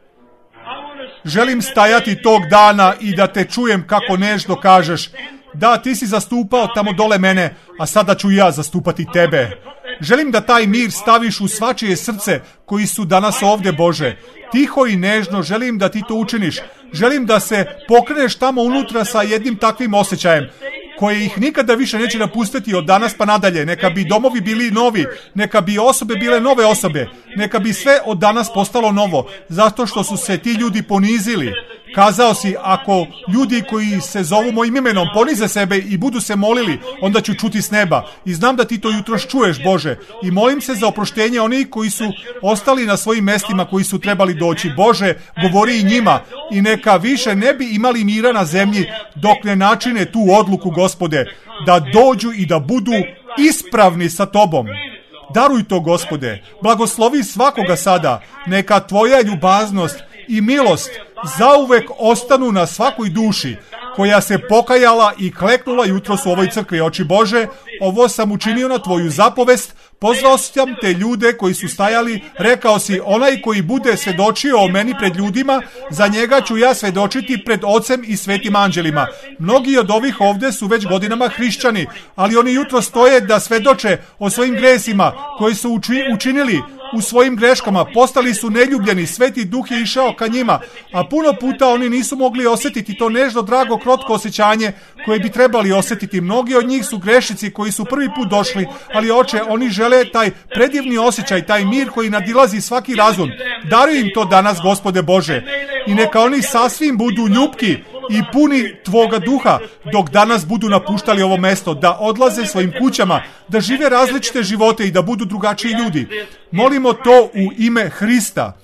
želim stajati tog dana i da te čujem kako nežno kažeš, da, ti si zastupao tamo dole mene, a sada ću ja zastupati tebe. Želim da taj mir staviš u svačije srce koji su danas ovdje, Bože. Tiho i nežno želim da ti to učiniš. Želim da se pokreneš tamo unutra sa jednim takvim osjećajem, koje ih nikada više neće napustiti od danas pa nadalje. Neka bi domovi bili novi, neka bi osobe bile nove osobe, neka bi sve od danas postalo novo, zato što su se ti ljudi ponizili. Kazao si, ako ljudi koji se zovu mojim imenom ponize sebe i budu se molili, onda ću čuti s neba. I znam da ti to jutros čuješ, Bože. I molim se za oproštenje onih koji su ostali na svojim mestima, koji su trebali doći. Bože, govori i njima. I neka više ne bi imali mira na zemlji dok ne načine tu odluku, Gospode, da dođu i da budu ispravni sa tobom. Daruj to, Gospode. Blagoslovi svakoga sada. Neka tvoja ljubaznost i milost zauvek ostanu na svakoj duši koja se pokajala i kleknula jutros u ovoj crkvi. Oči Bože, ovo sam učinio na tvoju zapovest, pozvao sam te ljude koji su stajali, rekao si, onaj koji bude svedočio o meni pred ljudima, za njega ću ja svedočiti pred Ocem i svetim anđelima. Mnogi od ovih ovdje su već godinama hrišćani, ali oni jutro stoje da svedoče o svojim gresima koji su učinili u svojim greškama, postali su neljubljeni, Sveti Duh je išao ka njima, a puno puta oni nisu mogli osjetiti to nežno, drago, krotko osjećanje koje bi trebali osjetiti. Mnogi od njih su grešici koji su prvi put došli, ali Oče, oni žele taj predivni osjećaj, taj mir koji nadilazi svaki razum. Daruj im to danas, Gospode Bože, i neka oni sasvim budu ljubki i puni tvoga duha dok danas budu napuštali ovo mesto, da odlaze svojim kućama, da žive različite živote i da budu drugačiji ljudi. Molimo to u ime Hrista.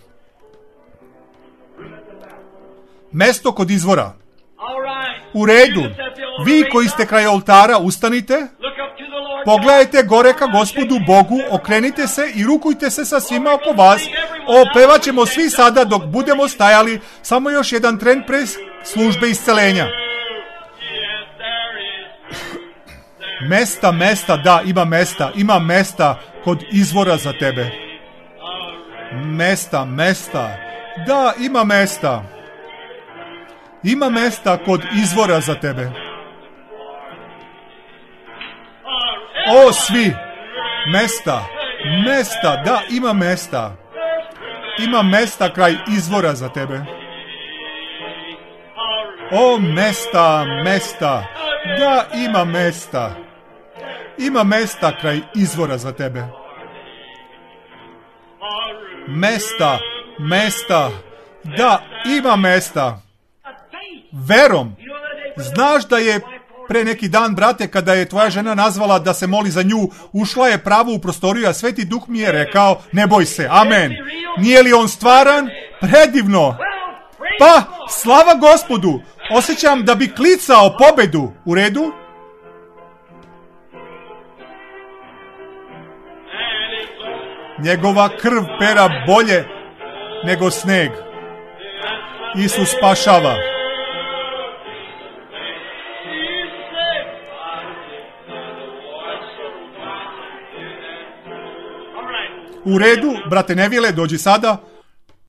Mesto kod izvora. U redu. Vi koji ste kraj oltara, ustanite. Pogledajte gore ka Gospodu Bogu, okrenite se i rukujte se sa svima oko vas. Opevat ćemo svi sada dok budemo stajali, samo još jedan tren pre službe iscelenja. Mesta, mesta, da, ima mesta, ima mesta kod izvora za tebe. Mesta, mesta, da, ima mesta. Ima mesta kod izvora za tebe. O, svi, mesta, mesta, da, ima mesta. Ima mesta kraj izvora za tebe. O, mesta, mesta, da, ima mesta. Ima mesta kraj izvora za tebe. Mesta, mesta, da, ima mesta. Verom. Znaš da je pre neki dan, brate, kada je tvoja žena nazvala da se moli za nju, ušla je pravo u prostoriju, a Sveti Duh mi je rekao, ne boj se, amen. Nije li on stvaran? Predivno. Pa, slava Gospodu, osjećam da bi klicao pobedu. U redu? Njegova krv pera bolje nego sneg. Isus spašava. U redu, brate Nevile, dođi sada.